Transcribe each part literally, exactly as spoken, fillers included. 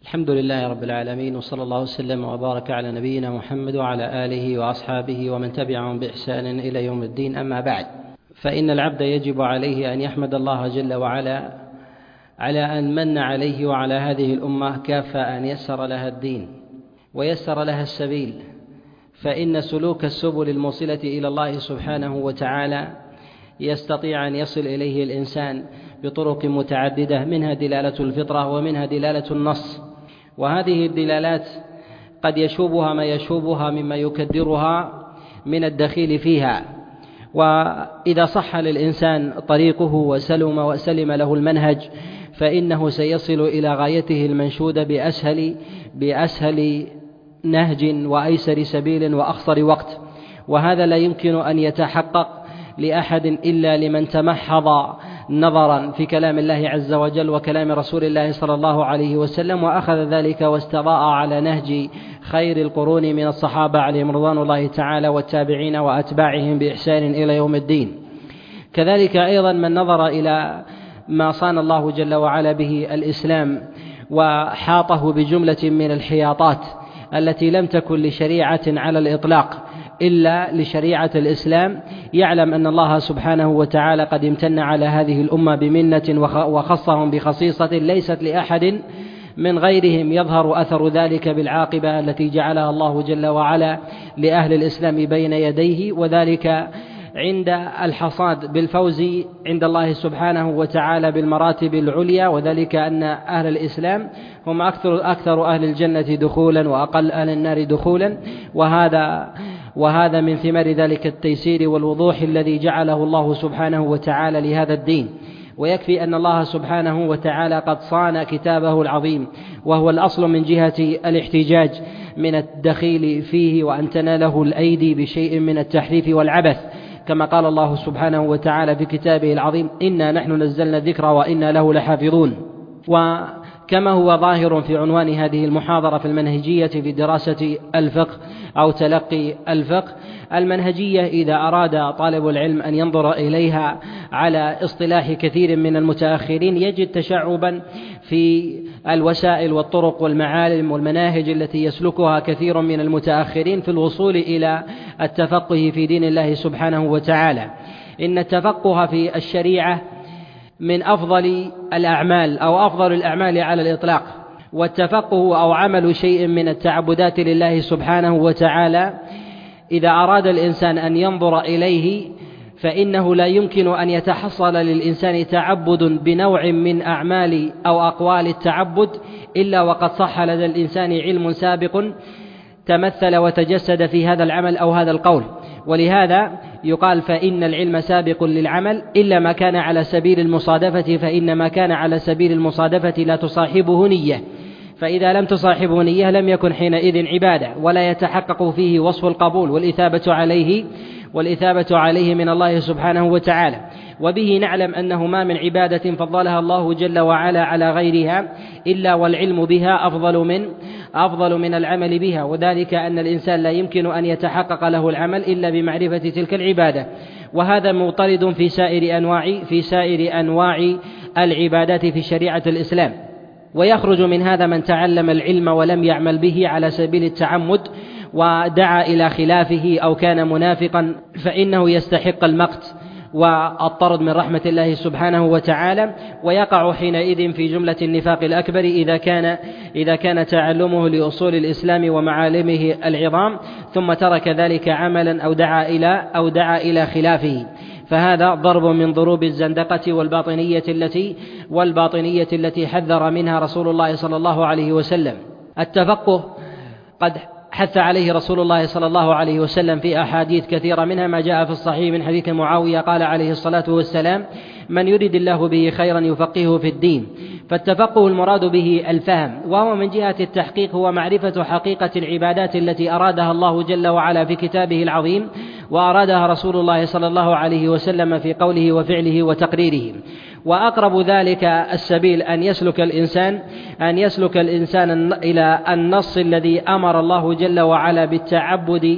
الحمد لله رب العالمين، وصلى الله وسلم وبارك على نبينا محمد وعلى آله وأصحابه ومن تبعهم بإحسان إلى يوم الدين. أما بعد، فإن العبد يجب عليه أن يحمد الله جل وعلا على أن من عليه وعلى هذه الأمة كافة أن يسر لها الدين ويسر لها السبيل، فإن سلوك السبل الموصلة إلى الله سبحانه وتعالى يستطيع أن يصل إليه الإنسان بطرق متعددة، منها دلالة الفطرة ومنها دلالة النص، وهذه الدلالات قد يشوبها ما يشوبها مما يكدرها من الدخيل فيها. وإذا صح للإنسان طريقه وسلم وسلم له المنهج فإنه سيصل إلى غايته المنشودة بأسهل بأسهل نهج وأيسر سبيل وأخصر وقت، وهذا لا يمكن أن يتحقق لأحد إلا لمن تمحض نظرا في كلام الله عز وجل وكلام رسول الله صلى الله عليه وسلم، وأخذ ذلك واستضاء على نهج خير القرون من الصحابة عليهم رضوان الله تعالى والتابعين وأتباعهم بإحسان إلى يوم الدين. كذلك أيضا من نظر إلى ما صان الله جل وعلا به الإسلام وحاطه بجملة من الحياطات التي لم تكن لشريعة على الإطلاق إلا لشريعة الإسلام، يعلم أن الله سبحانه وتعالى قد امتن على هذه الأمة بمنة وخصهم بخصيصة ليست لأحد من غيرهم، يظهر أثر ذلك بالعاقبة التي جعلها الله جل وعلا لأهل الإسلام بين يديه، وذلك عند الحصاد بالفوز عند الله سبحانه وتعالى بالمراتب العليا، وذلك أن أهل الإسلام هم أكثر, أكثر أهل الجنة دخولا وأقل أهل النار دخولا، وهذا وهذا من ثمار ذلك التيسير والوضوح الذي جعله الله سبحانه وتعالى لهذا الدين. ويكفي أن الله سبحانه وتعالى قد صان كتابه العظيم، وهو الأصل من جهة الاحتجاج من الدخيل فيه وأن تناله الأيدي بشيء من التحريف والعبث، كما قال الله سبحانه وتعالى في كتابه العظيم: إنا نحن نزلنا الذكر وإنا له لحافظون. وكما هو ظاهر في عنوان هذه المحاضرة في المنهجية في دراسة الفقه أو تلقي الفقه، المنهجية إذا أراد طالب العلم أن ينظر إليها على اصطلاح كثير من المتأخرين يجد تشعبا في الوسائل والطرق والمعالم والمناهج التي يسلكها كثير من المتأخرين في الوصول إلى التفقه في دين الله سبحانه وتعالى. إن التفقه في الشريعة من أفضل الأعمال أو أفضل الأعمال على الإطلاق، والتفقه أو عمل شيء من التعبدات لله سبحانه وتعالى إذا أراد الإنسان أن ينظر إليه فإنه لا يمكن أن يتحصل للإنسان تعبد بنوع من أعمال أو أقوال التعبد إلا وقد صح لدى الإنسان علم سابق تمثل وتجسد في هذا العمل أو هذا القول. ولهذا يقال فإن العلم سابق للعمل إلا ما كان على سبيل المصادفة، فإن ما كان على سبيل المصادفة لا تصاحبه نية، فإذا لم تصاحبه نية لم يكن حينئذ عبادة ولا يتحقق فيه وصف القبول والإثابة عليه والإثابة عليه من الله سبحانه وتعالى. وبه نعلم أنه ما من عبادة فضلها الله جل وعلا على غيرها إلا والعلم بها أفضل من أفضل من العمل بها، وذلك أن الإنسان لا يمكن أن يتحقق له العمل إلا بمعرفة تلك العبادة، وهذا مضطرد في سائر أنواع في سائر أنواع العبادات في شريعة الإسلام. ويخرج من هذا من تعلم العلم ولم يعمل به على سبيل التعمد ودعا إلى خلافه أو كان منافقا فإنه يستحق المقت والطرد من رحمة الله سبحانه وتعالى، ويقع حينئذ في جملة النفاق الأكبر إذا كان إذا كان تعلمه لأصول الإسلام ومعالمه العظام ثم ترك ذلك عملا أو دعا إلى أو دعا إلى خلافه، فهذا ضرب من ضروب الزندقة والباطنية التي والباطنية التي حذر منها رسول الله صلى الله عليه وسلم. التفقه قد حث عليه رسول الله صلى الله عليه وسلم في أحاديث كثيرة، منها ما جاء في الصحيح من حديث معاوية قال عليه الصلاة والسلام: من يريد الله به خيرا يفقهه في الدين. فالتفقه المراد به الفهم، وهو من جهة التحقيق هو معرفة حقيقة العبادات التي أرادها الله جل وعلا في كتابه العظيم وأرادها رسول الله صلى الله عليه وسلم في قوله وفعله وتقريره. وأقرب ذلك السبيل أن يسلك الإنسان أن يسلك الإنسان إلى النص الذي أمر الله جل وعلا بالتعبد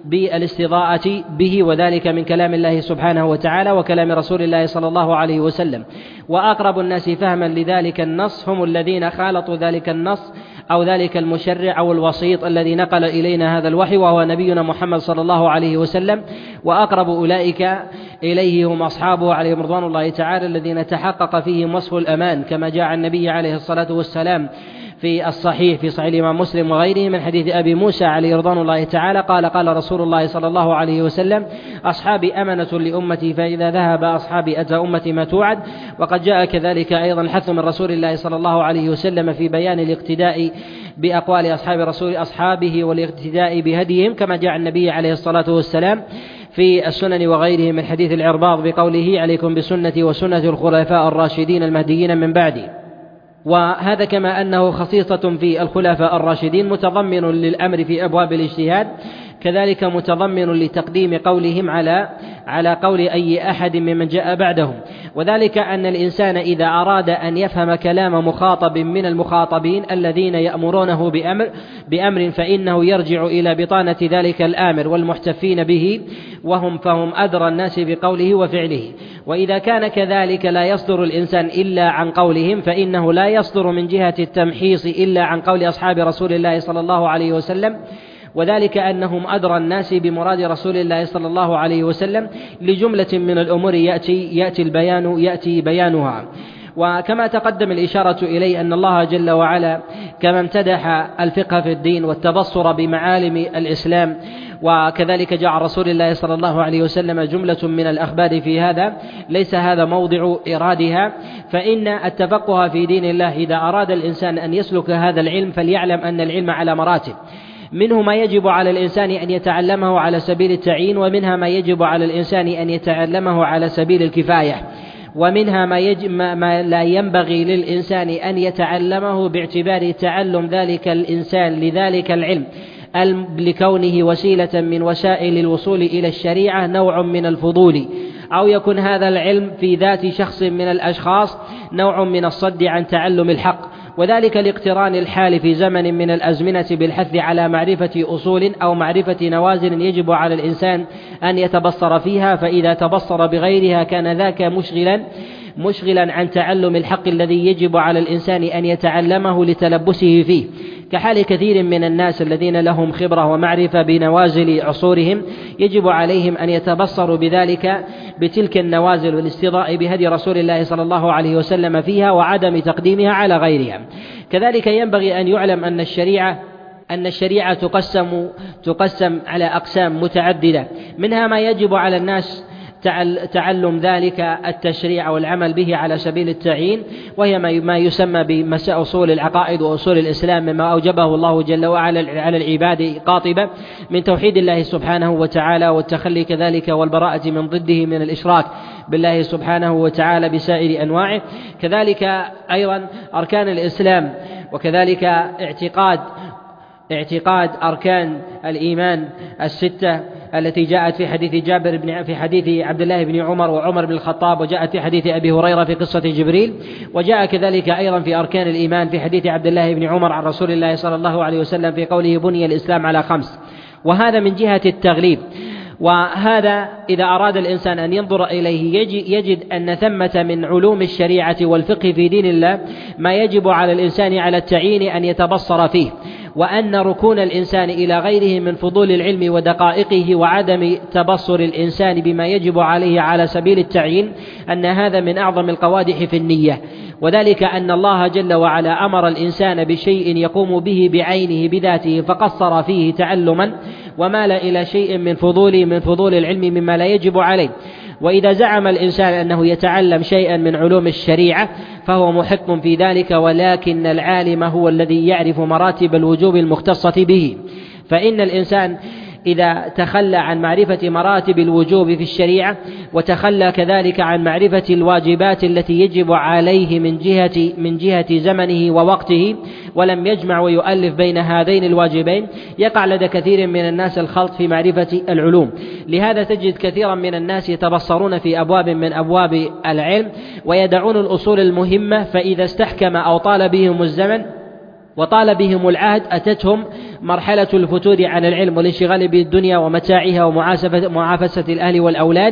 بالاستضاءة به، وذلك من كلام الله سبحانه وتعالى وكلام رسول الله صلى الله عليه وسلم. وأقرب الناس فهما لذلك النص هم الذين خالطوا ذلك النص أو ذلك المشرع أو الوسيط الذي نقل إلينا هذا الوحي، وهو نبينا محمد صلى الله عليه وسلم. وأقرب أولئك إليه هم أصحابه عليهم رضوان الله تعالى الذين تحقق فيهم وصف الأمان، كما جاء عن النبي عليه الصلاة والسلام في الصحيح في صحيح الإمام مسلم وغيره من حديث أبي موسى عليه رضوان الله تعالى قال قال رسول الله صلى الله عليه وسلم: أصحابي أمنة لأمتي، فإذا ذهب أصحابي أتى أمتي ما توعد. وقد جاء كذلك أيضا حث من رسول الله صلى الله عليه وسلم في بيان الاقتداء بأقوال أصحاب رسول أصحابه والاقتداء بهديهم، كما جاء النبي عليه الصلاة والسلام في السنن وغيره من حديث العرباض بقوله: عليكم بسنتي وسنة الخلفاء الراشدين المهديين من بعدي. وهذا كما أنه خصيصة في الخلفاء الراشدين متضمن للأمر في أبواب الاجتهاد، كذلك متضمن لتقديم قولهم على على قول أي أحد ممن جاء بعدهم. وذلك أن الإنسان إذا أراد أن يفهم كلام مخاطب من المخاطبين الذين يأمرونه بأمر بأمر فإنه يرجع إلى بطانة ذلك الآمر والمحتفين به، وهم فهم أدرى الناس بقوله وفعله. وإذا كان كذلك لا يصدر الإنسان إلا عن قولهم، فإنه لا يصدر من جهة التمحيص إلا عن قول أصحاب رسول الله صلى الله عليه وسلم، وذلك أنهم أدرى الناس بمراد رسول الله صلى الله عليه وسلم لجملة من الأمور يأتي يأتي البيان يأتي بيانها. وكما تقدم الإشارة إليه أن الله جل وعلا كما امتدح الفقه في الدين والتبصر بمعالم الإسلام، وكذلك جاء عن رسول الله صلى الله عليه وسلم جملة من الأخبار في هذا، ليس هذا موضع إرادها. فإن التفقه في دين الله إذا أراد الإنسان أن يسلك هذا العلم فليعلم أن العلم على مراتب، منه ما يجب على الإنسان أن يتعلمه على سبيل التعيين، ومنها ما يجب على الإنسان أن يتعلمه على سبيل الكفاية، ومنها ما, يجب ما لا ينبغي للإنسان أن يتعلمه باعتبار تعلم ذلك الإنسان لذلك العلم لكونه وسيلة من وسائل الوصول إلى الشريعة نوع من الفضول، أو يكون هذا العلم في ذات شخص من الأشخاص نوع من الصد عن تعلم الحق، وذلك لاقتران الحال في زمن من الأزمنة بالحث على معرفة أصول أو معرفة نوازل يجب على الإنسان أن يتبصر فيها، فإذا تبصر بغيرها كان ذاك مشغلا مشغلا عن تعلم الحق الذي يجب على الإنسان أن يتعلمه لتلبسه فيه، كحال كثير من الناس الذين لهم خبرة ومعرفة بنوازل عصورهم يجب عليهم أن يتبصروا بذلك بتلك النوازل والاستضاء بهدي رسول الله صلى الله عليه وسلم فيها وعدم تقديمها على غيرها. كذلك ينبغي أن يعلم أن الشريعة أن الشريعة تقسم تقسم على أقسام متعددة، منها ما يجب على الناس تعلم ذلك التشريع والعمل به على سبيل التعيين، وهي ما يسمى بمسائل أصول العقائد وأصول الإسلام مما أوجبه الله جل وعلا على العباد قاطبة من توحيد الله سبحانه وتعالى والتخلي كذلك والبراءة من ضده من الإشراك بالله سبحانه وتعالى بسائر أنواعه. كذلك أيضا أركان الإسلام، وكذلك اعتقاد اعتقاد أركان الإيمان الستة التي جاءت في حديث جابر بن في حديث عبد الله بن عمر وعمر بن الخطاب، وجاءت في حديث أبي هريرة في قصة جبريل، وجاء كذلك أيضا في أركان الإيمان في حديث عبد الله بن عمر عن رسول الله صلى الله عليه وسلم في قوله: بني الإسلام على خمس. وهذا من جهة التغليب، وهذا إذا أراد الإنسان أن ينظر إليه يجد أن ثمة من علوم الشريعة والفقه في دين الله ما يجب على الإنسان على التعيين أن يتبصر فيه، وأن ركون الإنسان إلى غيره من فضول العلم ودقائقه وعدم تبصر الإنسان بما يجب عليه على سبيل التعيين أن هذا من أعظم القوادح في النية، وذلك أن الله جل وعلا أمر الإنسان بشيء يقوم به بعينه بذاته فقصر فيه تعلما ومال إلى شيء من فضول من فضول العلم مما لا يجب عليه. وإذا زعم الإنسان أنه يتعلم شيئا من علوم الشريعة فهو محق في ذلك، ولكن العالم هو الذي يعرف مراتب الوجوب المختصة به. فإن الإنسان إذا تخلى عن معرفة مراتب الوجوب في الشريعة وتخلى كذلك عن معرفة الواجبات التي يجب عليه من جهة من جهة زمنه ووقته، ولم يجمع ويؤلف بين هذين الواجبين، يقع لدى كثير من الناس الخلط في معرفة العلوم. لهذا تجد كثيرا من الناس يتبصرون في أبواب من أبواب العلم ويدعون الأصول المهمة، فإذا استحكم أو طال بهم الزمن وطال بهم العهد أتتهم مرحلة الفتور عن العلم والانشغال بالدنيا ومتاعها ومعافسة الأهل والأولاد،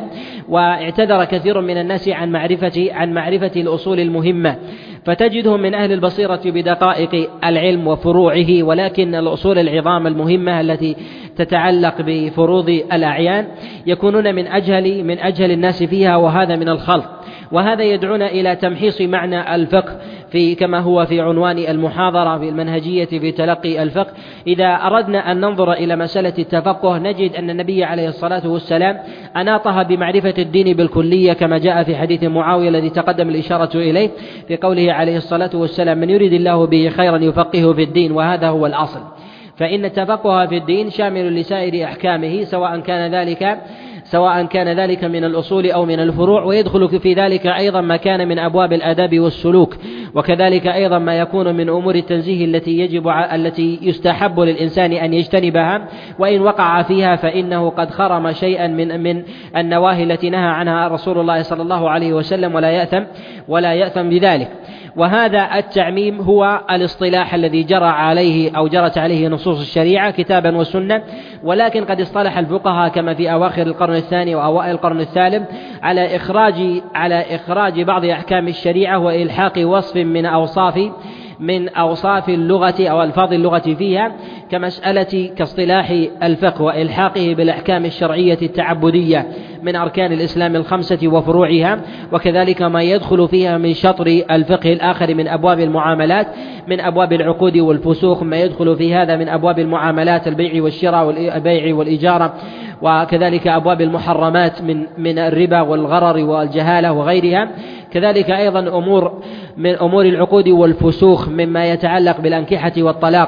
واعتذر كثير من الناس عن معرفة عن معرفة الأصول المهمة، فتجدهم من أهل البصيرة بدقائق العلم وفروعه، ولكن الأصول العظام المهمة التي تتعلق بفروض الأعيان يكونون من أجهل من أجهل الناس فيها، وهذا من الخلط. وهذا يدعونا إلى تمحيص معنى الفقه في كما هو في عنوان المحاضرة في المنهجية في تلقي الفقه. إذا أردنا أن ننظر إلى مسألة التفقه نجد أن النبي عليه الصلاة والسلام أناطها بمعرفة الدين بالكلية، كما جاء في حديث معاوية الذي تقدم الإشارة إليه في قوله عليه الصلاة والسلام: من يريد الله به خيرا يفقهه في الدين، وهذا هو الأصل. فإن التفقه في الدين شامل لسائر أحكامه، سواء كان ذلك سواء كان ذلك من الأصول أو من الفروع، ويدخل في ذلك أيضا ما كان من أبواب الآداب والسلوك، وكذلك أيضا ما يكون من أمور التنزيه التي يجب التي يستحب للإنسان أن يجتنبها، وإن وقع فيها فإنه قد خرم شيئا من من النواهي التي نهى عنها رسول الله صلى الله عليه وسلم، ولا يأثم ولا يأثم بذلك. وهذا التعميم هو الاصطلاح الذي جرى عليه أو جرت عليه نصوص الشريعة كتابا وسنة، ولكن قد اصطلح الفقهاء كما في أواخر القرن الثاني وأوائل القرن الثالث على إخراج على إخراج بعض أحكام الشريعة وإلحاق وصف من أوصاف من أوصاف اللغة أو ألفاظ اللغة فيها، كمسألة كاصطلاح الفقه وإلحاقه بالأحكام الشرعية التعبدية من أركان الإسلام الخمسة وفروعها، وكذلك ما يدخل فيها من شطر الفقه الآخر من أبواب المعاملات، من أبواب العقود والفسوق ما يدخل في هذا من أبواب المعاملات، البيع والشراء والبيع والإجارة، وكذلك أبواب المحرمات من من الربا والغرر والجهالة وغيرها، كذلك أيضا أمور من أمور العقود والفسوق مما يتعلق بالأنكحة والطلاق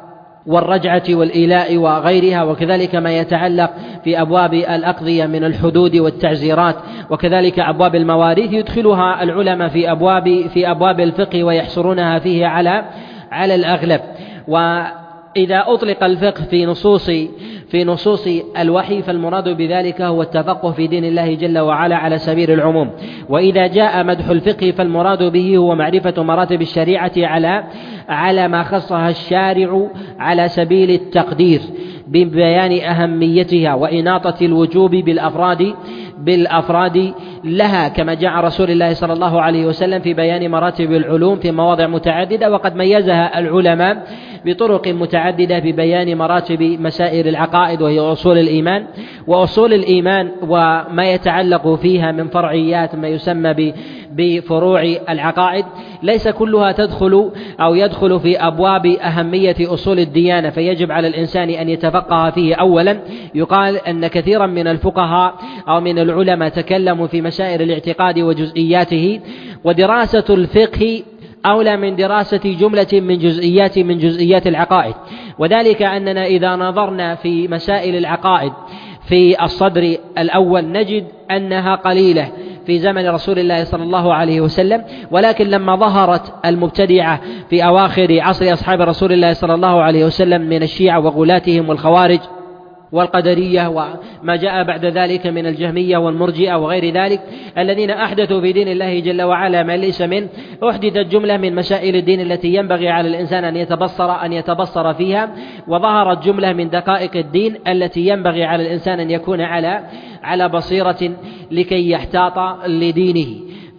والرجعة والإيلاء وغيرها، وكذلك ما يتعلق في أبواب الأقضية من الحدود والتعزيرات، وكذلك أبواب المواريث يدخلها العلماء في أبواب في أبواب الفقه ويحصرونها فيه على على الأغلب. وإذا أطلق الفقه في نصوص في نصوص الوحي فالمراد بذلك هو التفقه في دين الله جل وعلا على سبيل العموم، وإذا جاء مدح الفقه فالمراد به هو معرفة مراتب الشريعة على على ما خصها الشارع على سبيل التقدير ببيان أهميتها وإناطة الوجوب بالأفراد بالأفراد لها، كما جاء رسول الله صلى الله عليه وسلم في بيان مراتب العلوم في مواضع متعددة، وقد ميزها العلماء بطرق متعددة ببيان مراتب مسائل العقائد وهي أصول الإيمان وأصول الإيمان وما يتعلق فيها من فرعيات ما يسمى بفروع العقائد، ليس كلها تدخل أو يدخل في أبواب أهمية أصول الديانة، فيجب على الإنسان أن يتفقه فيه. أولا يقال أن كثيرا من الفقهاء أو من العلماء تكلموا في مسائل الاعتقاد وجزئياته، ودراسة الفقه أولى من دراسة جملة من جزئيات من جزئيات العقائد، وذلك أننا إذا نظرنا في مسائل العقائد في الصدر الأول نجد أنها قليلة في زمن رسول الله صلى الله عليه وسلم، ولكن لما ظهرت المبتدعة في أواخر عصر أصحاب رسول الله صلى الله عليه وسلم من الشيعة وغلاتهم والخوارج والقدرية وما جاء بعد ذلك من الجهمية والمرجئة وغير ذلك الذين أحدثوا في دين الله جل وعلا ما ليس منه، أحدثت جملة من مسائل الدين التي ينبغي على الإنسان أن يتبصر أن يتبصر فيها، وظهرت جملة من دقائق الدين التي ينبغي على الإنسان أن يكون على على بصيرة لكي يحتاط لدينه.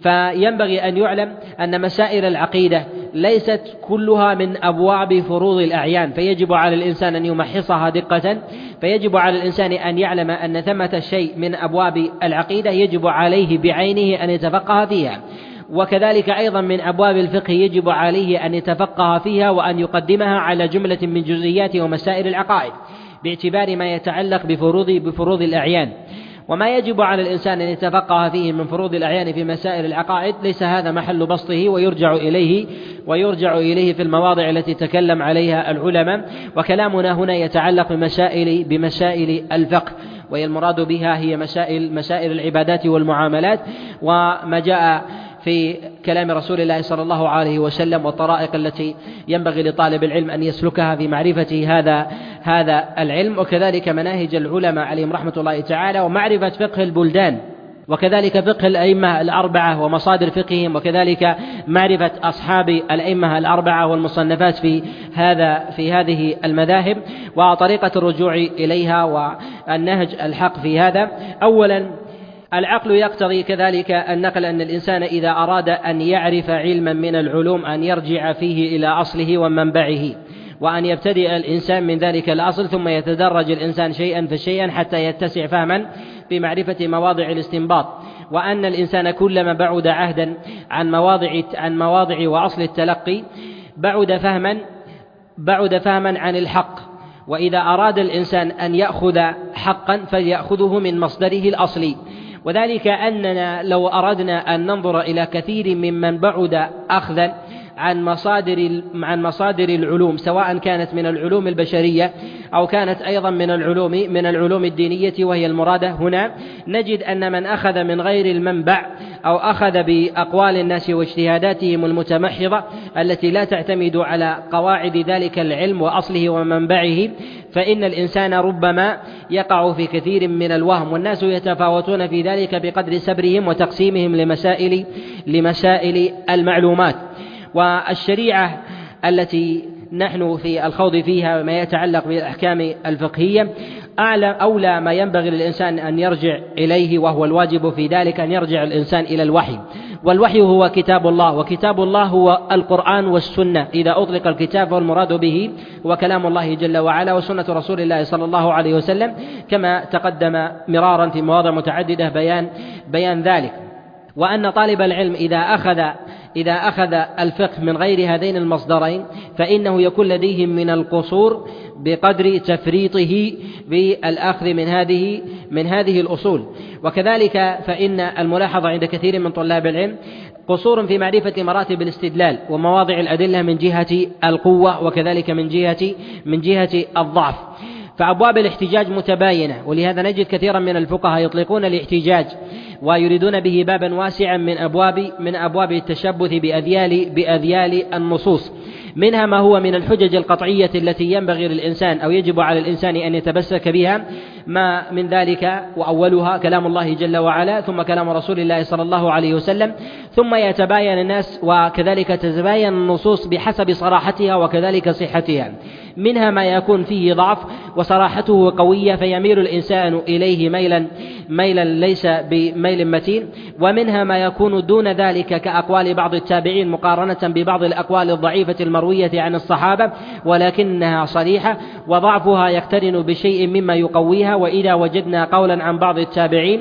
فينبغي أن يعلم أن مسائل العقيدة ليست كلها من أبواب فروض الأعيان، فيجب على الإنسان أن يمحصها دقة، فيجب على الإنسان أن يعلم أن ثمة شيء من أبواب العقيدة يجب عليه بعينه أن يتفقه فيها، وكذلك أيضا من أبواب الفقه يجب عليه أن يتفقه فيها وأن يقدمها على جملة من جزئيات ومسائل العقائد باعتبار ما يتعلق بفروض بفروض الأعيان. وما يجب على الإنسان أن يتفقه فيه من فروض الأعيان في مسائل العقائد ليس هذا محل بسطه، ويرجع إليه ويرجع إليه في المواضع التي تكلم عليها العلماء، وكلامنا هنا يتعلق بمسائل بمسائل الفقه، وهي المراد بها هي مسائل مسائل العبادات والمعاملات، وما جاء في كلام رسول الله صلى الله عليه وسلم والطرائق التي ينبغي لطالب العلم أن يسلكها في معرفة هذا هذا العلم، وكذلك مناهج العلماء عليهم رحمة الله تعالى، ومعرفة فقه البلدان وكذلك فقه الأئمة الأربعة ومصادر فقههم، وكذلك معرفة أصحاب الأئمة الأربعة والمصنفات في هذا في هذه المذاهب وطريقة الرجوع إليها والنهج الحق في هذا. أولا العقل يقتضي كذلك النقل، أن الإنسان إذا أراد أن يعرف علما من العلوم أن يرجع فيه إلى أصله ومنبعه، وأن يبتدئ الإنسان من ذلك الأصل ثم يتدرج الإنسان شيئا فشيئا حتى يتسع فهما بمعرفة مواضع الاستنباط، وأن الإنسان كلما بعد عهدا عن مواضع عن مواضع وأصل التلقي بعد فهما بعد فهما عن الحق. وإذا أراد الإنسان أن يأخذ حقا فليأخذه من مصدره الأصلي، وذلك أننا لو أردنا أن ننظر إلى كثير ممن بعد أخذا عن مصادر عن مصادر العلوم، سواء كانت من العلوم البشرية أو كانت أيضا من العلوم من العلوم الدينية وهي المرادة هنا، نجد أن من أخذ من غير المنبع أو أخذ بأقوال الناس واجتهاداتهم المتمحضة التي لا تعتمد على قواعد ذلك العلم وأصله ومنبعه، فإن الإنسان ربما يقع في كثير من الوهم، والناس يتفاوتون في ذلك بقدر سبرهم وتقسيمهم لمسائل لمسائل المعلومات. والشريعة التي نحن في الخوض فيها ما يتعلق بالأحكام الفقهية أعلى أولى ما ينبغي للإنسان أن يرجع إليه، وهو الواجب في ذلك أن يرجع الإنسان إلى الوحي، والوحي هو كتاب الله، وكتاب الله هو القرآن والسنة. إذا أطلق الكتاب والمراد به هو كلام الله جل وعلا وسنة رسول الله صلى الله عليه وسلم، كما تقدم مرارا في مواضع متعددة بيان بيان ذلك. وأن طالب العلم إذا أخذ إذا أخذ الفقه من غير هذين المصدرين فإنه يكون لديه من القصور بقدر تفريطه بالأخذ من هذه من هذه الأصول. وكذلك فإن الملاحظة عند كثير من طلاب العلم قصور في معرفة مراتب الاستدلال ومواضع الأدلة من جهة القوة وكذلك من جهة من جهة الضعف، فأبواب الاحتجاج متباينة، ولهذا نجد كثيرا من الفقهاء يطلقون الاحتجاج ويريدون به بابا واسعا من أبواب من أبواب التشبث بأذيال بأذيال النصوص، منها ما هو من الحجج القطعية التي ينبغي للإنسان أو يجب على الإنسان أن يتمسك بها، ما من ذلك وأولها كلام الله جل وعلا، ثم كلام رسول الله صلى الله عليه وسلم، ثم يتباين الناس وكذلك تتباين النصوص بحسب صراحتها وكذلك صحتها، منها ما يكون فيه ضعف وصراحته قوية فيميل الإنسان إليه ميلا ميلا ليس بميل متين، ومنها ما يكون دون ذلك كأقوال بعض التابعين مقارنة ببعض الأقوال الضعيفة المروية عن الصحابة ولكنها صريحة، وضعفها يقترن بشيء مما يقويها. وإذا وجدنا قولا عن بعض التابعين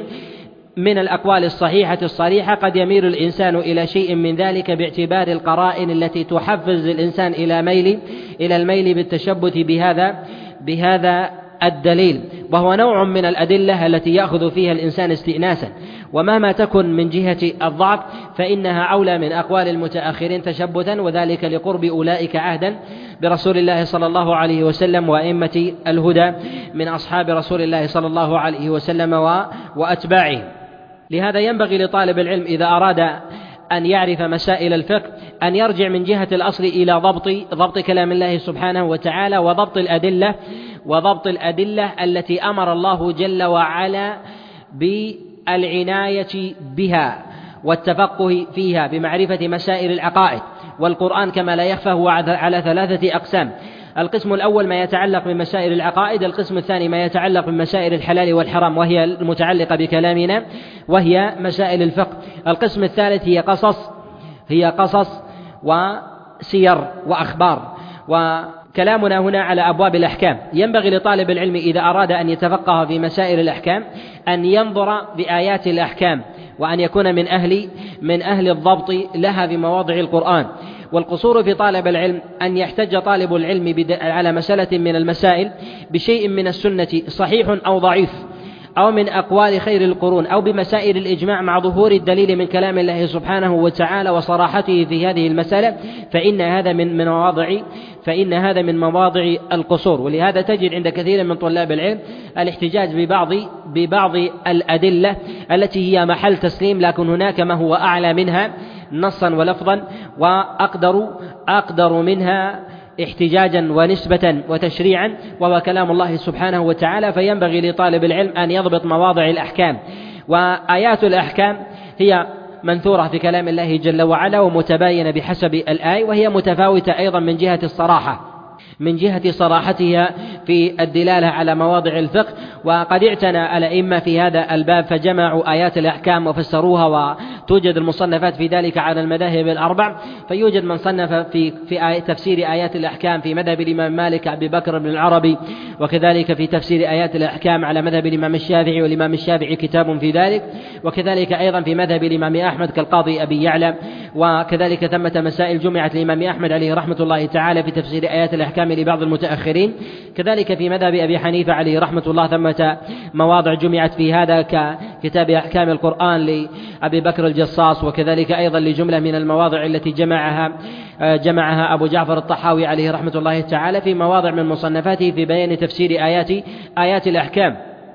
من الأقوال الصحيحة الصريحة قد يميل الإنسان إلى شيء من ذلك باعتبار القرائن التي تحفز الإنسان إلى ميل إلى الميل بالتشبث بهذا بهذا الدليل، وهو نوع من الأدلة التي يأخذ فيها الإنسان استئناسا، ومهما تكن من جهة الضعف فإنها أولى من أقوال المتأخرين تشبثا، وذلك لقرب أولئك عهدا برسول الله صلى الله عليه وسلم وأئمة الهدى من أصحاب رسول الله صلى الله عليه وسلم وأتباعه. لهذا ينبغي لطالب العلم إذا أراد أن يعرف مسائل الفقه أن يرجع من جهة الأصل إلى ضبط ضبط كلام الله سبحانه وتعالى وضبط الأدلة وضبط الأدلة التي أمر الله جل وعلا بالعناية بها والتفقه فيها بمعرفة مسائل العقائد. والقرآن كما لا يخفى هو على ثلاثة أقسام: القسم الأول ما يتعلق بمسائل العقائد، القسم الثاني ما يتعلق بمسائل الحلال والحرام وهي المتعلقة بكلامنا وهي مسائل الفقه، القسم الثالث هي قصص هي قصص وسير وأخبار. وكلامنا هنا على أبواب الأحكام. ينبغي لطالب العلم إذا أراد أن يتفقه في مسائل الأحكام أن ينظر بآيات الأحكام وأن يكون من أهل من أهل الضبط لها بمواضع القرآن. والقصور في طالب العلم أن يحتج طالب العلم على مسألة من المسائل بشيء من السنة صحيح أو ضعيف أو من أقوال خير القرون أو بمسائل الإجماع مع ظهور الدليل من كلام الله سبحانه وتعالى وصراحته في هذه المسألة، فإن هذا من من مواضع فإن هذا من مواضع القصور. ولهذا تجد عند كثير من طلاب العلم الاحتجاج ببعض ببعض الأدلة التي هي محل تسليم، لكن هناك ما هو أعلى منها نصا ولفظا وأقدر أقدر منها احتجاجا ونسبة وتشريعا، وهو كلام الله سبحانه وتعالى. فينبغي لطالب العلم أن يضبط مواضع الأحكام وآيات الأحكام هي منثورة في كلام الله جل وعلا ومتباينة بحسب الآية، وهي متفاوتة أيضا من جهة الصراحة من جهة صراحتها في الدلالة على مواضع الفقه. وقد اعتنى الأئمة في هذا الباب فجمعوا آيات الأحكام وفسروها، وتوجد المصنفات في ذلك على المذاهب الأربع. فيوجد من صنف في في تفسير آيات الأحكام في مذهب الإمام مالك أبي بكر بن العربي، وكذلك في تفسير آيات الأحكام على مذهب الإمام الشافعي، والإمام الشافعي كتاب في ذلك، وكذلك أيضا في مذهب الإمام أحمد كالقاضي أبي يعلى. وكذلك ثمة مسائل جمعت الإمام أحمد عليه رحمة الله تعالى في تفسير آيات الأحكام لبعض المتأخرين. كذلك في مذهب أبي حنيفة عليه رحمة الله ثمة مواضع جمعت في هذا ككتاب أحكام القرآن لأبي بكر الجصاص، وكذلك أيضا لجملة من المواضع التي جمعها جمعها أبو جعفر الطحاوي عليه رحمة الله تعالى في مواضع من مصنفاته في بيان تفسير آيات آيات الأحكام.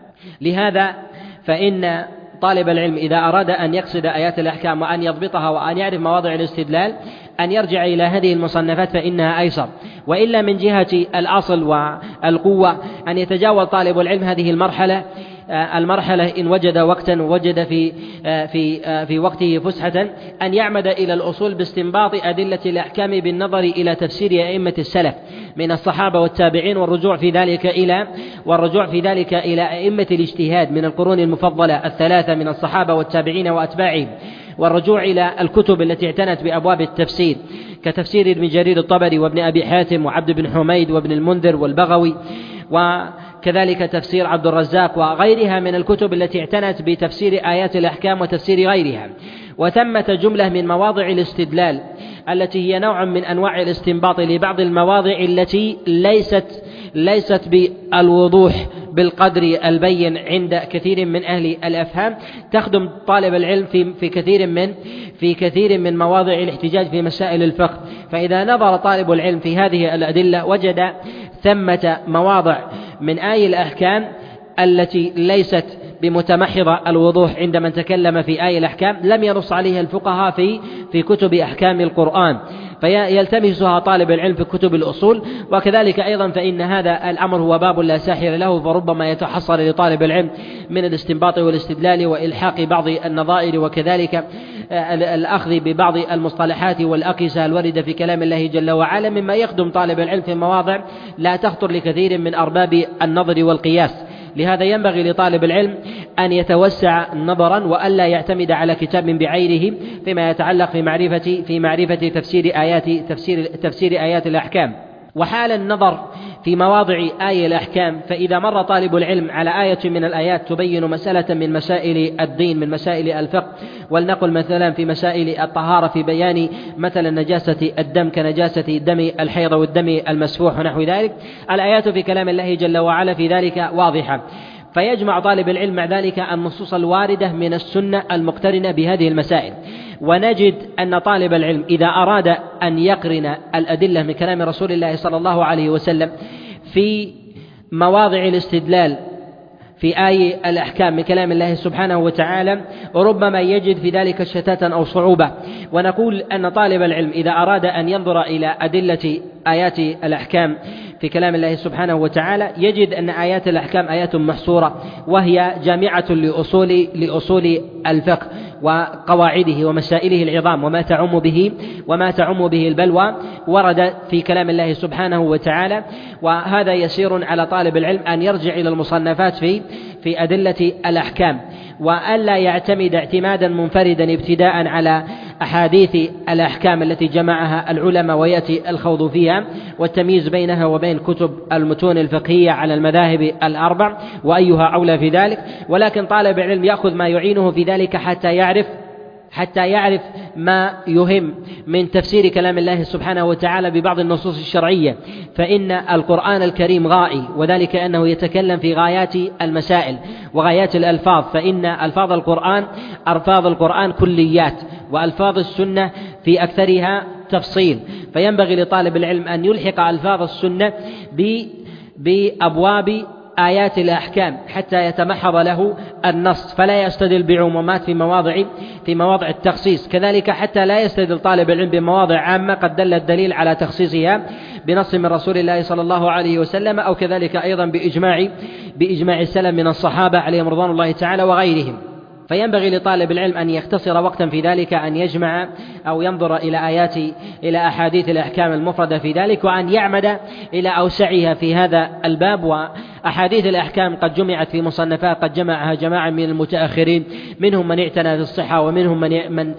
لهذا فإن طالب العلم إذا أراد أن يقصد آيات الأحكام وأن يضبطها وأن يعرف مواضع الاستدلال أن يرجع إلى هذه المصنفات فإنها أيسر. وإلا من جهة الأصل والقوة أن يتجاوز طالب العلم هذه المرحلة المرحلة إن وجد وقتا ووجد في في في وقته فسحة أن يعمد إلى الأصول باستنباط أدلة الأحكام بالنظر إلى تفسير أئمة السلف من الصحابة والتابعين، والرجوع في ذلك إلى والرجوع في ذلك إلى أئمة الاجتهاد من القرون المفضلة الثلاثة من الصحابة والتابعين وأتباعهم، والرجوع إلى الكتب التي اعتنت بأبواب التفسير كتفسير ابن جرير الطبري وابن أبي حاتم وعبد بن حميد وابن المنذر والبغوي، وكذلك تفسير عبد الرزاق وغيرها من الكتب التي اعتنت بتفسير آيات الأحكام وتفسير غيرها. وثمة جملة من مواضع الاستدلال التي هي نوع من أنواع الاستنباط لبعض المواضع التي ليست ليست بالوضوح بالقدر البين عند كثير من أهل الأفهام، تخدم طالب العلم في في كثير من في كثير من مواضع الاحتجاج في مسائل الفقه. فإذا نظر طالب العلم في هذه الأدلة وجد ثمة مواضع من آي الأحكام التي ليست بمتمحض الوضوح عند من تكلم في آي الأحكام لم ينص عليها الفقهاء في في كتب أحكام القرآن، فيلتمسها طالب العلم في كتب الأصول. وكذلك أيضا فإن هذا الأمر هو باب لا ساحر له، فربما يتحصل لطالب العلم من الاستنباط والاستدلال وإلحاق بعض النظائر، وكذلك الأخذ ببعض المصطلحات والأقيسة الواردة في كلام الله جل وعلا، مما يخدم طالب العلم في مواضع لا تخطر لكثير من أرباب النظر والقياس. لهذا ينبغي لطالب العلم أن يتوسع نظرا وألا يعتمد على كتاب بعينه فيما يتعلق في معرفة في معرفة تفسير آيات تفسير تفسير آيات الأحكام. وحال النظر في مواضع آية الأحكام، فإذا مر طالب العلم على آية من الآيات تبين مسألة من مسائل الدين من مسائل الفقه، ولنقل مثلا في مسائل الطهارة في بيان مثلا نجاسة الدم كنجاسة دم الحيض والدم المسفوح ونحو ذلك، الآيات في كلام الله جل وعلا في ذلك واضحة، فيجمع طالب العلم مع ذلك النصوص الواردة من السنة المقترنة بهذه المسائل. ونجد أن طالب العلم إذا أراد أن يقرن الأدلة من كلام رسول الله صلى الله عليه وسلم في مواضع الاستدلال في آي الأحكام من كلام الله سبحانه وتعالى ربما يجد في ذلك شتاتا أو صعوبة. ونقول أن طالب العلم إذا أراد أن ينظر إلى أدلة آيات الأحكام في كلام الله سبحانه وتعالى يجد أن آيات الأحكام آيات محصورة، وهي جامعة لأصول لأصول الفقه وقواعده ومسائله العظام وما تعم به وما تعم به البلوى ورد في كلام الله سبحانه وتعالى. وهذا يسير على طالب العلم أن يرجع إلى المصنفات في في أدلة الأحكام، وألا يعتمد اعتمادا منفردا ابتداء على أحاديث الأحكام التي جمعها العلماء ويأتي الخوض فيها والتمييز بينها وبين كتب المتون الفقهية على المذاهب الأربع وأيها أولى في ذلك، ولكن طالب العلم يأخذ ما يعينه في ذلك حتى يعرف حتى يعرف ما يهم من تفسير كلام الله سبحانه وتعالى ببعض النصوص الشرعية. فإن القرآن الكريم غائي، وذلك أنه يتكلم في غايات المسائل وغايات الألفاظ، فإن ألفاظ القرآن ألفاظ القرآن كليات، وألفاظ السنة في أكثرها تفصيل، فينبغي لطالب العلم أن يلحق ألفاظ السنة بأبواب آيات الأحكام حتى يتمحض له النص، فلا يستدل بعمومات في مواضع في مواضع التخصيص، كذلك حتى لا يستدل طالب العلم بمواضع عامة قد دل الدليل على تخصيصها بنص من رسول الله صلى الله عليه وسلم، أو كذلك أيضا بإجماع بإجماع السلف من الصحابة عليهم رضوان الله تعالى وغيرهم. فينبغي لطالب العلم أن يختصر وقتا في ذلك، أن يجمع أو ينظر إلى آيات إلى أحاديث الأحكام المفردة في ذلك، وأن يعمد إلى أوسعها في هذا الباب. وأحاديث الأحكام قد جمعت في مصنفات قد جمعها جماعة من المتأخرين، منهم من اعتنى بالصحة ومنهم من من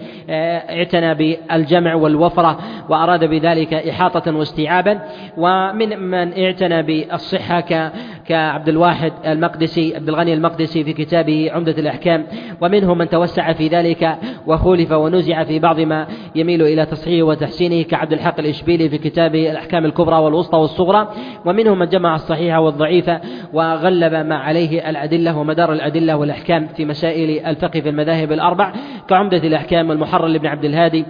اعتنى بالجمع والوفرة وأراد بذلك إحاطة واستيعابا، ومن من اعتنى بالصحة كعبد الواحد المقدسي عبد الغني المقدسي في كتابه عمدة الأحكام، ومنهم من توسع في ذلك وخولف ونزع في بعض ما يميل إلى تصحيحه وتحسينه كعبد الحق الإشبيلي في كتابه الأحكام الكبرى والوسطى والصغرى، ومنهم من جمع الصحيح والضعيف وغلب ما عليه الأدلة ومدار الأدلة والأحكام في مسائل الفقه في المذاهب الأربع كعمدة الأحكام والمحرر لابن عبد الهادي،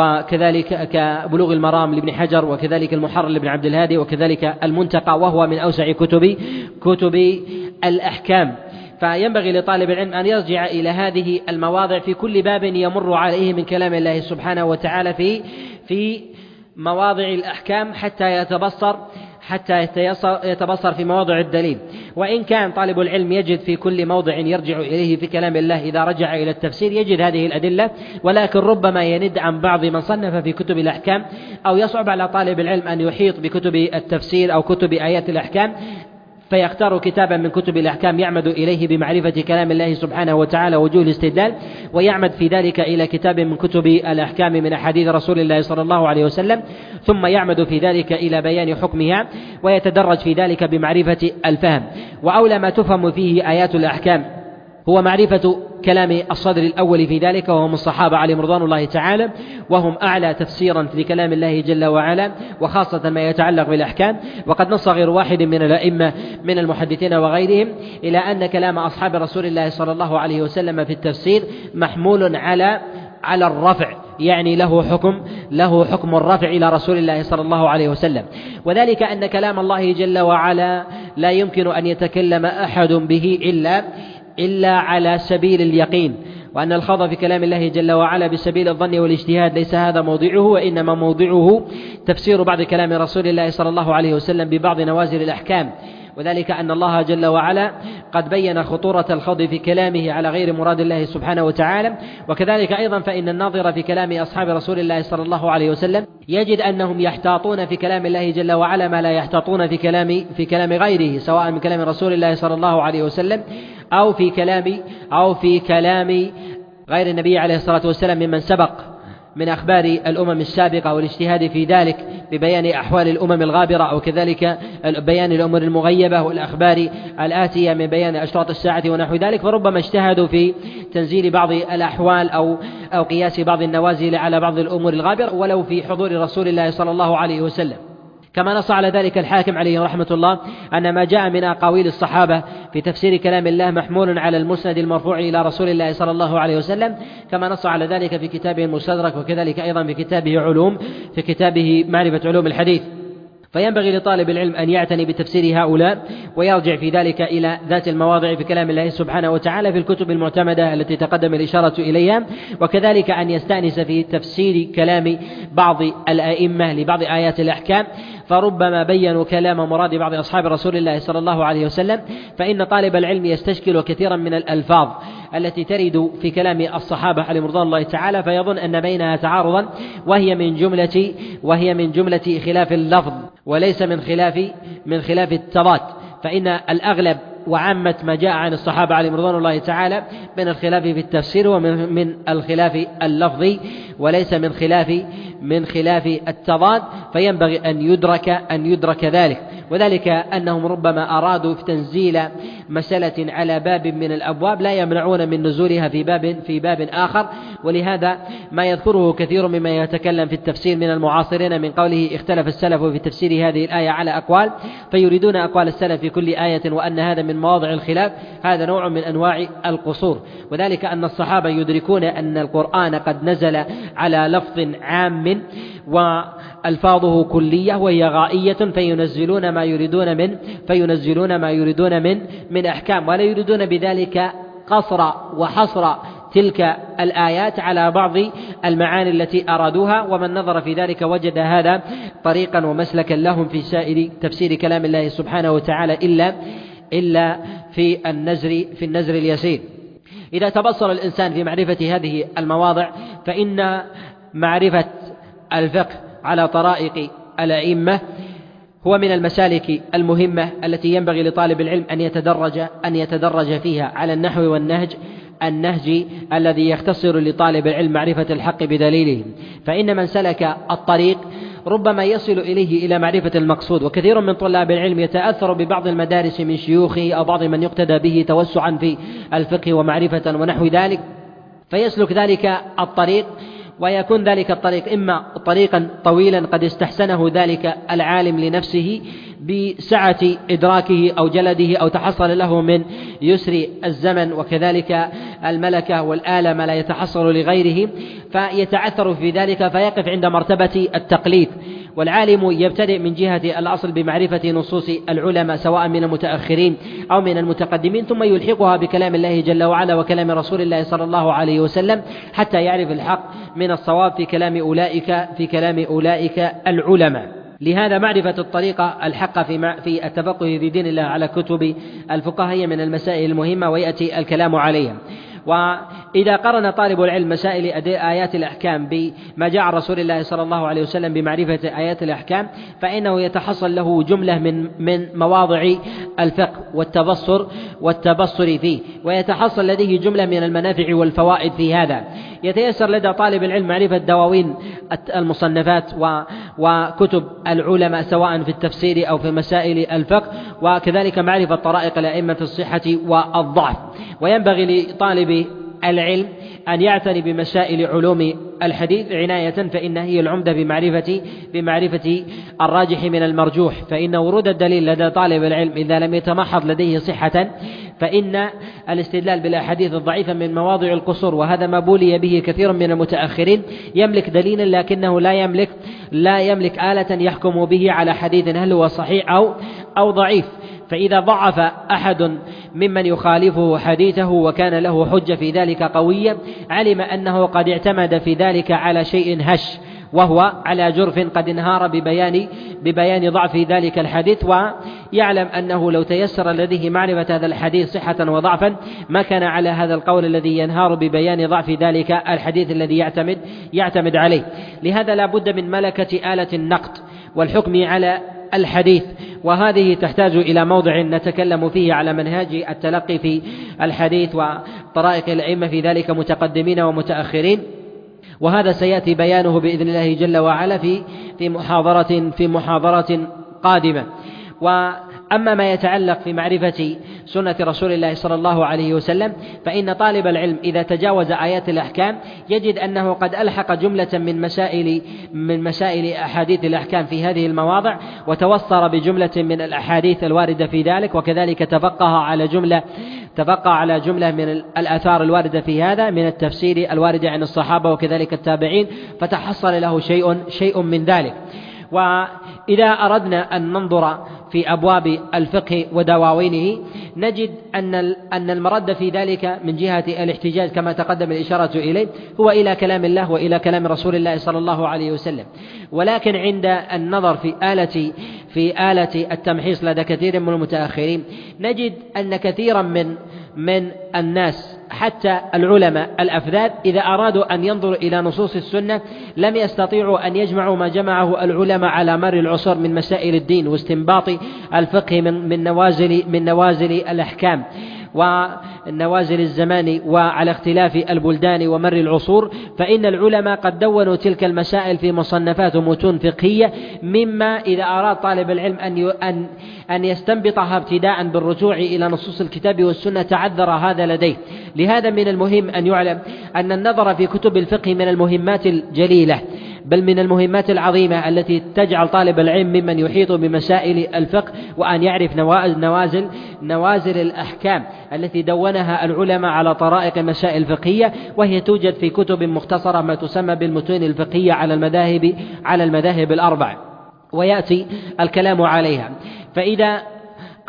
وكذلك كبلوغ المرام لابن حجر، وكذلك المحرر لابن عبد الهادي، وكذلك المنتقى وهو من أوسع كتب كتب الأحكام. فينبغي لطالب العلم أن يرجع إلى هذه المواضع في كل باب يمر عليه من كلام الله سبحانه وتعالى في في مواضع الأحكام حتى يتبصر حتى يتبصر في مواضع الدليل. وإن كان طالب العلم يجد في كل موضع يرجع إليه في كلام الله إذا رجع إلى التفسير يجد هذه الأدلة، ولكن ربما يند عن بعض من صنف في كتب الأحكام، أو يصعب على طالب العلم أن يحيط بكتب التفسير أو كتب آيات الأحكام، فيختار كتابا من كتب الأحكام يعمد إليه بمعرفة كلام الله سبحانه وتعالى وجوه الاستدلال، ويعمد في ذلك إلى كتاب من كتب الأحكام من أحاديث رسول الله صلى الله عليه وسلم، ثم يعمد في ذلك إلى بيان حكمها، ويتدرج في ذلك بمعرفة الفهم. وأولى ما تفهم فيه آيات الأحكام هو معرفة كلام الصدر الأول في ذلك، وهم الصحابة عليهم رضوان الله تعالى، وهم أعلى تفسيرا لكلام الله جل وعلا، وخاصة ما يتعلق بالأحكام. وقد نص غير واحد من الأئمة من المحدثين وغيرهم إلى أن كلام أصحاب رسول الله صلى الله عليه وسلم في التفسير محمول على على الرفع، يعني له حكم له حكم الرفع إلى رسول الله صلى الله عليه وسلم، وذلك أن كلام الله جل وعلا لا يمكن أن يتكلم أحد به إلا إلا على سبيل اليقين، وأن الخوض في كلام الله جل وعلا بسبيل الظن والاجتهاد ليس هذا موضعه، وإنما موضعه تفسير بعض كلام رسول الله صلى الله عليه وسلم ببعض نوازل الأحكام، وذلك أن الله جل وعلا قد بين خطورة الخوض في كلامه على غير مراد الله سبحانه وتعالى. وكذلك أيضا فإن الناظر في كلام أصحاب رسول الله صلى الله عليه وسلم يجد أنهم يحتاطون في كلام الله جل وعلا ما لا يحتاطون في كلام في كلام غيره، سواء من كلام رسول الله صلى الله عليه وسلم أو في كلام أو في كلام غير النبي عليه الصلاة والسلام ممن سبق من أخبار الأمم السابقة والاجتهاد في ذلك ببيان أحوال الأمم الغابرة، أو كذلك بيان الأمور المغيبة والأخبار الآتية من بيان أشراط الساعة ونحو ذلك، فربما اجتهدوا في تنزيل بعض الأحوال أو أو قياس بعض النوازل على بعض الأمور الغابرة ولو في حضور رسول الله صلى الله عليه وسلم. كما نص على ذلك الحاكم عليه رحمة الله أن ما جاء من أقاويل الصحابة في تفسير كلام الله محمول على المسند المرفوع إلى رسول الله صلى الله عليه وسلم، كما نص على ذلك في كتابه المستدرك، وكذلك أيضا في كتابه علوم في كتابه معرفة علوم الحديث. فينبغي لطالب العلم أن يعتني بتفسير هؤلاء، ويرجع في ذلك إلى ذات المواضع في كلام الله سبحانه وتعالى في الكتب المعتمدة التي تقدم الإشارة إليها، وكذلك أن يستأنس في تفسير كلام بعض الأئمة لبعض آيات الأحكام، فربما بينوا كلام مراد بعض أصحاب رسول الله صلى الله عليه وسلم، فإن طالب العلم يستشكل كثيرا من الألفاظ التي ترد في كلام الصحابة عليهم رضوان الله تعالى، فيظن أن بينها تعارضا، وهي من جملة وهي من جملة خلاف اللفظ وليس من خلاف من خلاف التضاد، فإن الأغلب وعامة ما جاء عن الصحابة عليهم رضوان الله تعالى من الخلاف في التفسير ومن من الخلاف اللفظي وليس من خلاف من خلاف التضاد، فينبغي أن يدرك أن يدرك ذلك، وذلك أنهم ربما أرادوا في تنزيل مسألة على باب من الأبواب لا يمنعون من نزولها في باب في باب آخر، ولهذا ما يذكره كثير مما يتكلم في التفسير من المعاصرين من قوله اختلف السلف في تفسير هذه الآية على أقوال، فيريدون أقوال السلف في كل آية، وأن هذا من مواضع الخلاف، هذا نوع من أنواع القصور، وذلك أن الصحابة يدركون أن القرآن قد نزل على لفظ عام وألفاظه كلية وهي غائية، فينزلون ما يريدون من فينزلون ما يريدون من من أحكام، ولا يريدون بذلك قصر وحصر تلك الآيات على بعض المعاني التي أرادوها، ومن نظر في ذلك وجد هذا طريقا ومسلكا لهم في سائر تفسير كلام الله سبحانه وتعالى إلا إلا في النزر في النزر اليسير. إذا تبصر الإنسان في معرفة هذه المواضع فإن معرفة الفقه على طرائق الأئمة هو من المسالك المهمة التي ينبغي لطالب العلم أن يتدرج أن يتدرج فيها على النحو والنهج النهج الذي يختصر لطالب العلم معرفة الحق بدليله، فإن من سلك الطريق ربما يصل إليه إلى معرفة المقصود. وكثير من طلاب العلم يتأثر ببعض المدارس من شيوخه أو بعض من يقتدى به توسعا في الفقه ومعرفة ونحو ذلك، فيسلك ذلك الطريق، ويكون ذلك الطريق إما طريقا طويلا قد استحسنه ذلك العالم لنفسه بسعة إدراكه أو جلده أو تحصل له من يسر الزمن وكذلك الملكة والآلة ما لا يتحصل لغيره، فيتعثر في ذلك فيقف عند مرتبة التقليد. والعالم يبتدئ من جهة الأصل بمعرفة نصوص العلماء سواء من المتأخرين أو من المتقدمين، ثم يلحقها بكلام الله جل وعلا وكلام رسول الله صلى الله عليه وسلم حتى يعرف الحق من الصواب في كلام أولئك في كلام أولئك العلماء. لهذا معرفة الطريقة الحق في في التفقه في دين الله على كتب الفقهاء هي من المسائل المهمة ويأتي الكلام عليها. وإذا قرن طالب العلم مسائل آيات الأحكام بما جاء عن رسول الله صلى الله عليه وسلم بمعرفة آيات الأحكام فإنه يتحصل له جملة من من مواضع الفقه والتبصر والتبصر فيه، ويتحصل لديه جملة من المنافع والفوائد في هذا. يتيسر لدى طالب العلم معرفة دواوين المصنفات وكتب العلماء سواء في التفسير أو في مسائل الفقه، وكذلك معرفة طرائق الأئمة في الصحة والضعف. وينبغي لطالب العلم أن يعتني بمسائل علوم الحديث عناية، فإن هي العمدة بمعرفة بمعرفة الراجح من المرجوح، فإن ورود الدليل لدى طالب العلم إذا لم يتمحض لديه صحة فإن الاستدلال بالأحاديث الضعيفة من مواضع القصور، وهذا ما بولي به كثير من المتأخرين، يملك دليلا لكنه لا يملك لا يملك آلة يحكم به على حديث هل هو صحيح أو أو ضعيف. فإذا ضعف أحد ممن يخالفه حديثه وكان له حجة في ذلك قوية علم أنه قد اعتمد في ذلك على شيء هش، وهو على جرف قد انهار ببيان ببيان ضعف ذلك الحديث، ويعلم أنه لو تيسر لديه معرفة هذا الحديث صحة وضعفا ما كان على هذا القول الذي ينهار ببيان ضعف ذلك الحديث الذي يعتمد يعتمد عليه. لهذا لا بد من ملكة آلة النقد والحكم على الحديث، وهذه تحتاج إلى موضع نتكلم فيه على منهاج التلقي في الحديث وطرائق الأئمة في ذلك متقدمين ومتأخرين، وهذا سيأتي بيانه بإذن الله جل وعلا في في محاضرة في محاضرة قادمة. وأما ما يتعلق في معرفة سنة رسول الله صلى الله عليه وسلم فإن طالب العلم إذا تجاوز آيات الأحكام يجد أنه قد ألحق جملة من مسائل من مسائل أحاديث الأحكام في هذه المواضع، وتوصر بجملة من الأحاديث الواردة في ذلك، وكذلك تفقه على جملة تفقه على جملة من الآثار الواردة في هذا من التفسير الوارد عن الصحابة وكذلك التابعين، فتحصل له شيء شيء من ذلك. وإذا أردنا أن ننظر في أبواب الفقه ودواوينه نجد أن أن المرد في ذلك من جهة الاحتجاج كما تقدم الإشارة إليه هو إلى كلام الله وإلى كلام رسول الله صلى الله عليه وسلم، ولكن عند النظر في آلة في آلة التمحيص لدى كثير من المتأخرين نجد أن كثيرا من من الناس حتى العلماء الأفذاذ إذا أرادوا أن ينظروا إلى نصوص السنة لم يستطيعوا أن يجمعوا ما جمعه العلماء على مر العصور من مسائل الدين واستنباط الفقه من من نوازل من نوازل الأحكام ونوازل الزمان وعلى اختلاف البلدان ومر العصور، فإن العلماء قد دونوا تلك المسائل في مصنفات ومتون فقهية، مما إذا أراد طالب العلم أن أن أن يستنبطها ابتداء بالرجوع إلى نصوص الكتاب والسنة تعذر هذا لديه. لهذا من المهم أن يعلم أن النظر في كتب الفقه من المهمات الجليلة بل من المهمات العظيمة التي تجعل طالب العلم ممن يحيط بمسائل الفقه، وأن يعرف نوازل نوازل الأحكام التي دونها العلماء على طرائق مسائل فقهية، وهي توجد في كتب مختصرة ما تسمى بالمتون الفقهية على المذاهب على المذاهب الأربع، ويأتي الكلام عليها. فإذا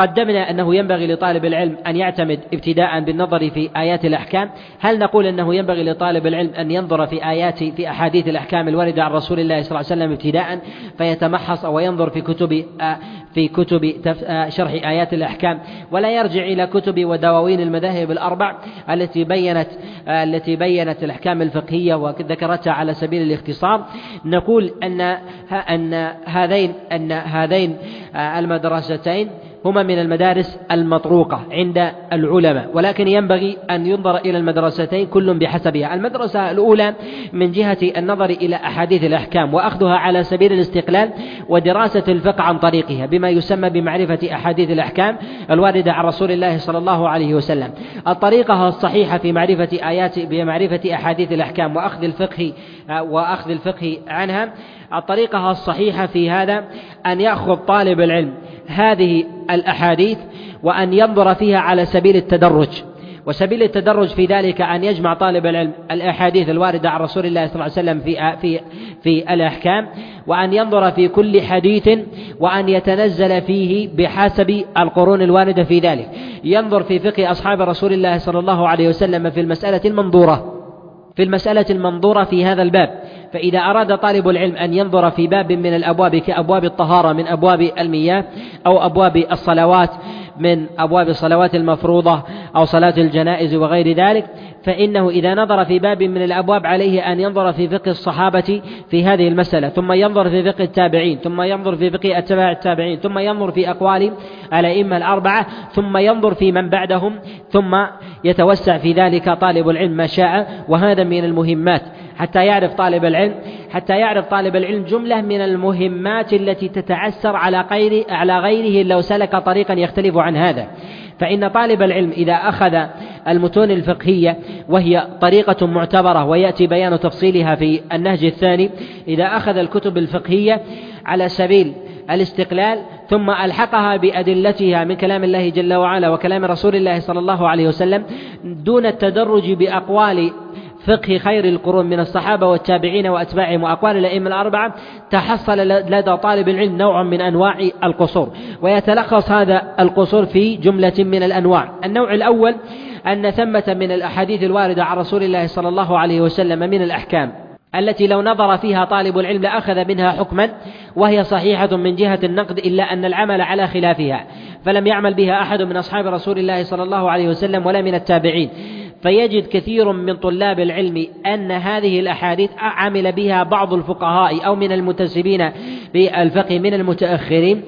قدمنا أنه ينبغي لطالب العلم أن يعتمد ابتداء بالنظر في آيات الأحكام. هل نقول أنه ينبغي لطالب العلم أن ينظر في آيات في أحاديث الأحكام الواردة عن رسول الله صلى الله عليه وسلم ابتداء فيتمحص أو ينظر في كتب في كتب شرح آيات الأحكام ولا يرجع إلى كتب ودواوين المذاهب الأربع التي بينت التي بينت الأحكام الفقهية وذكرتها على سبيل الاختصار؟ نقول أن أن هذين أن هذين المدرستين هما من المدارس المطروقة عند العلماء، ولكن ينبغي أن ينظر إلى المدرستين كل بحسبها. المدرسة الأولى من جهة النظر إلى أحاديث الأحكام وأخذها على سبيل الاستقلال ودراسة الفقه عن طريقها بما يسمى بمعرفة أحاديث الأحكام الواردة عن رسول الله صلى الله عليه وسلم. الطريقة الصحيحة في معرفة آيات بمعرفة أحاديث الأحكام وأخذ الفقه وأخذ الفقه عنها، الطريقة الصحيحة في هذا أن يأخذ طالب العلم هذه الأحاديث وأن ينظر فيها على سبيل التدرج، وسبيل التدرج في ذلك أن يجمع طالب العلم الأحاديث الواردة عن رسول الله صلى الله عليه وسلم في في في الأحكام، وأن ينظر في كل حديث وأن يتنزل فيه بحسب القرون الواردة في ذلك. ينظر في فقه أصحاب رسول الله صلى الله عليه وسلم في المسألة المنظورة في المسألة المنظورة في هذا الباب. فإذا أراد طالب العلم أن ينظر في باب من الأبواب كأبواب الطهارة من أبواب المياه أو أبواب الصلوات من أبواب الصلوات المفروضة أو صلاة الجنائز وغير ذلك، فإنه إذا نظر في باب من الأبواب عليه أن ينظر في فقه الصحابة في هذه المسألة، ثم ينظر في فقه التابعين، ثم ينظر في فقه أتباع التابعين، ثم ينظر في أقوال الأئمة الأربعة، ثم ينظر في من بعدهم، ثم يتوسع في ذلك طالب العلم ما شاء. وهذا من المهمات حتى يعرف طالب العلم حتى يعرف طالب العلم جملة من المهمات التي تتعسر على غير على غيره لو سلك طريقا يختلف عن هذا. فإن طالب العلم إذا أخذ المتون الفقهية وهي طريقة معتبرة ويأتي بيان تفصيلها في النهج الثاني، إذا أخذ الكتب الفقهية على سبيل الاستقلال ثم ألحقها بأدلتها من كلام الله جل وعلا وكلام رسول الله صلى الله عليه وسلم دون التدرج بأقوال فقه خير القرون من الصحابة والتابعين وأتباعهم وأقوال الأئمة الأربعة، تحصل لدى طالب العلم نوع من أنواع القصور، ويتلخص هذا القصور في جملة من الأنواع. النوع الأول أن ثمة من الأحاديث الواردة عن رسول الله صلى الله عليه وسلم من الأحكام التي لو نظر فيها طالب العلم لأخذ منها حكما وهي صحيحة من جهة النقد، إلا أن العمل على خلافها فلم يعمل بها أحد من أصحاب رسول الله صلى الله عليه وسلم ولا من التابعين. فيجد كثير من طلاب العلم أن هذه الأحاديث عمل بها بعض الفقهاء أو من المنتسبين بالفقه من المتأخرين،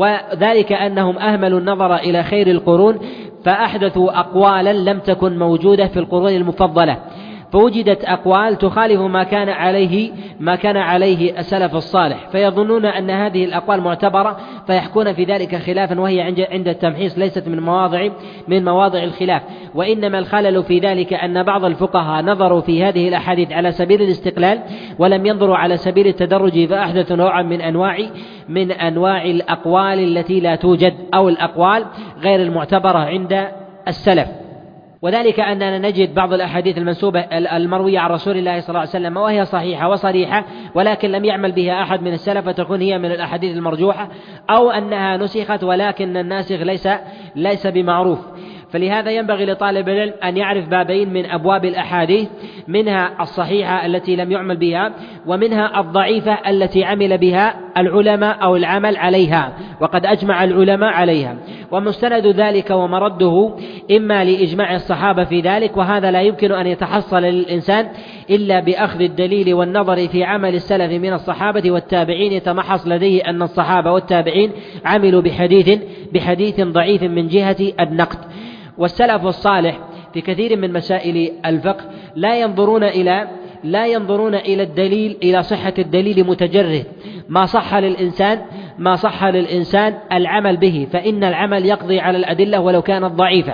وذلك أنهم أهملوا النظر إلى خير القرون فأحدثوا أقوالا لم تكن موجودة في القرون المفضلة، فوجدت أقوال تخالف ما كان عليه ما كان عليه السلف الصالح، فيظنون أن هذه الأقوال معتبرة فيحكون في ذلك خلافا، وهي عند التمحيص ليست من مواضع من مواضع الخلاف، وإنما الخلل في ذلك أن بعض الفقهاء نظروا في هذه الأحاديث على سبيل الاستقلال ولم ينظروا على سبيل التدرج، فأحدثوا نوعا من أنواع من أنواع الأقوال التي لا توجد أو الأقوال غير المعتبرة عند السلف. وذلك أننا نجد بعض الأحاديث المنسوبة المروية عن رسول الله صلى الله عليه وسلم وهي صحيحة وصريحة ولكن لم يعمل بها أحد من السلف، فتكون هي من الأحاديث المرجوحة، أو أنها نسخت ولكن الناسخ ليس ليس بمعروف. فلهذا ينبغي لطالب العلم أن يعرف بابين من أبواب الأحاديث، منها الصحيحة التي لم يعمل بها، ومنها الضعيفة التي عمل بها العلماء أو العمل عليها وقد أجمع العلماء عليها، ومستند ذلك ومرده إما لإجماع الصحابة في ذلك، وهذا لا يمكن أن يتحصل للإنسان إلا بأخذ الدليل والنظر في عمل السلف من الصحابة والتابعين، يتمحص لديه أن الصحابة والتابعين عملوا بحديث بحديث ضعيف من جهة النقد. والسلف الصالح في كثير من مسائل الفقه لا ينظرون إلى لا ينظرون إلى الدليل إلى صحة الدليل متجرد، ما صح للإنسان ما صح للإنسان العمل به، فإن العمل يقضي على الأدلة ولو كانت ضعيفة،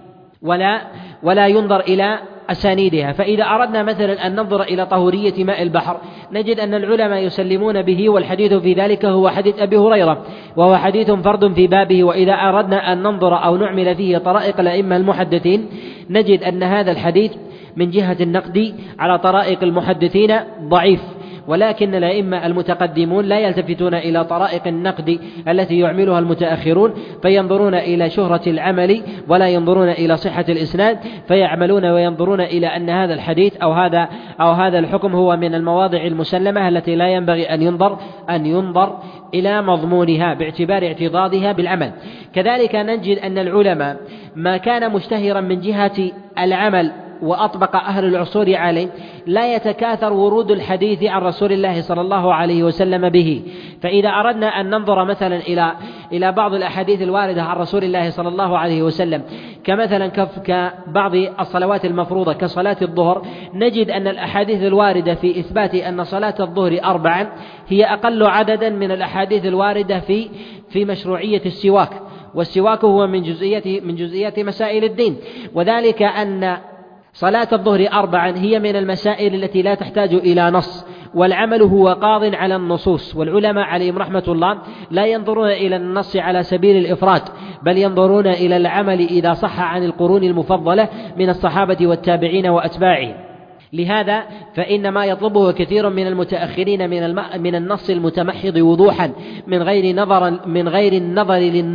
ولا ولا ينظر إلى أسانيدها. فإذا أردنا مثلا أن ننظر إلى طهورية ماء البحر نجد أن العلماء يسلمون به، والحديث في ذلك هو حديث أبي هريرة وهو حديث فرد في بابه. وإذا أردنا أن ننظر أو نعمل فيه طرائق الأئمة المحدثين نجد أن هذا الحديث من جهة النقد على طرائق المحدثين ضعيف، ولكن الأئمة المتقدمون لا يلتفتون إلى طرائق النقد التي يعملها المتأخرون، فينظرون إلى شهرة العمل ولا ينظرون إلى صحة الإسناد، فيعملون وينظرون إلى أن هذا الحديث أو هذا أو هذا الحكم هو من المواضع المسلمة التي لا ينبغي أن ينظر أن ينظر إلى مضمونها باعتبار اعتضادها بالعمل. كذلك نجد أن العلماء ما كان مشتهرا من جهة العمل وأطبق أهل العصور عليه لا يتكاثر ورود الحديث عن رسول الله صلى الله عليه وسلم به. فإذا أردنا أن ننظر مثلا إلى إلى بعض الأحاديث الواردة عن رسول الله صلى الله عليه وسلم كمثلا كبعض الصلوات المفروضة كصلاة الظهر، نجد أن الأحاديث الواردة في إثبات أن صلاة الظهر أربعا هي أقل عددا من الأحاديث الواردة في في مشروعية السواك، والسواك هو من جزئيات من جزئيات مسائل الدين، وذلك أن صلاة الظهر أربعا هي من المسائل التي لا تحتاج إلى نص، والعمل هو قاض على النصوص. والعلماء عليهم رحمة الله لا ينظرون إلى النص على سبيل الإفراد، بل ينظرون إلى العمل إذا صح عن القرون المفضلة من الصحابة والتابعين وأتباعهم. لهذا فإن ما يطلبه كثير من المتأخرين من الم... من النص المتمحض وضوحا من غير نظر من غير النظر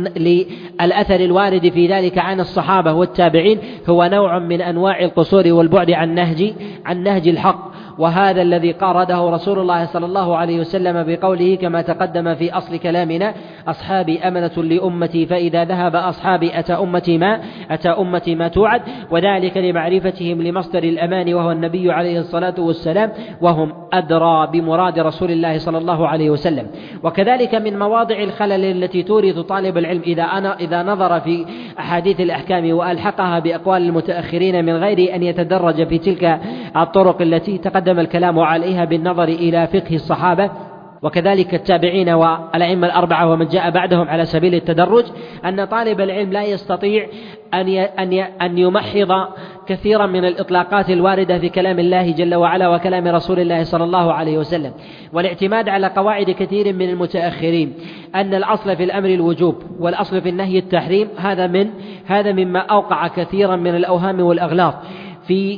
للأثر الوارد في ذلك عن الصحابة والتابعين هو نوع من أنواع القصور والبعد عن نهج عن نهج الحق، وهذا الذي قارده رسول الله صلى الله عليه وسلم بقوله كما تقدم في أصل كلامنا: أصحابي أمنة لأمتي فإذا ذهب أصحابي أتى أمتي ما أتى أمتي ما توعد، وذلك لمعرفتهم لمصدر الأمان وهو النبي عليه الصلاة والسلام، وهم أدرى بمراد رسول الله صلى الله عليه وسلم. وكذلك من مواضع الخلل التي تورث طالب العلم إذا أنا إذا نظر في أحاديث الأحكام وألحقها بأقوال المتأخرين من غير أن يتدرج في تلك الطرق التي تقدم الكلام عليها بالنظر إلى فقه الصحابة وكذلك التابعين والأئمة الأربعة ومن جاء بعدهم على سبيل التدرج، أن طالب العلم لا يستطيع أن أن يمحض كثيرا من الإطلاقات الواردة في كلام الله جل وعلا وكلام رسول الله صلى الله عليه وسلم، والاعتماد على قواعد كثير من المتأخرين أن الأصل في الأمر الوجوب والأصل في النهي التحريم. هذا من هذا مما أوقع كثيرا من الأوهام والأغلاط في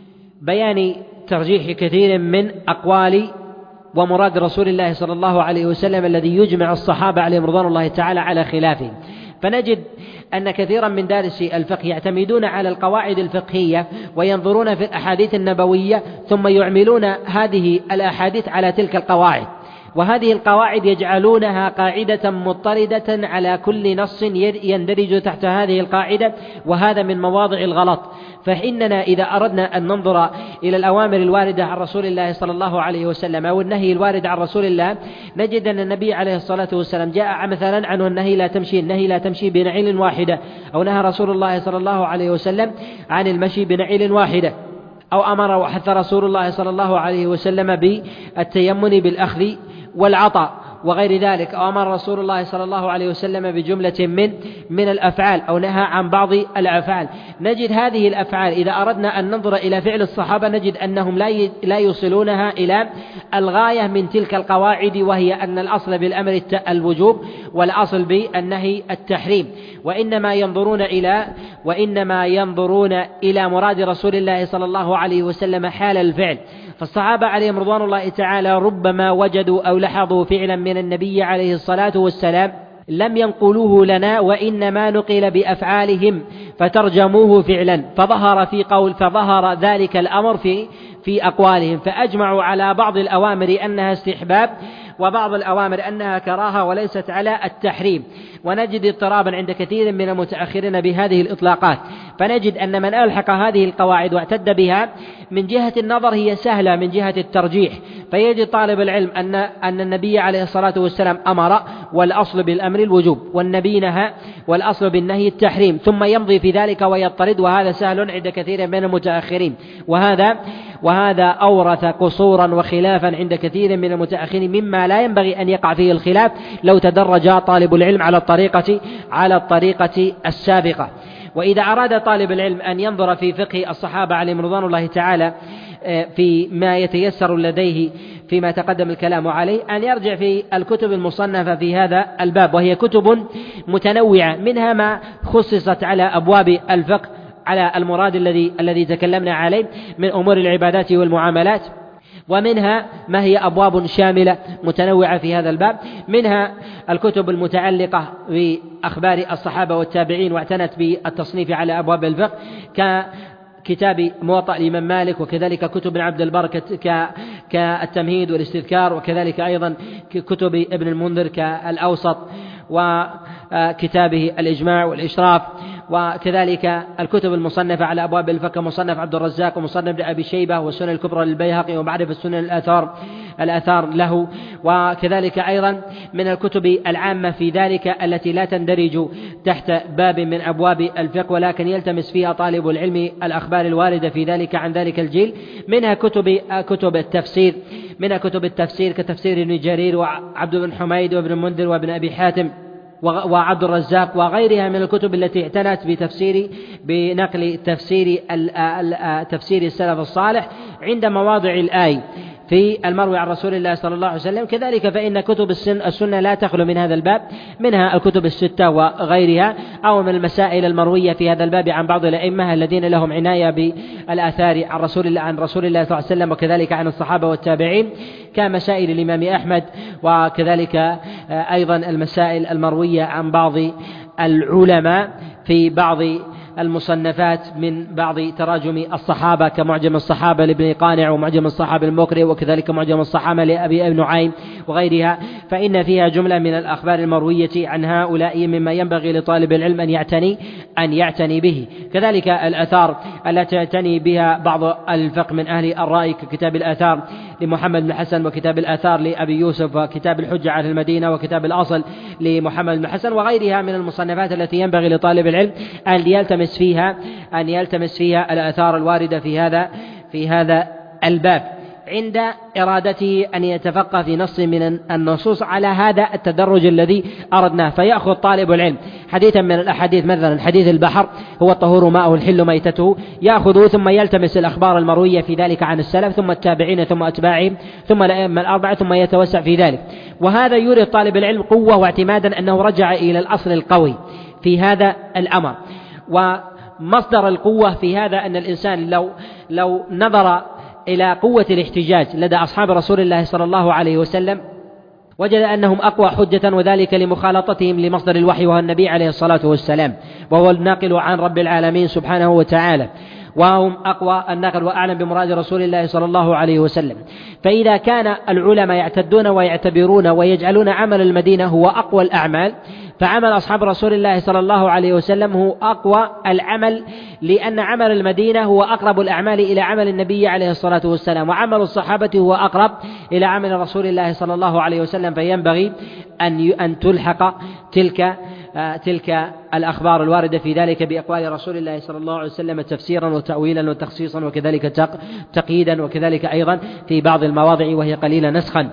بيان ترجيح كثير من أقوال ومراد رسول الله صلى الله عليه وسلم الذي يجمع الصحابة عليهم رضوان الله تعالى على خلافه. فنجد أن كثيرا من دارسي الفقه يعتمدون على القواعد الفقهية وينظرون في الأحاديث النبوية ثم يعملون هذه الأحاديث على تلك القواعد، وهذه القواعد يجعلونها قاعدة مضطردة على كل نص يندرج تحت هذه القاعدة، وهذا من مواضع الغلط. فإننا إذا أردنا أن ننظر إلى الأوامر الواردة عن رسول الله صلى الله عليه وسلم أو النهي الوارد عن رسول الله، نجد أن النبي عليه الصلاة والسلام جاء مثلا عنه النهي لا تمشي النهي لا تمشي بنعيل واحدة، أو نهى رسول الله صلى الله عليه وسلم عن المشي بنعيل واحدة، أو أمر وحث رسول الله صلى الله عليه وسلم بالتيمن بالأخذ والعطاء وغير ذلك، أو أمر رسول الله صلى الله عليه وسلم بجملة من من الأفعال أو نهى عن بعض الأفعال. نجد هذه الأفعال إذا أردنا أن ننظر إلى فعل الصحابة نجد أنهم لا لا يوصلونها إلى الغاية من تلك القواعد، وهي أن الأصل بالأمر الوجوب والأصل بالنهي التحريم، وإنما ينظرون إلى وإنما ينظرون إلى مراد رسول الله صلى الله عليه وسلم حال الفعل. فالصحابة عليهم رضوان الله تعالى ربما وجدوا أو لاحظوا فعلا من النبي عليه الصلاة والسلام لم ينقلوه لنا، وإنما نقل بأفعالهم فترجموه فعلا، فظهر في قول فظهر ذلك الأمر في في أقوالهم، فأجمعوا على بعض الأوامر أنها استحباب وبعض الأوامر أنها كراهة وليست على التحريم. ونجد اضطرابا عند كثير من المتأخرين بهذه الإطلاقات، فنجد أن من ألحق هذه القواعد واعتد بها من جهة النظر هي سهلة من جهة الترجيح، فيجد طالب العلم أن أن النبي عليه الصلاة والسلام أمر والأصل بالأمر الوجوب، والنبي نهى والأصل بالنهي التحريم، ثم يمضي في ذلك ويضطرد، وهذا سهل عند كثير من المتأخرين، وهذا وهذا أورث قصورا وخلافا عند كثير من المتأخرين مما لا ينبغي أن يقع فيه الخلاف لو تدرج طالب العلم على الطريقة على الطريقة السابقة. وإذا أراد طالب العلم أن ينظر في فقه الصحابة عليهم رضوان الله تعالى في ما يتيسر لديه فيما تقدم الكلام عليه، أن يرجع في الكتب المصنفة في هذا الباب، وهي كتب متنوعة، منها ما خصصت على أبواب الفقه على المراد الذي الذي تكلمنا عليه من أمور العبادات والمعاملات، ومنها ما هي أبواب شاملة متنوعة في هذا الباب، منها الكتب المتعلقة بأخبار الصحابة والتابعين واعتنت بالتصنيف على أبواب الفقه ككتاب موطأ الإمام مالك، وكذلك كتب عبد البر كالتمهيد والاستذكار، وكذلك أيضا كتب ابن المنذر كالأوسط وكتابه الإجماع والإشراف، وكذلك الكتب المصنفة على أبواب الفقه مصنف عبد الرزاق ومصنف أبي شيبة والسنن الكبرى للبيهقي ومعرفة السنن الآثار الآثار له، وكذلك أيضا من الكتب العامة في ذلك التي لا تندرج تحت باب من أبواب الفقه ولكن يلتمس فيها طالب العلم الأخبار الواردة في ذلك عن ذلك الجيل، منها كتب كتب التفسير منها كتب التفسير كتفسير ابن جرير وعبد بن حميد وابن منذر وابن أبي حاتم وعبد الرزاق وغيرها من الكتب التي اعتنت بتفسير بنقل تفسير تفسير السلف الصالح عند مواضع الآي في المروي عن رسول الله صلى الله عليه وسلم. كذلك فإن كتب السنة لا تخلو من هذا الباب، منها الكتب الستة وغيرها، أو من المسائل المروية في هذا الباب عن بعض الأئمة الذين لهم عناية بالآثار عن رسول الله عن رسول الله صلى الله عليه وسلم، وكذلك عن الصحابة والتابعين كمسائل الإمام أحمد، وكذلك أيضا المسائل المروية عن بعض العلماء في بعض المصنفات من بعض تراجم الصحابة كمعجم الصحابة لابن قانع ومعجم الصحابة المقري، وكذلك معجم الصحابة لأبي ابن نعيم وغيرها، فإن فيها جملة من الأخبار المروية عن هؤلاء مما ينبغي لطالب العلم أن يعتني أن يعتني به. كذلك الآثار التي يعتني بها بعض الفقه من أهل الرأي ككتاب الآثار لمحمد بن حسن، وكتاب الآثار لأبي يوسف، وكتاب الحجة على المدينة، وكتاب الأصل لمحمد بن حسن، وغيرها من المصنفات التي ينبغي لطالب العلم أن يلتمس فيها أن يلتمس فيها الآثار الواردة في هذا في هذا الباب عند إرادته أن يتفقه في نص من النصوص على هذا التدرج الذي أردناه، فيأخذ طالب العلم حديثا من الأحاديث، مثلا حديث البحر هو الطهور ماءه الحل ميتته، يأخذه ثم يلتمس الأخبار المروية في ذلك عن السلف ثم التابعين ثم أتباعهم ثم الأئمة الأربعة ثم يتوسع في ذلك، وهذا يوري طالب العلم قوة واعتمادا أنه رجع إلى الأصل القوي في هذا الأمر. ومصدر القوة في هذا أن الإنسان لو لو نظر إلى قوة الاحتجاج لدى أصحاب رسول الله صلى الله عليه وسلم وجد أنهم أقوى حجة، وذلك لمخالطتهم لمصدر الوحي وهو النبي عليه الصلاة والسلام، وهو الناقل عن رب العالمين سبحانه وتعالى، وهم أقوى الناقل وأعلم بمراد رسول الله صلى الله عليه وسلم. فإذا كان العلماء يعتدون ويعتبرون ويجعلون عمل المدينة هو أقوى الأعمال، فعمل أصحاب رسول الله صلى الله عليه وسلم هو أقوى العمل، لأن عمل المدينة هو أقرب الأعمال إلى عمل النبي عليه الصلاة والسلام، وعمل الصحابة هو أقرب إلى عمل رسول الله صلى الله عليه وسلم، فينبغي أن أن تلحق تلك تلك الأخبار الواردة في ذلك بأقوال رسول الله صلى الله عليه وسلم تفسيرا وتأويلا وتخصيصا، وكذلك تقييدا، وكذلك أيضا في بعض المواضع وهي قليلة نسخا.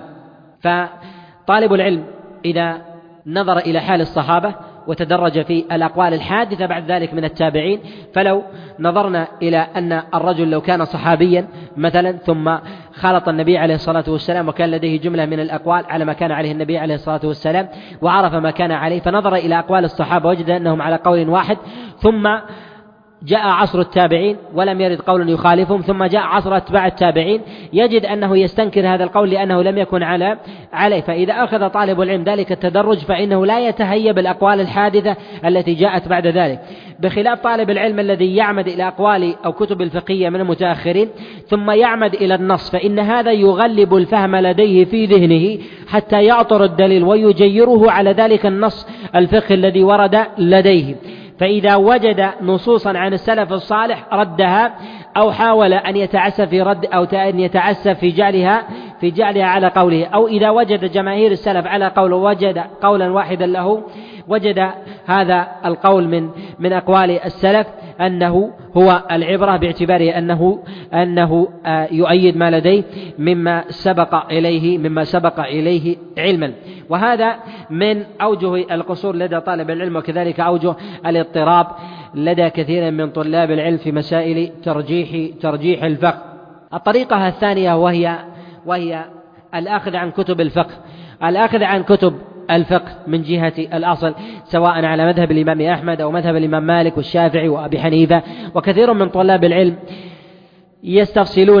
فطالب العلم إذا نظر إلى حال الصحابة وتدرج في الأقوال الحادثة بعد ذلك من التابعين، فلو نظرنا إلى أن الرجل لو كان صحابيا مثلا ثم خالط النبي عليه الصلاة والسلام وكان لديه جملة من الأقوال على ما كان عليه النبي عليه الصلاة والسلام وعرف ما كان عليه، فنظر إلى أقوال الصحابة وجد أنهم على قول واحد، ثم جاء عصر التابعين ولم يرد قول يخالفهم، ثم جاء عصر أتباع التابعين يجد أنه يستنكر هذا القول لأنه لم يكن على عليه. فإذا أخذ طالب العلم ذلك التدرج فإنه لا يتهيب الأقوال الحادثة التي جاءت بعد ذلك، بخلاف طالب العلم الذي يعمد إلى أقوال أو كتب الفقهية من المتأخرين ثم يعمد إلى النص، فإن هذا يغلب الفهم لديه في ذهنه حتى يعطر الدليل ويجيره على ذلك النص الفقه الذي ورد لديه. فإذا وجد نصوصا عن السلف الصالح ردها أو حاول أن يتعسف في رد أو أن يتعسف في جعلها في جعلها على قوله، أو إذا وجد جماهير السلف على قول وجد قولا واحدا له، وجد هذا القول من من أقوال السلف أنه هو العبرة باعتباره أنه أنه يؤيد ما لديه مما سبق إليه مما سبق إليه علما. وهذا من أوجه القصور لدى طالب العلم، وكذلك أوجه الاضطراب لدى كثير من طلاب العلم في مسائل ترجيح ترجيح الفقه. الطريقة الثانية وهي وهي الأخذ عن كتب الفقه الأخذ عن كتب الفقه من جهة الأصل، سواء على مذهب الإمام أحمد أو مذهب الإمام مالك والشافعي وأبي حنيفة. وكثير من طلاب العلم يستفصلون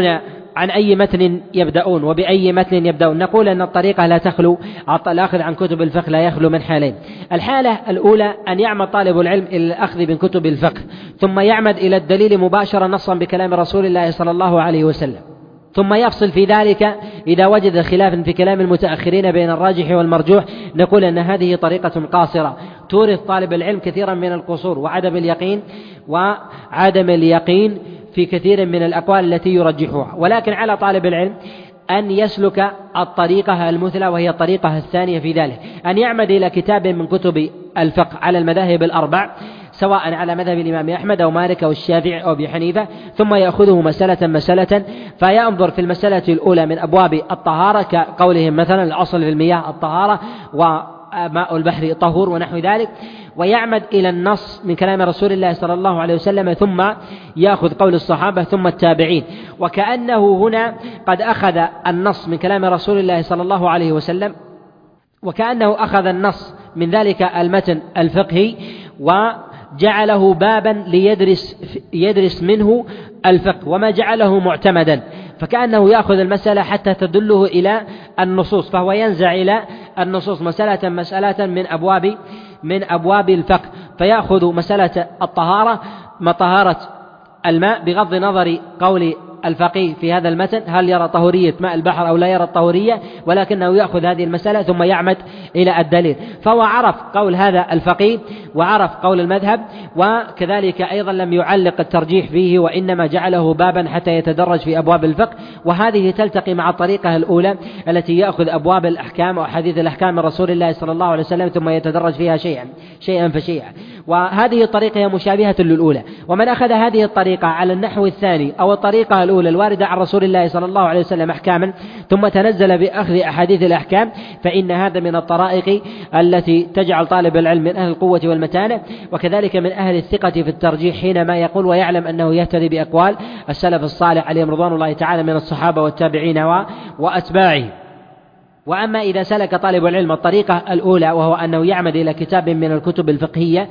عن أي متن يبدأون وبأي متن يبدأون؟ نقول أن الطريقة لا تخلو، الأخذ عن كتب الفقه لا يخلو من حالين. الحالة الأولى أن يعمد طالب العلم إلى الأخذ من كتب الفقه ثم يعمد إلى الدليل مباشرة نصا بكلام رسول الله صلى الله عليه وسلم، ثم يفصل في ذلك إذا وجد خلافا في كلام المتأخرين بين الراجح والمرجوح. نقول أن هذه طريقة قاصرة تورث طالب العلم كثيرا من القصور وعدم اليقين وعدم اليقين في كثير من الأقوال التي يرجحها. ولكن على طالب العلم أن يسلك الطريقة المثلى، وهي الطريقة الثانية في ذلك، أن يعمد إلى كتاب من كتب الفقه على المذاهب الأربع، سواء على مذهب الإمام أحمد أو مالك أو الشافعي أو أبي حنيفة، ثم يأخذه مسألة مسألة فينظر في المسألة الأولى من أبواب الطهارة كقولهم مثلا الأصل في المياه الطهارة وماء البحر طهور ونحو ذلك، ويعمد إلى النص من كلام رسول الله صلى الله عليه وسلم، ثم يأخذ قول الصحابة ثم التابعين، وكأنه هنا قد أخذ النص من كلام رسول الله صلى الله عليه وسلم، وكأنه أخذ النص من ذلك المتن الفقهي وجعله بابا ليدرس يدرس منه الفقه، وما جعله معتمدا، فكأنه يأخذ المسألة حتى تدله إلى النصوص، فهو ينزع إلى النصوص مسألة مسألة من أبواب من أبواب الفقه، فيأخذ مسألة الطهارة ما طهارة الماء بغض نظر قول الفقيه في هذا المتن هل يرى طهورية ماء البحر أو لا يرى الطهورية، ولكنه يأخذ هذه المسألة ثم يعمد إلى الدليل، فهو عرف قول هذا الفقيه وعرف قول المذهب، وكذلك أيضا لم يعلق الترجيح فيه، وإنما جعله بابا حتى يتدرج في أبواب الفقه. وهذه تلتقي مع الطريقة الأولى التي يأخذ أبواب الأحكام وأحاديث الأحكام من رسول الله صلى الله عليه وسلم ثم يتدرج فيها شيئا شيئا فشيئا، وهذه الطريقة هي مشابهة للأولى. ومن أخذ هذه الطريقة على النحو الثاني أو الطريقة الأولى الواردة عن رسول الله صلى الله عليه وسلم أحكاما ثم تنزل بأخذ أحاديث الأحكام، فإن هذا من الطرائق التي تجعل طالب العلم من أهل القوة والمتانة، وكذلك من أهل الثقة في الترجيح حينما يقول ويعلم أنه يهتدي بأقوال السلف الصالح عليهم رضوان الله تعالى من الصحابة والتابعين وأتباعهم. وأما إذا سلك طالب العلم الطريقة الأولى وهو أنه يعمد إلى كتاب من الكتب الفقهية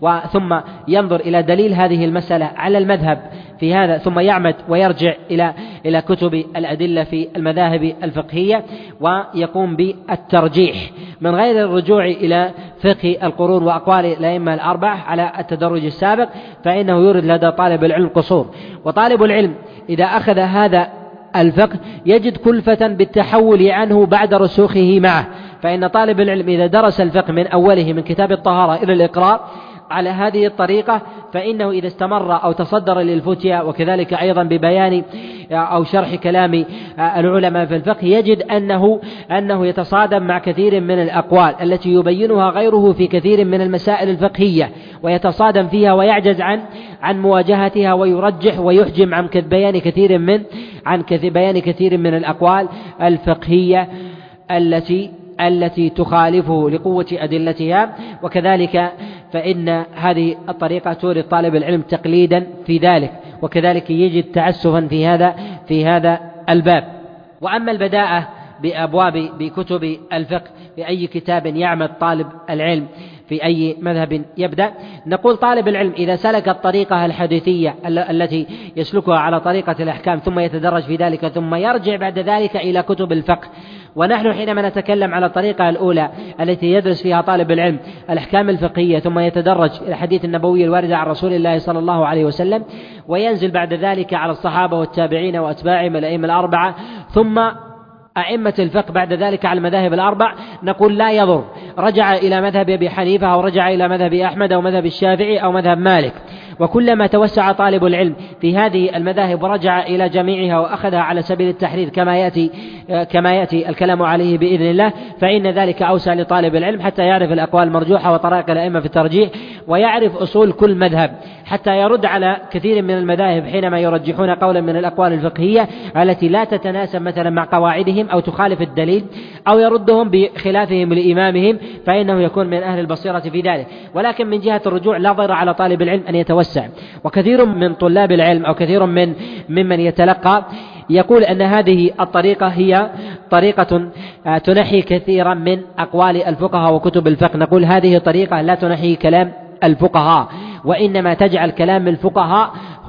ثم ينظر إلى دليل هذه المسألة على المذهب في هذا، ثم يعمد ويرجع إلى إلى كتب الأدلة في المذاهب الفقهية ويقوم بالترجيح من غير الرجوع إلى فقه القرون وأقوال الأئمة الأربعة على التدرج السابق، فإنه يورد لدى طالب العلم قصور. وطالب العلم إذا أخذ هذا الفقه يجد كلفة بالتحول عنه بعد رسوخه معه، فإن طالب العلم إذا درس الفقه من أوله من كتاب الطهارة إلى الإقرار على هذه الطريقة، فإنه إذا استمر أو تصدر للفتيا وكذلك أيضا ببيان أو شرح كلام العلماء في الفقه يجد أنه أنه يتصادم مع كثير من الأقوال التي يبينها غيره في كثير من المسائل الفقهية، ويتصادم فيها ويعجز عن عن مواجهتها ويرجح ويحجم عن بيان كثير من عن بيان كثير من الأقوال الفقهية التي التي تخالفه لقوة أدلتها. وكذلك فإن هذه الطريقة تورث طالب العلم تقليدا في ذلك، وكذلك يجد تعسفا في هذا في هذا الباب. وأما البداءة بأبواب بكتب الفقه بأي كتاب يعمد طالب العلم في أي مذهب يبدأ، نقول طالب العلم إذا سلك الطريقة الحديثية التي يسلكها على طريقة الأحكام ثم يتدرج في ذلك ثم يرجع بعد ذلك إلى كتب الفقه. ونحن حينما نتكلم على الطريقة الأولى التي يدرس فيها طالب العلم الأحكام الفقهية ثم يتدرج إلى الحديث النبوي الواردة عن رسول الله صلى الله عليه وسلم، وينزل بعد ذلك على الصحابة والتابعين وأتباعهم الأئمة الأربعة، ثم أئمة الفقه بعد ذلك على المذاهب الأربع، نقول لا يضر رجع إلى مذهب أبي حنيفة أو رجع إلى مذهب أحمد أو مذهب الشافعي أو مذهب مالك، وكلما توسع طالب العلم في هذه المذاهب ورجع إلى جميعها وأخذها على سبيل التحرير كما يأتي كما يأتي الكلام عليه بإذن الله، فإن ذلك أوسع لطالب العلم حتى يعرف الأقوال المرجوحة وطرائق الأئمة في الترجيح، ويعرف أصول كل مذهب حتى يرد على كثير من المذاهب حينما يرجحون قولا من الأقوال الفقهية التي لا تتناسب مثلا مع قواعدهم أو تخالف الدليل أو يردهم بخلافهم لإمامهم، فإنه يكون من أهل البصيرة في ذلك. ولكن من جهة الرجوع لا ضير على طالب العلم أن يتوسع. وكثير من طلاب العلم أو كثير من ممن يتلقى يقول أن هذه الطريقة هي طريقة تنحي كثيرا من أقوال الفقهاء وكتب الفقه. نقول هذه طريقة لا تنحي كلام الفقهاء، وإنما تجعل كلام الفقهاء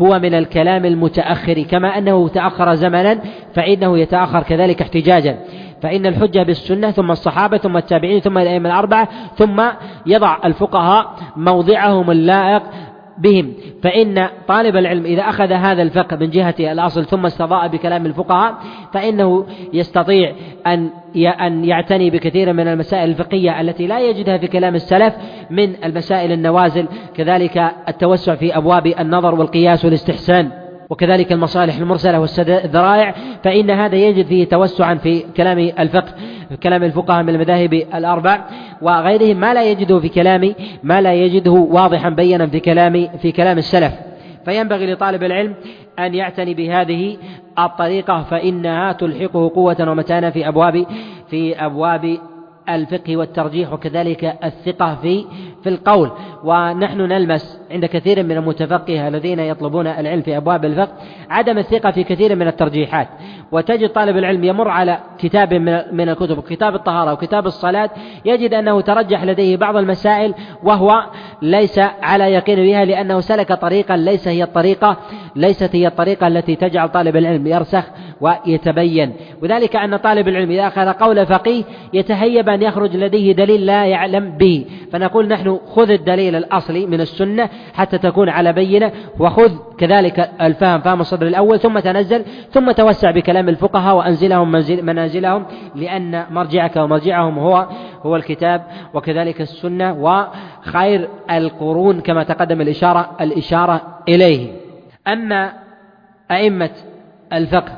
هو من الكلام المتأخر، كما أنه تأخر زمنا فإنه يتأخر كذلك احتجاجا، فإن الحجة بالسنة ثم الصحابة ثم التابعين ثم الأئمة الأربعة، ثم يضع الفقهاء موضعهم اللائق بهم. فإن طالب العلم إذا أخذ هذا الفقه من جهة الأصل ثم استضاء بكلام الفقهاء فإنه يستطيع أن أن يعتني بكثير من المسائل الفقهية التي لا يجدها في كلام السلف من المسائل النوازل، كذلك التوسع في أبواب النظر والقياس والاستحسان، وكذلك المصالح المرسلة والذرائع، فإن هذا يجد فيه توسعا في كلام الفقه كلام الفقهاء من المذاهب الأربع وغيرهم ما لا يجده في كلام ما لا يجده واضحا بينا في كلام في كلام السلف. فينبغي لطالب العلم أن يعتني بهذه الطريقة، فإنها تلحقه قوة ومتانة في أبواب في أبواب الفقه والترجيح، وكذلك الثقة في في القول. ونحن نلمس عند كثير من المتفقهة الذين يطلبون العلم في أبواب الفقه عدم الثقة في كثير من الترجيحات، وتجد طالب العلم يمر على كتاب من الكتب، كتاب الطهارة وكتاب الصلاة، يجد أنه ترجح لديه بعض المسائل وهو ليس على يقين بها، لأنه سلك طريقا ليس هي الطريقة ليست هي الطريقة التي تجعل طالب العلم يرسخ ويتبين. وذلك أن طالب العلم إذا أخذ قول فقيه يتهيب أن يخرج لديه دليل لا يعلم به، فنقول نحن خذ الدليل الأصلي من السنة حتى تكون على بينة، وخذ كذلك الفهم فهم الصدر الأول، ثم تنزل ثم توسع بكلام الفقهاء وأنزلهم منازلهم، لأن مرجعك ومرجعهم هو هو الكتاب وكذلك السنة وخير القرون كما تقدم الإشارة الإشارة إليه. أما أئمة الفقه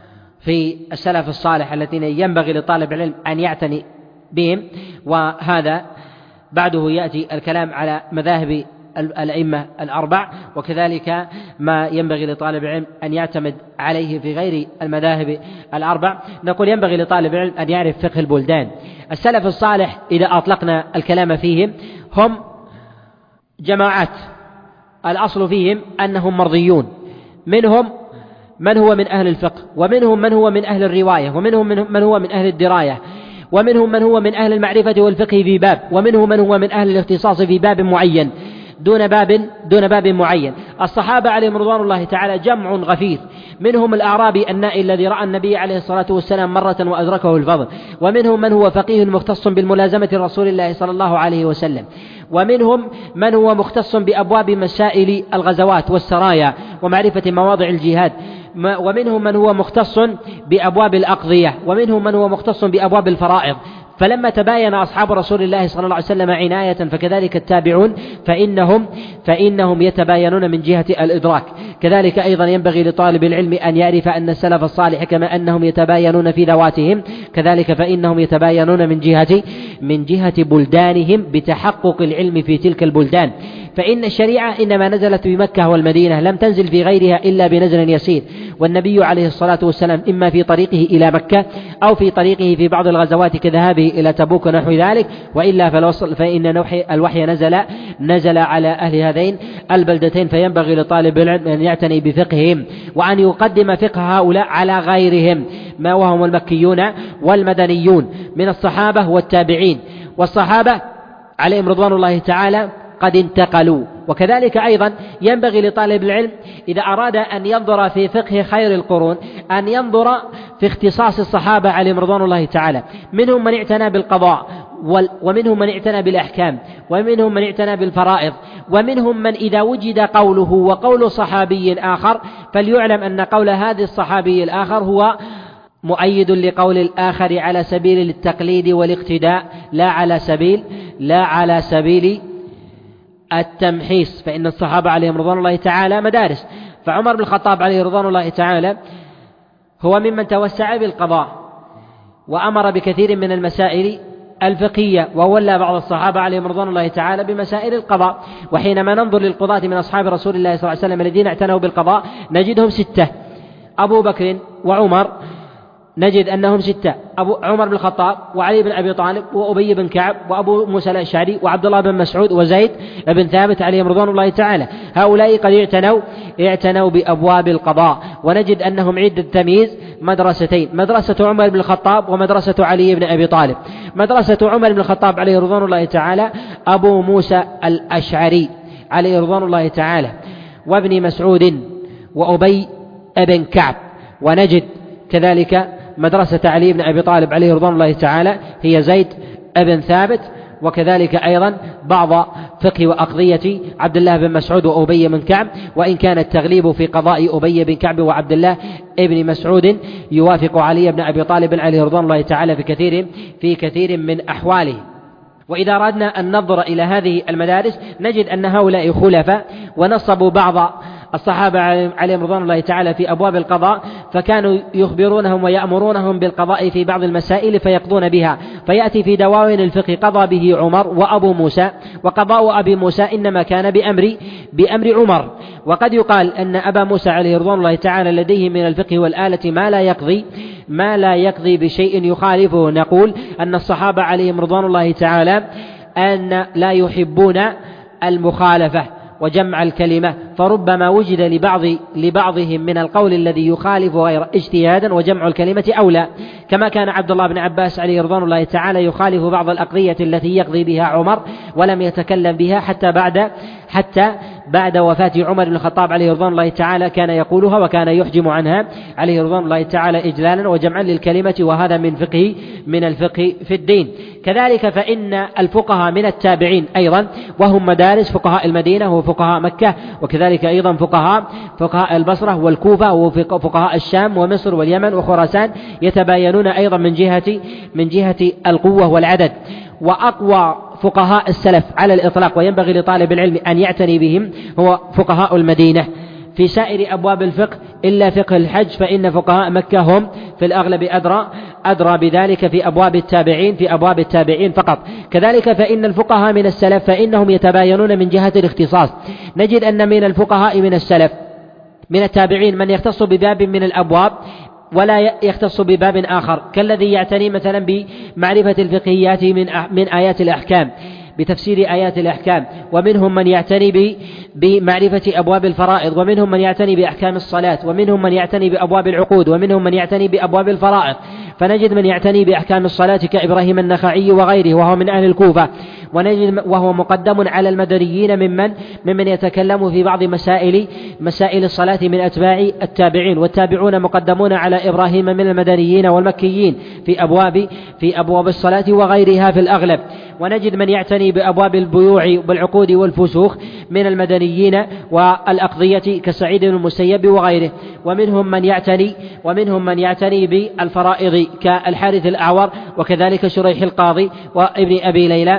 في السلف الصالح الذين ينبغي لطالب العلم أن يعتني بهم، وهذا بعده يأتي الكلام على مذاهب الأئمة الأربع، وكذلك ما ينبغي لطالب العلم أن يعتمد عليه في غير المذاهب الأربع. نقول ينبغي لطالب العلم أن يعرف فقه البلدان. السلف الصالح إذا أطلقنا الكلام فيهم هم جماعات، الأصل فيهم أنهم مرضيون، منهم من هو من أهل الفقه، ومنهم من هو من أهل الرواية، ومنهم من هو من أهل الدراية، ومنهم من هو من أهل المعرفة والفقه في باب، ومنهم من هو من أهل الاختصاص في باب معين دون باب دون باب معين. الصحابة عليهم رضوان الله تعالى جمع غفير، منهم الأعرابي النائي الذي رأى النبي عليه الصلاة والسلام مرة وأدركه الفضل، ومنهم من هو فقيه مختص بالملازمة رسول الله صلى الله عليه وسلم، ومنهم من هو مختص بأبواب مسائل الغزوات والسرايا ومعرفة مواضع الجهاد، ومنهم من هو مختص بأبواب الأقضية، ومنهم من هو مختص بأبواب الفرائض. فلما تباين أصحاب رسول الله صلى الله عليه وسلم عناية فكذلك التابعون فإنهم فإنهم يتباينون من جهة الإدراك. كذلك أيضا ينبغي لطالب العلم أن يعرف أن السلف الصالح كما أنهم يتباينون في ذواتهم كذلك فإنهم يتباينون من جهة من جهة بلدانهم بتحقق العلم في تلك البلدان. فإن الشريعة إنما نزلت بمكة والمدينة، لم تنزل في غيرها إلا بنزل يسير، والنبي عليه الصلاة والسلام إما في طريقه إلى مكة أو في طريقه في بعض الغزوات كذهابه إلى تبوك ونحو ذلك، وإلا فإن الوحي نزل نزل على أهل هذين البلدتين. فينبغي لطالب العلم أن يعتني بفقههم وأن يقدم فقه هؤلاء على غيرهم ما وهم المكيون والمدنيون من الصحابة والتابعين. والصحابة عليهم رضوان الله تعالى قد انتقلوا. وكذلك أيضا ينبغي لطالب العلم إذا أراد أن ينظر في فقه خير القرون أن ينظر في اختصاص الصحابة عليهم رضوان الله تعالى، منهم من اعتنى بالقضاء، ومنهم من اعتنى بالأحكام، ومنهم من اعتنى بالفرائض، ومنهم من إذا وجد قوله وقول صحابي آخر فليعلم أن قول هذا الصحابي الآخر هو مؤيد لقول الآخر على سبيل التقليد والاقتداء لا على سبيل لا على سبيل التمحيص. فإن الصحابة عليهم رضوان الله تعالى مدارس، فعمر بن الخطاب عليه رضوان الله تعالى هو ممن توسع بالقضاء وأمر بكثير من المسائل الفقهية، وولى بعض الصحابة عليهم رضوان الله تعالى بمسائل القضاء. وحينما ننظر للقضاة من أصحاب رسول الله صلى الله عليه وسلم الذين اعتنوا بالقضاء نجدهم ستة: أبو بكر وعمر نجد أنهم ستة، أبو عمر بن الخطاب وعلي بن أبي طالب وأبي بن كعب وأبو موسى الأشعري وعبد الله بن مسعود وزيد بن ثابت عليهم رضوان الله تعالى. هؤلاء قد اعتنوا اعتنوا بأبواب القضاء. ونجد أنهم عند التمييز مدرستين: مدرسة عمر بن الخطاب ومدرسة علي بن أبي طالب. مدرسة عمر بن الخطاب عليه رضوان الله تعالى أبو موسى الأشعري عليه رضوان الله تعالى، وابن مسعود وأبي بن كعب. ونجد كذلك مدرسة علي بن أبي طالب عليه رضوان الله تعالى هي زيد بن ثابت، وكذلك أيضا بعض فقه وأقضية عبد الله بن مسعود وأبي بن كعب، وإن كان التغليب في قضاء أبي بن كعب وعبد الله بن مسعود يوافق علي بن أبي طالب عليه رضوان الله تعالى في كثير في كثير من أحواله. وإذا أردنا أن ننظر إلى هذه المدارس نجد أن هؤلاء خلفاء ونصبوا بعض الصحابة عليهم رضوان الله تعالى في أبواب القضاء، فكانوا يخبرونهم ويأمرونهم بالقضاء في بعض المسائل فيقضون بها. فيأتي في دواوين الفقه قضى به عمر وأبو موسى، وقضاء أبي موسى إنما كان بأمر بأمر عمر. وقد يقال أن أبا موسى عليه رضوان الله تعالى لديه من الفقه والآلة ما لا يقضي ما لا يقضي بشيء يخالفه. نقول أن الصحابة عليهم رضوان الله تعالى أن لا يحبون المخالفة وجمع الكلمة، فربما وجد لبعض لبعضهم من القول الذي يخالف غير اجتهادا وجمع الكلمة أولى، كما كان عبد الله بن عباس عليه رضوان الله تعالى يخالف بعض الأقضية التي يقضي بها عمر ولم يتكلم بها حتى بعد حتى بعد وفاة عمر بن الخطاب عليه رضوان الله تعالى كان يقولها وكان يحجم عنها عليه رضوان الله تعالى إجلالا وجمعا للكلمة، وهذا من فقه من الفقه في الدين. كذلك فإن الفقهاء من التابعين أيضا وهم مدارس فقهاء المدينة وفقهاء مكة، وكذلك أيضا فقهاء فقهاء البصرة والكوفة وفقهاء الشام ومصر واليمن وخراسان يتباينون أيضا من جهة من جهة القوة والعدد. وأقوى فقهاء السلف على الإطلاق وينبغي لطالب العلم أن يعتني بهم هو فقهاء المدينة في سائر أبواب الفقه إلا فقه الحج، فإن فقهاء مكة هم في الأغلب أدرى أدرى بذلك في أبواب التابعين في أبواب التابعين فقط. كذلك فإن الفقهاء من السلف فإنهم يتباينون من جهة الاختصاص. نجد أن من الفقهاء من السلف من التابعين من يختص بباب من الأبواب ولا يختص بباب آخر، كالذي يعتني مثلا بمعرفة الفقهيات من من آيات الأحكام بتفسير آيات الأحكام، ومنهم من يعتني بمعرفة أبواب الفرائض، ومنهم من يعتني بأحكام الصلاة، ومنهم من يعتني بأبواب العقود، ومنهم من يعتني بأبواب الفرائض. فنجد من يعتني بأحكام الصلاة كإبراهيم النخعي وغيره وهو من أهل الكوفة، ونجد وهو مقدم على المدنيين ممن ممن يتكلم في بعض مسائل مسائل الصلاة من أتباع التابعين، والتابعون مقدمون على إبراهيم من المدنيين والمكيين في أبواب في أبواب الصلاة وغيرها في الأغلب. ونجد من يعتني بأبواب البيوع والعقود والفسوخ من المدنيين والأقضية كسعيد بن المسيب وغيره، ومنهم من يعتني ومنهم من يعتني بالفرائض كالحارث الأعور، وكذلك شريح القاضي وابن أبي ليلى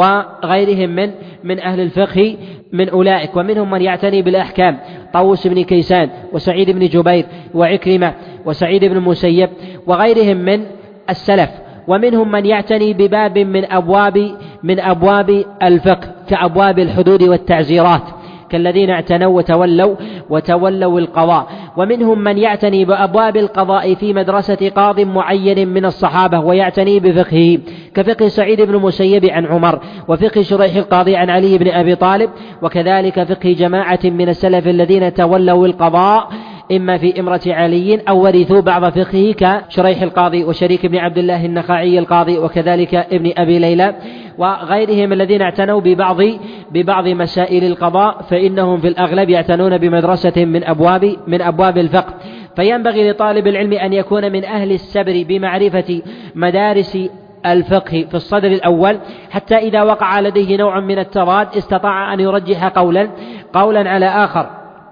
وغيرهم من من أهل الفقه من أولئك. ومنهم من يعتني بالأحكام طاووس بن كيسان وسعيد بن جبير وعكرمة وسعيد بن المسيب وغيرهم من السلف. ومنهم من يعتني بباب من أبواب من أبواب الفقه كأبواب الحدود والتعزيرات كالذين اعتنوا وتولوا وتولوا القضاء. ومنهم من يعتني بأبواب القضاء في مدرسة قاض معين من الصحابة ويعتني بفقهه كفقه سعيد بن المسيب عن عمر، وفقه شريح القاضي عن علي بن أبي طالب، وكذلك فقه جماعة من السلف الذين تولوا القضاء إما في إمرة علي أو ورثوا بعض فقهه كشريح القاضي وشريك بن عبد الله النخعي القاضي وكذلك ابن أبي ليلى وغيرهم الذين اعتنوا ببعض ببعض مسائل القضاء، فإنهم في الأغلب يعتنون بمدرسة من أبواب من أبواب الفقه. فينبغي لطالب العلم أن يكون من أهل السبر بمعرفة مدارس الفقه في الصدر الأول، حتى إذا وقع لديه نوع من التضاد استطاع أن يرجح قولا قولا على آخر.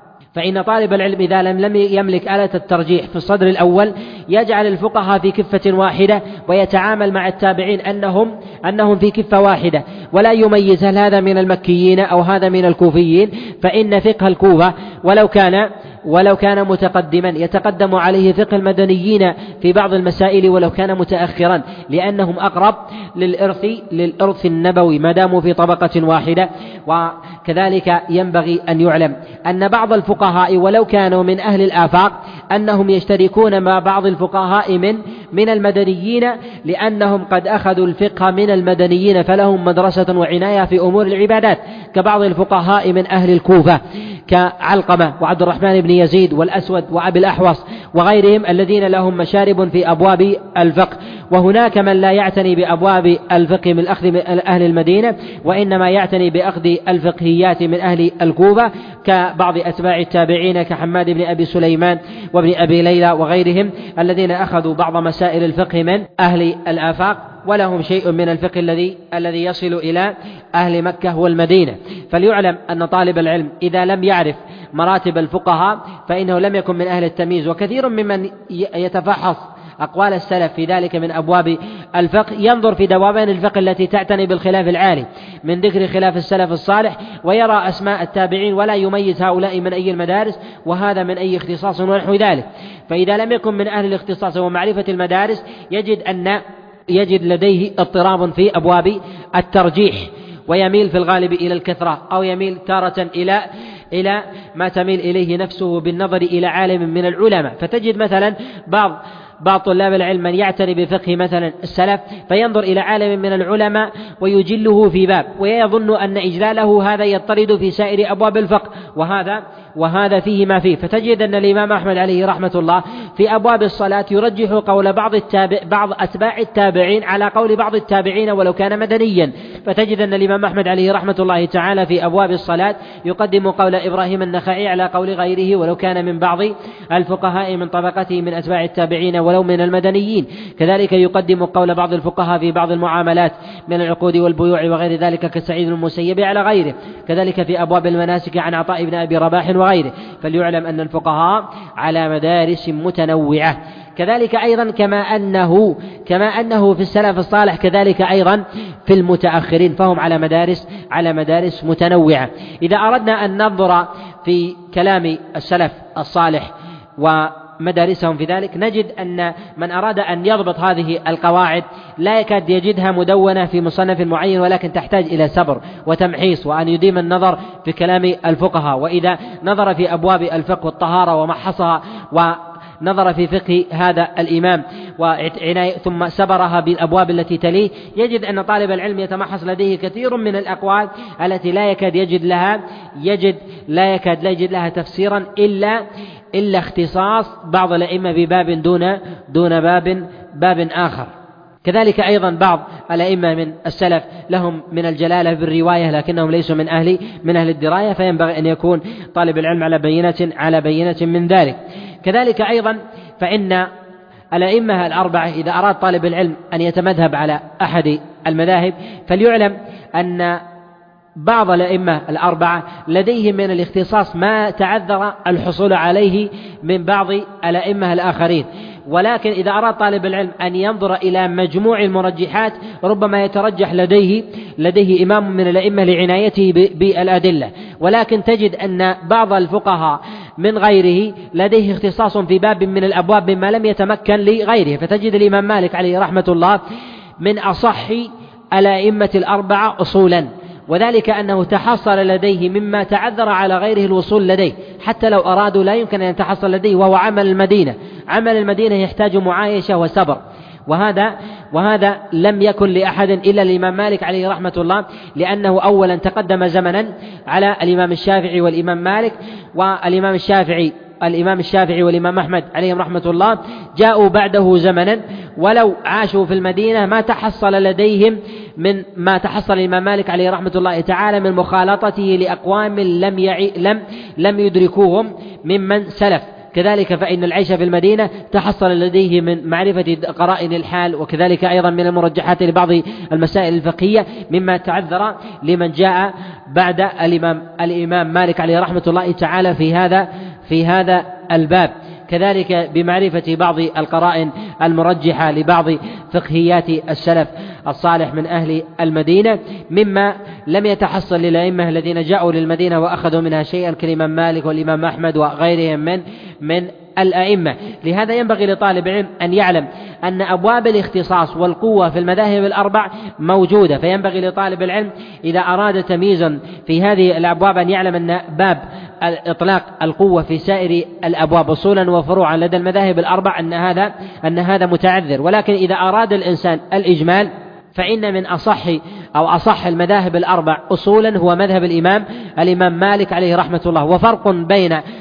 فإن طالب العلم إذا لم يملك آلة الترجيح في الصدر الأول يجعل الفقهاء في كفة واحدة ويتعامل مع التابعين أنهم أنهم في كفة واحدة، ولا يميز هل هذا من المكيين أو هذا من الكوفيين، فإن فقه الكوفة ولو كان ولو كان متقدما يتقدم عليه فقه المدنيين في بعض المسائل ولو كان متأخرا، لأنهم أقرب للإرث للإرث النبوي ما داموا في طبقة واحدة. وكذلك ينبغي أن يعلم أن بعض الفقهاء ولو كانوا من أهل الآفاق أنهم يشتركون مع بعض الفقهاء من من المدنيين، لأنهم قد أخذوا الفقه من المدنيين فلهم مدرسة وعناية في أمور العبادات، كبعض الفقهاء من أهل الكوفة كعلقمة وعبد الرحمن بن يزيد والأسود وأبي الأحوص وغيرهم الذين لهم مشارب في أبواب الفقه. وهناك من لا يعتني بأبواب الفقه من أخذ من أهل المدينة، وإنما يعتني بأخذ الفقهيات من أهل الكوفة كبعض أتباع التابعين كحماد بن أبي سليمان وابن أبي ليلى وغيرهم الذين أخذوا بعض مسائل الفقه من أهل الآفاق، ولهم شيء من الفقه الذي الذي يصل إلى أهل مكة والمدينة. فليعلم أن طالب العلم إذا لم يعرف مراتب الفقهاء فإنه لم يكن من أهل التمييز. وكثير ممن يتفحص أقوال السلف في ذلك من أبواب الفقه ينظر في دوابين الفقه التي تعتني بالخلاف العالي من ذكر خلاف السلف الصالح، ويرى أسماء التابعين ولا يميز هؤلاء من أي المدارس وهذا من أي اختصاص ونحو ذلك. فإذا لم يكن من أهل الاختصاص ومعرفة المدارس يجد أن يجد لديه اضطراب في أبواب الترجيح، ويميل في الغالب إلى الكثرة أو يميل تارة إلى إلى ما تميل إليه نفسه بالنظر إلى عالم من العلماء. فتجد مثلا بعض بعض طلاب العلم من يعتني بفقه مثلا السلف فينظر إلى عالم من العلماء ويجله في باب ويظن أن إجلاله هذا يطرد في سائر أبواب الفقه، وهذا وهذا فيه ما فيه. فتجد أن الإمام أحمد عليه رحمة الله في أبواب الصلاة يرجح قول بعض التابع بعض أتباع التابعين على قول بعض التابعين ولو كان مدنيا. فتجد أن الإمام أحمد عليه رحمة الله تعالى في أبواب الصلاة يقدم قول إبراهيم النخعي على قول غيره ولو كان من بعض الفقهاء من طبقته من أتباع التابعين ولو من المدنيين. كذلك يقدم قول بعض الفقهاء في بعض المعاملات من العقود والبيوع وغير ذلك كسعيد المسيب على غيره. كذلك في أبواب المناسك عن عطاء بن أبي رباح وغيره. فليعلم أن الفقهاء على مدارس متنوعة. كذلك أيضا كما أنه كما أنه في السلف الصالح كذلك أيضا في المتأخرين فهم على مدارس على مدارس متنوعة. إذا أردنا أن ننظر في كلام السلف الصالح ومدارسهم في ذلك نجد أن من أراد أن يضبط هذه القواعد لا يكاد يجدها مدونة في مصنف معين، ولكن تحتاج إلى صبر وتمحيص وأن يديم النظر في كلام الفقهاء. وإذا نظر في أبواب الفقه والطهارة ومحصها ونظر في فقه هذا الإمام وعناية ثم سبرها بالأبواب التي تليه يجد أن طالب العلم يتمحص لديه كثير من الأقوال التي لا يكاد يجد لها يجد لا يكاد لا يجد لها تفسيرا إلا إلا اختصاص بعض الأئمة بباب دون دون باب باب آخر. كذلك أيضا بعض الأئمة من السلف لهم من الجلالة بالرواية لكنهم ليسوا من أهل من أهل الدراية، فينبغي أن يكون طالب العلم على بينة على بينة من ذلك. كذلك أيضا فإن الأئمة الأربعة إذا أراد طالب العلم أن يتمذهب على أحد المذاهب فليعلم أن بعض الأئمة الأربعة لديهم من الاختصاص ما تعذر الحصول عليه من بعض الأئمة الآخرين. ولكن إذا أراد طالب العلم أن ينظر إلى مجموع المرجحات ربما يترجح لديه لديه إمام من الأئمة لعنايته بالأدلة، ولكن تجد أن بعض الفقهاء من غيره لديه اختصاص في باب من الأبواب مما لم يتمكن لغيره. فتجد الإمام مالك عليه رحمة الله من أصح الأئمة الأربعة أصولا، وذلك أنه تحصل لديه مما تعذر على غيره الوصول لديه، حتى لو أرادوا لا يمكن أن يتحصل لديه، وهو عمل المدينة. عمل المدينة يحتاج معايشة وصبر، وهذا وهذا لم يكن لأحد إلا الإمام مالك عليه رحمة الله، لأنه أولا تقدم زمنا على الإمام الشافعي والإمام مالك، والإمام الشافعي الإمام الشافعي والإمام أحمد عليهم رحمة الله جاءوا بعده زمنا، ولو عاشوا في المدينة ما تحصل لديهم من ما تحصل الإمام مالك عليه رحمة الله تعالى من مخالطته لأقوام لم يعي لم لم يدركوهم ممن سلف. كذلك فإن العيش في المدينة تحصل لديه من معرفة قرائن الحال، وكذلك أيضا من المرجحات لبعض المسائل الفقهية مما تعذر لمن جاء بعد الإمام الإمام مالك عليه رحمة الله تعالى في هذا في هذا الباب. كذلك بمعرفة بعض القرائن المرجحة لبعض فقهيات السلف الصالح من أهل المدينة مما لم يتحصل للأئمة الذين جاءوا للمدينة وأخذوا منها شيئا كالإمام مالك والإمام أحمد وغيرهم من من الأئمة. لهذا ينبغي لطالب العلم أن يعلم أن أبواب الاختصاص والقوة في المذاهب الأربع موجودة، فينبغي لطالب العلم إذا أراد تمييزا في هذه الأبواب أن يعلم أن باب إطلاق القوة في سائر الأبواب أصولا وفروعا لدى المذاهب الأربع أن هذا أن هذا متعذر. ولكن إذا أراد الإنسان الإجمال فإن من أصح أو أصح المذاهب الأربع أصولا هو مذهب الإمام الإمام مالك عليه رحمة الله. وفرق بين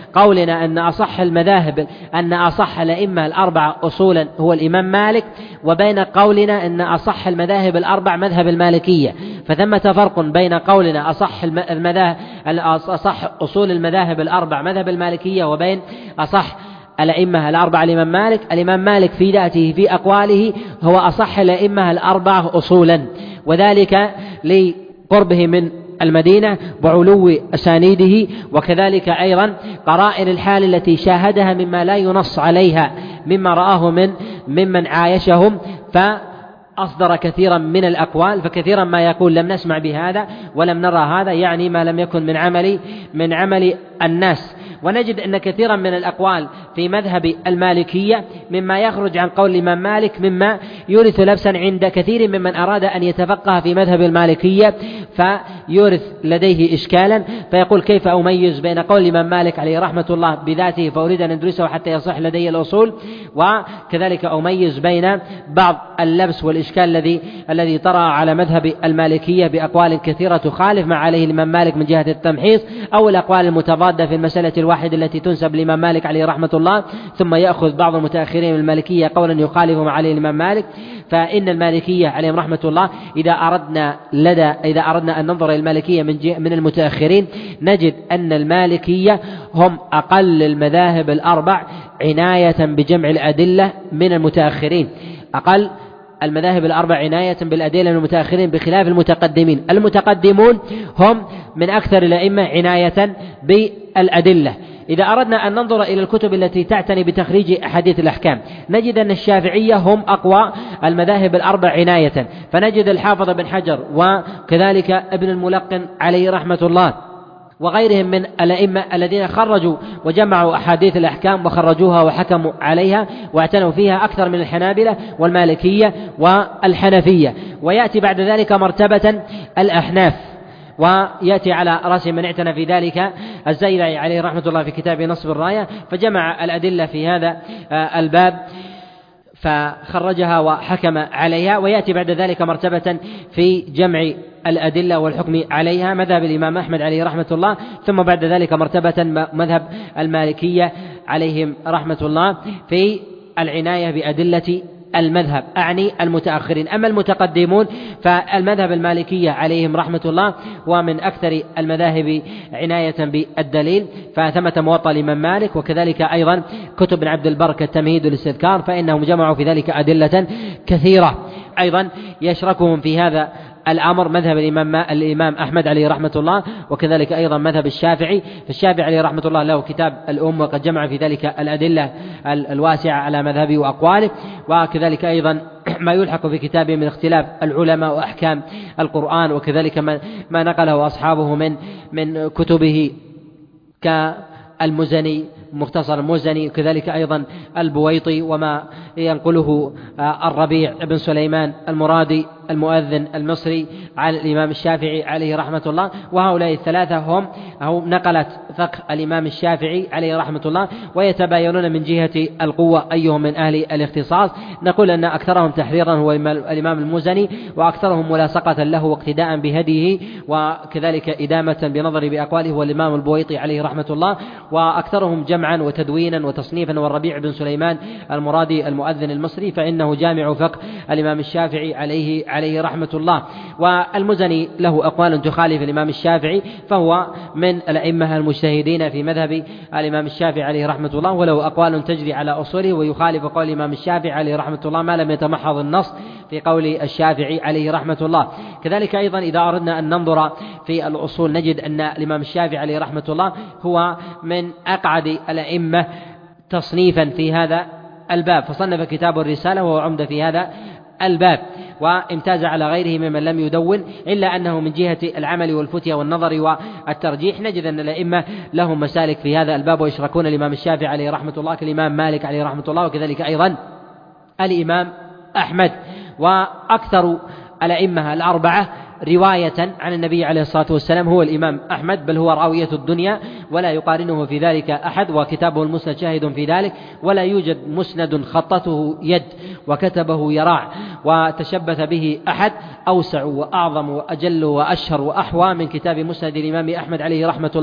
قولنا أن أصح المذاهب أن أصح الأئمة الأربعة أصولا هو الإمام مالك، وبين قولنا أن أصح المذاهب الأربع مذهب المالكية. فثمة فرق بين قولنا أصح المذاهب أصح أصول المذاهب الأربع مذهب المالكية وبين أصح الأئمة الأربعة الإمام مالك. الإمام مالك في ذاته في أقواله هو أصح الأئمة الأربعة أصولا، وذلك لقربه من المدينة وعلو أسانيده، وكذلك أيضا قرائن الحال التي شاهدها مما لا ينص عليها مما رآه من ممن عايشهم، فأصدر كثيرا من الأقوال. فكثيرا ما يقول لم نسمع بهذا ولم نرى هذا، يعني ما لم يكن من عمل من عمل الناس. ونجد أن كثيرا من الأقوال في مذهب المالكية مما يخرج عن قول الإمام مالك مما يورث لبسا عند كثير ممن أراد أن يتفقه في مذهب المالكية، فيورث لديه إشكالا، فيقول كيف أميز بين قول الإمام مالك عليه رحمة الله بذاته فأريد أن أدرسه حتى يصح لدي الأصول، وكذلك أميز بين بعض اللبس والإشكال الذي الذي طرأ على مذهب المالكية بأقوال كثيرة تخالف ما عليه الإمام مالك من جهة التمحيص، أو الأقوال المتضادة في المسألة الواحدة التي تنسب للإمام مالك عليه رحمة الله، ثم يأخذ بعض المتأخرين من المالكية قولا يخالف ما عليه الإمام مالك. فإن المالكية عليهم رحمة الله إذا أردنا لدى إذا أردنا أن ننظر إلى المالكية من من المتأخرين نجد أن المالكية هم أقل المذاهب الأربع عناية بجمع الأدلة من المتأخرين، أقل المذاهب الأربع عناية بالأدلة من المتأخرين بخلاف المتقدمين. المتقدمون هم من أكثر الأئمة عناية بالأدلة. إذا أردنا أن ننظر إلى الكتب التي تعتني بتخريج أحاديث الأحكام نجد أن الشافعية هم أقوى المذاهب الأربع عناية، فنجد الحافظ بن حجر وكذلك ابن الملقن عليه رحمة الله وغيرهم من الأئمة الذين خرجوا وجمعوا أحاديث الأحكام وخرجوها وحكموا عليها واعتنوا فيها أكثر من الحنابلة والمالكية والحنفية. ويأتي بعد ذلك مرتبة الأحناف، ويأتي على رأس من اعتنى في ذلك الزيلعي عليه رحمة الله في كتابه نصب الراية، فجمع الأدلة في هذا الباب فخرجها وحكم عليها. ويأتي بعد ذلك مرتبة في جمع الأدلة والحكم عليها مذهب الإمام أحمد عليه رحمة الله، ثم بعد ذلك مرتبة مذهب المالكية عليهم رحمة الله في العناية بأدلة المذهب، أعني المتأخرين. أما المتقدمون فالمذهب المالكية عليهم رحمة الله ومن أكثر المذاهب عناية بالدليل، فثمة موطأ الإمام مالك، وكذلك أيضا كتب عبد البر كالتمهيد والاستذكار، فإنهم جمعوا في ذلك أدلة كثيرة. أيضا يشركهم في هذا الأمر مذهب الإمام الإمام أحمد عليه رحمة الله، وكذلك أيضا مذهب الشافعي. فالشافعي عليه رحمة الله له كتاب الأم وقد جمع في ذلك الأدلة الواسعة على مذهبه وأقواله، وكذلك أيضا ما يلحق في كتابه من اختلاف العلماء وأحكام القرآن، وكذلك ما, ما نقله أصحابه من من كتبه كالمزني مختصر المزني، وكذلك أيضا البويطي، وما ينقله الربيع بن سليمان المرادي المؤذن المصري على الإمام الشافعي عليه رحمة الله. وهؤلاء الثلاثة هم أو نقلت فقه الإمام الشافعي عليه رحمة الله، ويتباينون من جهة القوة أيهم من أهل الاختصاص. نقول أن أكثرهم تحريرا هو الإمام المزني، وأكثرهم ملاصقة له واقتداء بهديه، وكذلك إدامة بنظر بأقواله هو الإمام البويطي عليه رحمة الله، وأكثرهم جمعا وتدوينا وتصنيفا والربيع بن سليمان المرادي المؤذن المصري، فإنه جامع فقه الإمام الشافعي عليه عليه رحمة الله. والمزني له أقوال تخالف الإمام الشافعي، فهو من الأئمة المجتهدين في مذهب الإمام الشافعي عليه رحمة الله، وله أقوال تجري على أصوله ويخالف قول الإمام الشافعي عليه رحمة الله ما لم يتمحض النص في قول الشافعي عليه رحمة الله. كذلك أيضا إذا أردنا أن ننظر في الأصول نجد أن الإمام الشافعي عليه رحمة الله هو من أقعد الأئمة تصنيفا في هذا الباب، فصنف كتاب الرسالة وهو عمدة في هذا الباب، وامتاز على غيره ممن لم يدون، إلا أنه من جهة العمل والفتية والنظر والترجيح نجد أن الأئمة لهم مسالك في هذا الباب ويشركون الإمام الشافعي عليه رحمة الله كالإمام مالك عليه رحمة الله، وكذلك أيضا الإمام أحمد. وأكثر الأئمة الأربعة رواية عن النبي عليه الصلاة والسلام هو الإمام أحمد، بل هو راوية الدنيا ولا يقارنه في ذلك أحد، وكتابه المسند شاهد في ذلك، ولا يوجد مسند خطته يد وكتبه يراع وتشبث به أحد أوسع وأعظم وأجل وأشهر وأحوى من كتاب مسند الإمام أحمد عليه رحمة الله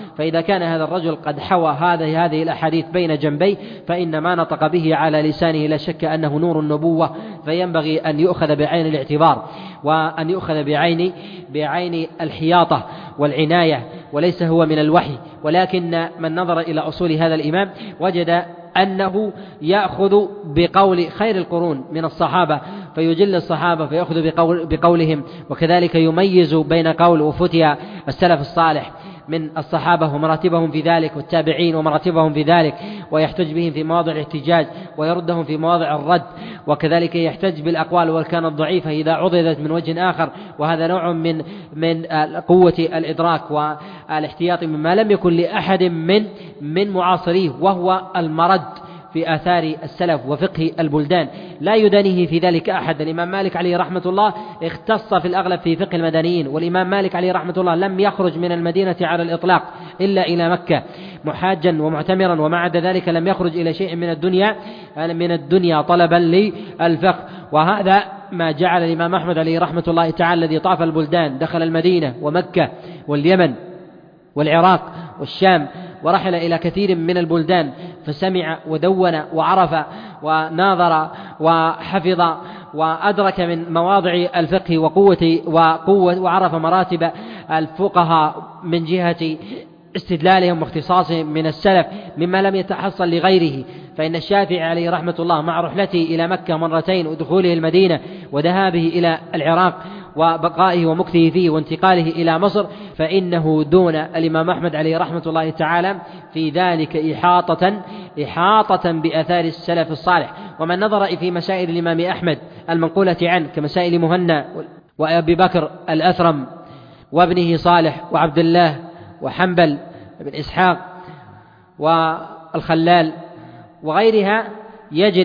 فإذا كان هذا الرجل قد حوى هذه هذه الأحاديث بين جنبيه فإن ما نطق به على لسانه لا شك أنه نور النبوة، فينبغي أن يؤخذ بعين الاعتبار وأن يؤخذ بعين بعين الحياطة والعناية، وليس هو من الوحي. ولكن من نظر إلى أصول هذا الإمام وجد أنه يأخذ بقول خير القرون من الصحابة فيجل الصحابة فيأخذ بقول بقولهم، وكذلك يميز بين قول وفتيا السلف الصالح من الصحابة ومراتبهم في ذلك والتابعين ومراتبهم في ذلك، ويحتج بهم في مواضع الاحتجاج ويردهم في مواضع الرد، وكذلك يحتج بالأقوال والكانت ضعيفة إذا عضدت من وجه آخر، وهذا نوع من من قوة الإدراك والاحتياط مما لم يكن لأحد من من معاصريه، وهو المرد في آثار السلف وفقه البلدان لا يدانيه في ذلك أحد. الإمام مالك عليه رحمة الله اختص في الأغلب في فقه المدنيين، والإمام مالك عليه رحمة الله لم يخرج من المدينة على الإطلاق إلا إلى مكة محاجا ومعتمرا، ومع ذلك لم يخرج إلى شيء من الدنيا من الدنيا طلبا للفقه. وهذا ما جعل الإمام أحمد عليه رحمة الله تعالى الذي طاف البلدان دخل المدينة ومكة واليمن والعراق والشام ورحل إلى كثير من البلدان فسمع ودون وعرف وناظر وحفظ وأدرك من مواضع الفقه وقوة وقوة وعرف مراتب الفقهاء من جهة استدلالهم واختصاصهم من السلف مما لم يتحصل لغيره. فإن الشافعي عليه رحمة الله مع رحلته إلى مكة مرتين ودخوله المدينة وذهابه إلى العراق وبقائه ومكثه فيه وانتقاله إلى مصر فإنه دون الإمام أحمد عليه رحمة الله تعالى في ذلك إحاطة إحاطة بأثار السلف الصالح. ومن نظر في مسائل الإمام أحمد المنقولة عنه كمسائل مهنا وأبي بكر الأثرم وابنه صالح وعبد الله وحنبل بن إسحاق والخلال وغيرها يجد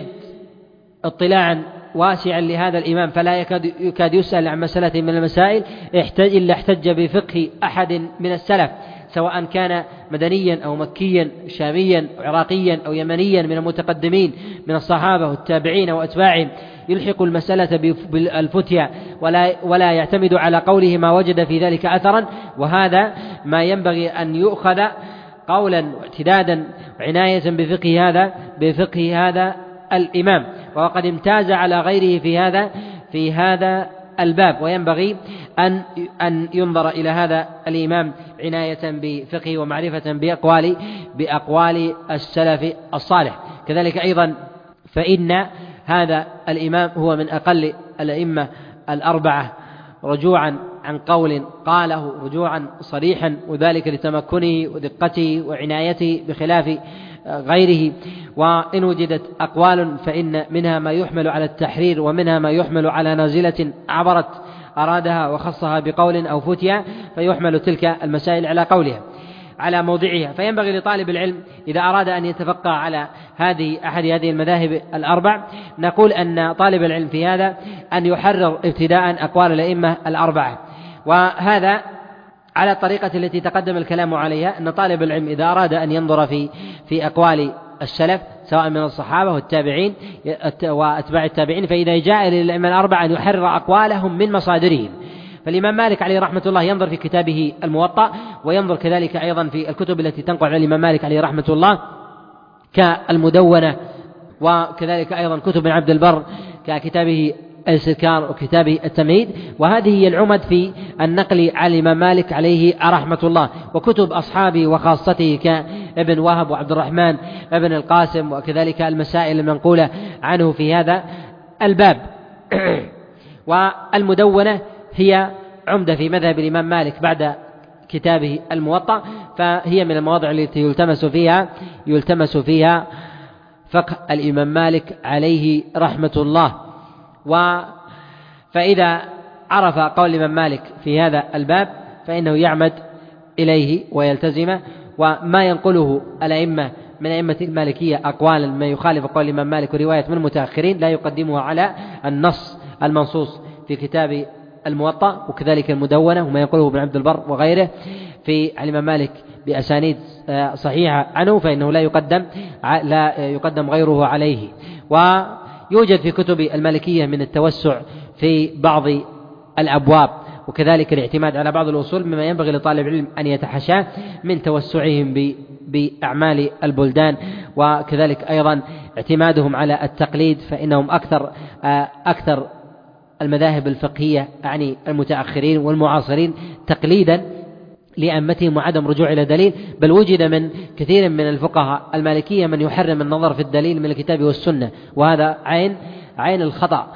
اطلاعا واسعا لهذا الإمام، فلا يكاد, يكاد يسأل عن مسألة من المسائل احتج إلا احتج بفقه أحد من السلف، سواء كان مدنيا أو مكيا شاميا أو عراقيا أو يمنيا من المتقدمين من الصحابة والتابعين وأتباعهم، يلحق المسألة بالفتيا ولا, ولا يعتمد على قوله ما وجد في ذلك أثرا. وهذا ما ينبغي أن يؤخذ قولا واعتدادا وعناية بفقه هذا بفقه هذا الإمام، وقد امتاز على غيره في هذا في هذا الباب. وينبغي أن أن ينظر إلى هذا الإمام عناية بفقه ومعرفة بأقوال بأقوال السلف الصالح. كذلك أيضا فإن هذا الإمام هو من أقل الأئمة الأربعة رجوعا عن قول قاله رجوعا صريحا، وذلك لتمكنه ودقته وعنايته بخلاف غيره. وإن وجدت أقوال فإن منها ما يحمل على التحرير ومنها ما يحمل على نازلة عبرت أرادها وخصها بقول أو فتيا فيحمل تلك المسائل على قولها على موضعها. فينبغي لطالب العلم إذا أراد أن يتفقه على هذه أحد هذه المذاهب الأربع نقول أن طالب العلم في هذا أن يحرر ابتداء أقوال الأئمة الأربعة، وهذا على الطريقة التي تقدم الكلام عليها، أن طالب العلم إذا أراد أن ينظر في في أقوال السلف سواء من الصحابة والتابعين وأتباع التابعين، فإذا جاء للأئمة الأربعة أن يحرر أقوالهم من مصادرهم. فالإمام مالك عليه رحمة الله ينظر في كتابه الموطأ، وينظر كذلك أيضا في الكتب التي تنقل عن الإمام مالك عليه رحمة الله كالمدونة، وكذلك أيضا كتب ابن عبد البر ككتابه الاستذكار وكتابه التمهيد، وهذه هي العمد في النقل عن الإمام مالك عليه رحمة الله. وكتب أصحابه وخاصته كابن وهب وعبد الرحمن ابن القاسم، وكذلك المسائل المنقولة عنه في هذا الباب. والمدونة هي عمدة في مذهب الإمام مالك بعد كتابه الموطأ، فهي من المواضع التي يلتمس فيها يلتمس فيها فقه الإمام مالك عليه رحمة الله. و فإذا عرف قول الإمام مالك في هذا الباب فإنه يعمد إليه ويلتزمه، وما ينقله الأئمة من أئمة المالكية أقوالا ما يخالف قول الإمام مالك ورواية من المتأخرين لا يقدمها على النص المنصوص في كتاب الموطأ، وكذلك المدونة وما ينقله ابن عبد البر وغيره في الإمام مالك بأسانيد صحيحة عنه، فإنه لا يقدم لا يقدم غيره عليه. ويوجد في كتب المالكية من التوسع في بعض الأبواب وكذلك الاعتماد على بعض الأصول مما ينبغي لطالب العلم أن يتحاشاه من توسعهم بأعمال البلدان، وكذلك أيضا اعتمادهم على التقليد، فإنهم أكثر أكثر المذاهب الفقهية يعني المتأخرين والمعاصرين تقليدا لأئمتهم وعدم رجوع إلى دليل، بل وجد من كثير من الفقهاء المالكية من يحرم النظر في الدليل من الكتاب والسنة، وهذا عين عين الخطأ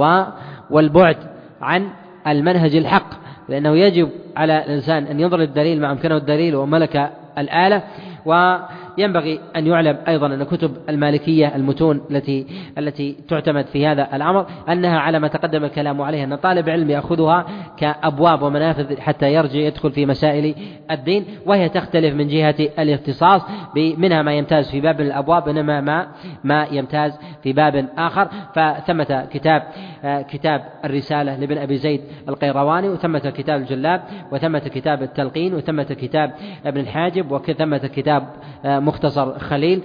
والبعد عن المنهج الحق، لأنه يجب على الإنسان أن ينظر للدليل ما أمكنه الدليل وملك الآلة. وينبغي أن يعلم أيضا أن كتب المالكية المتون التي التي تعتمد في هذا الأمر أنها على ما تقدم الكلام عليها، أن طالب علم يأخذها كأبواب ومنافذ حتى يرجع يدخل في مسائل الدين، وهي تختلف من جهة الاختصاص، منها ما يمتاز في باب الأبواب إنما ما ما يمتاز في باب آخر. فثمة كتاب كتاب الرسالة لابن أبي زيد القيرواني، وثمة كتاب الجلاب، وثمة كتاب التلقين، وثمة كتاب ابن الحاجب، وثمة كتاب مختصر خليل،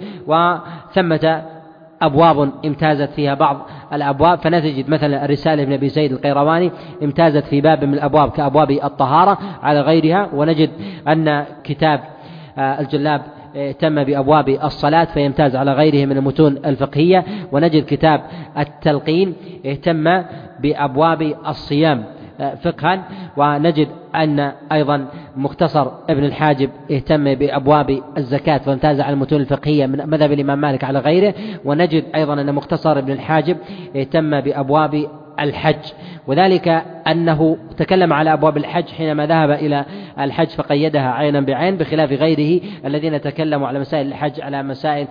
وثمة أبواب امتازت فيها بعض الأبواب. فنجد مثلا الرسالة ابن أبي زيد القيرواني امتازت في باب من الأبواب كأبواب الطهارة على غيرها، ونجد أن كتاب الجلاب تم بأبواب الصلاة فيمتاز على غيره من المتون الفقهية، ونجد كتاب التلقين اهتم بأبواب الصيام فقها، ونجد أن أيضا مختصر ابن الحاجب اهتم بأبواب الزكاة فامتاز على المتون الفقهية من مذهب الإمام مالك على غيره، ونجد أيضا أن مختصر ابن الحاجب اهتم بأبواب الحج، وذلك أنه تكلم على أبواب الحج حينما ذهب إلى الحج فقيدها عينا بعين، بخلاف غيره الذين تكلموا على مسائل الحج على مسائل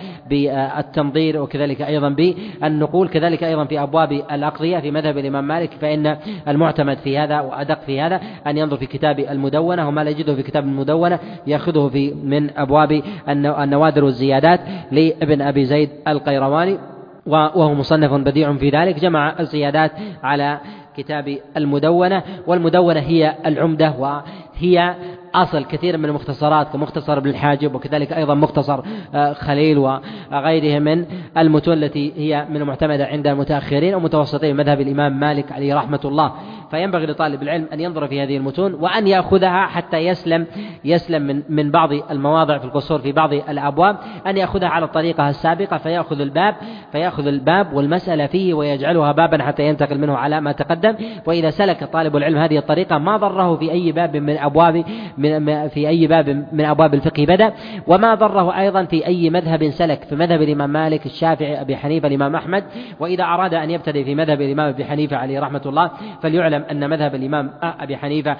بالتنظير وكذلك أيضا بالنقول. كذلك أيضا في أبواب الأقضية في مذهب الإمام مالك، فإن المعتمد في هذا وأدق في هذا أن ينظر في كتاب المدونة، وما لا يجده في كتاب المدونة يأخذه في من أبواب النوادر والزيادات لابن أبي زيد القيرواني، وهو مصنف بديع في ذلك، جمع الزيادات على كتاب المدونة. والمدونة هي العمدة وهي أصل كثير من المختصرات كمختصر ابن الحاجب، وكذلك أيضا مختصر خليل وغيره من المتون التي هي من المعتمدة عند المتأخرين ومتوسطين مذهب الإمام مالك عليه رحمة الله. فينبغي لطالب العلم أن ينظر في هذه المتون وأن يأخذها حتى يسلم يسلم من من بعض المواضع في القصور في بعض الأبواب، أن يأخذها على الطريقة السابقة، فيأخذ الباب فيأخذ الباب والمسألة فيه ويجعلها بابا حتى ينتقل منه على ما تقدم. وإذا سلك طالب العلم هذه الطريقة ما ضره في أي باب من أبواب من في أي باب من أبواب الفقه بدأ، وما ضره أيضا في أي مذهب سلك، في مذهب الإمام مالك، الشافعي، أبي حنيفة، الإمام أحمد. وإذا أراد أن يبتدئ في مذهب الإمام أبي حنيفة عليه رحمة الله فليعلم أن مذهب الإمام أبي حنيفة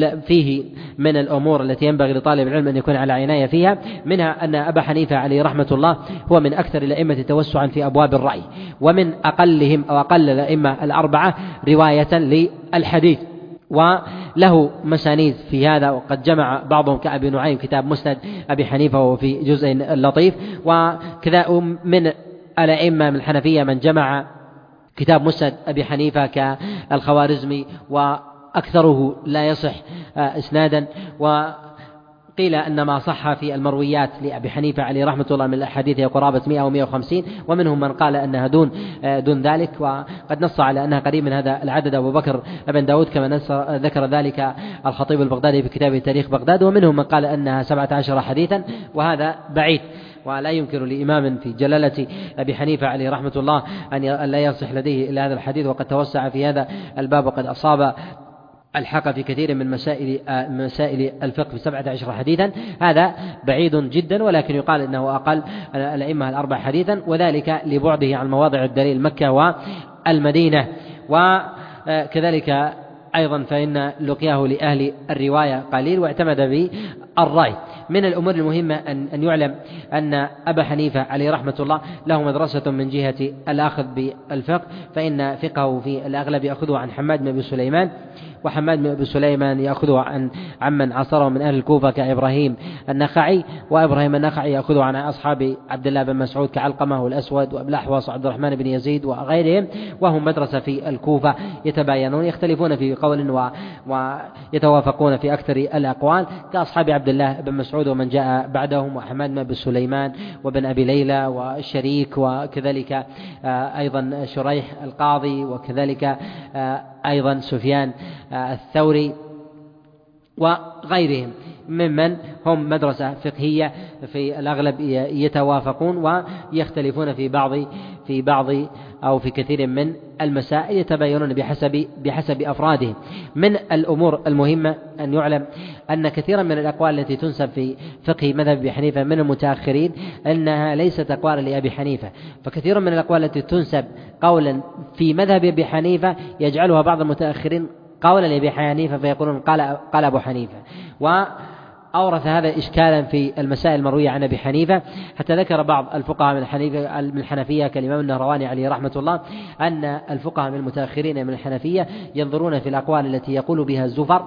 فيه من الأمور التي ينبغي لطالب العلم أن يكون على عناية فيها، منها أن أبا حنيفة عليه رحمة الله هو من أكثر الأئمة توسعا في أبواب الرأي، ومن أقلهم أو أقل الأئمة الأربعة رواية للحديث، وله مسانيد في هذا، وقد جمع بعضهم كأبي نعيم كتاب مسند أبي حنيفة وفي جزء لطيف، وكذا من الأئمة من الحنفية من جمع كتاب مسند أبي حنيفة كالخوارزمي، وأكثره لا يصح إسنادا، وقيل أن ما صح في المرويات لأبي حنيفة عليه رحمة الله من الأحاديث هي قرابة مئة ومئة وخمسين، ومنهم من قال أنها دون دون ذلك، وقد نص على أنها قريب من هذا العدد أبو بكر بن داود كما ذكر ذلك الخطيب البغدادي في كتابه تاريخ بغداد، ومنهم من قال أنها سبعة عشر حديثا، وهذا بعيد، ولا يمكن لإمام في جلالة أبي حنيفة عليه رحمة الله أن لا يصح لديه إلا هذا الحديث، وقد توسع في هذا الباب وقد أصاب الحق في كثير من مسائل مسائل الفقه في سبعة عشر حديثا. هذا بعيد جدا، ولكن يقال إنه أقل الأئمة الأربع حديثا، وذلك لبعده عن مواضع الدليل مكة والمدينة. وكذلك أيضا فإن لقياه لأهل الرواية قليل، واعتمد بالرأي. من الأمور المهمة أن أن يعلم أن أبا حنيفة عليه رحمة الله له مدرسة من جهة الأخذ بالفقه، فإن فقهه في الأغلب يأخذه عن حماد بن أبي سليمان، وحماد بن أبي سليمان يأخذه عن عمن عاصره من أهل الكوفة كإبراهيم النخعي، وإبراهيم النخعي يأخذه عن أصحاب عبد الله بن مسعود كعلقمة والأسود وأبي الأحوص وعبد الرحمن بن يزيد وغيرهم، وهم مدرسة في الكوفة يتباينون يختلفون في قول ويتوافقون في أكثر الأقوال، كأصحاب عبد الله بن مسعود ومن جاء بعدهم، وحماد بن أبي سليمان وبن أبي ليلى والشريك، وكذلك أيضا شريح القاضي، وكذلك أيضا سفيان الثوري وغيرهم ممن هم مدرسة فقهية في الأغلب يتوافقون ويختلفون في بعض في بعض أو في كثير من المسائل، يتباينون بحسب بحسب أفرادهم. من الأمور المهمة أن يعلم أن كثيرا من الأقوال التي تنسب في فقه مذهب أبي حنيفة من المتأخرين أنها ليست أقوال لأبي حنيفة، فكثير من الأقوال التي تنسب قولا في مذهب أبي حنيفة يجعلها بعض المتأخرين قولا لأبي حنيفة فيقولون قال قال أبو حنيفة، وأورث هذا إشكالا في المسائل المروية عن أبي حنيفة، حتى ذكر بعض الفقهاء من الحنيفة من الحنفية كالإمام النهرواني عليه رحمة الله أن الفقهاء من المتأخرين من الحنفية ينظرون في الأقوال التي يقول بها الزفر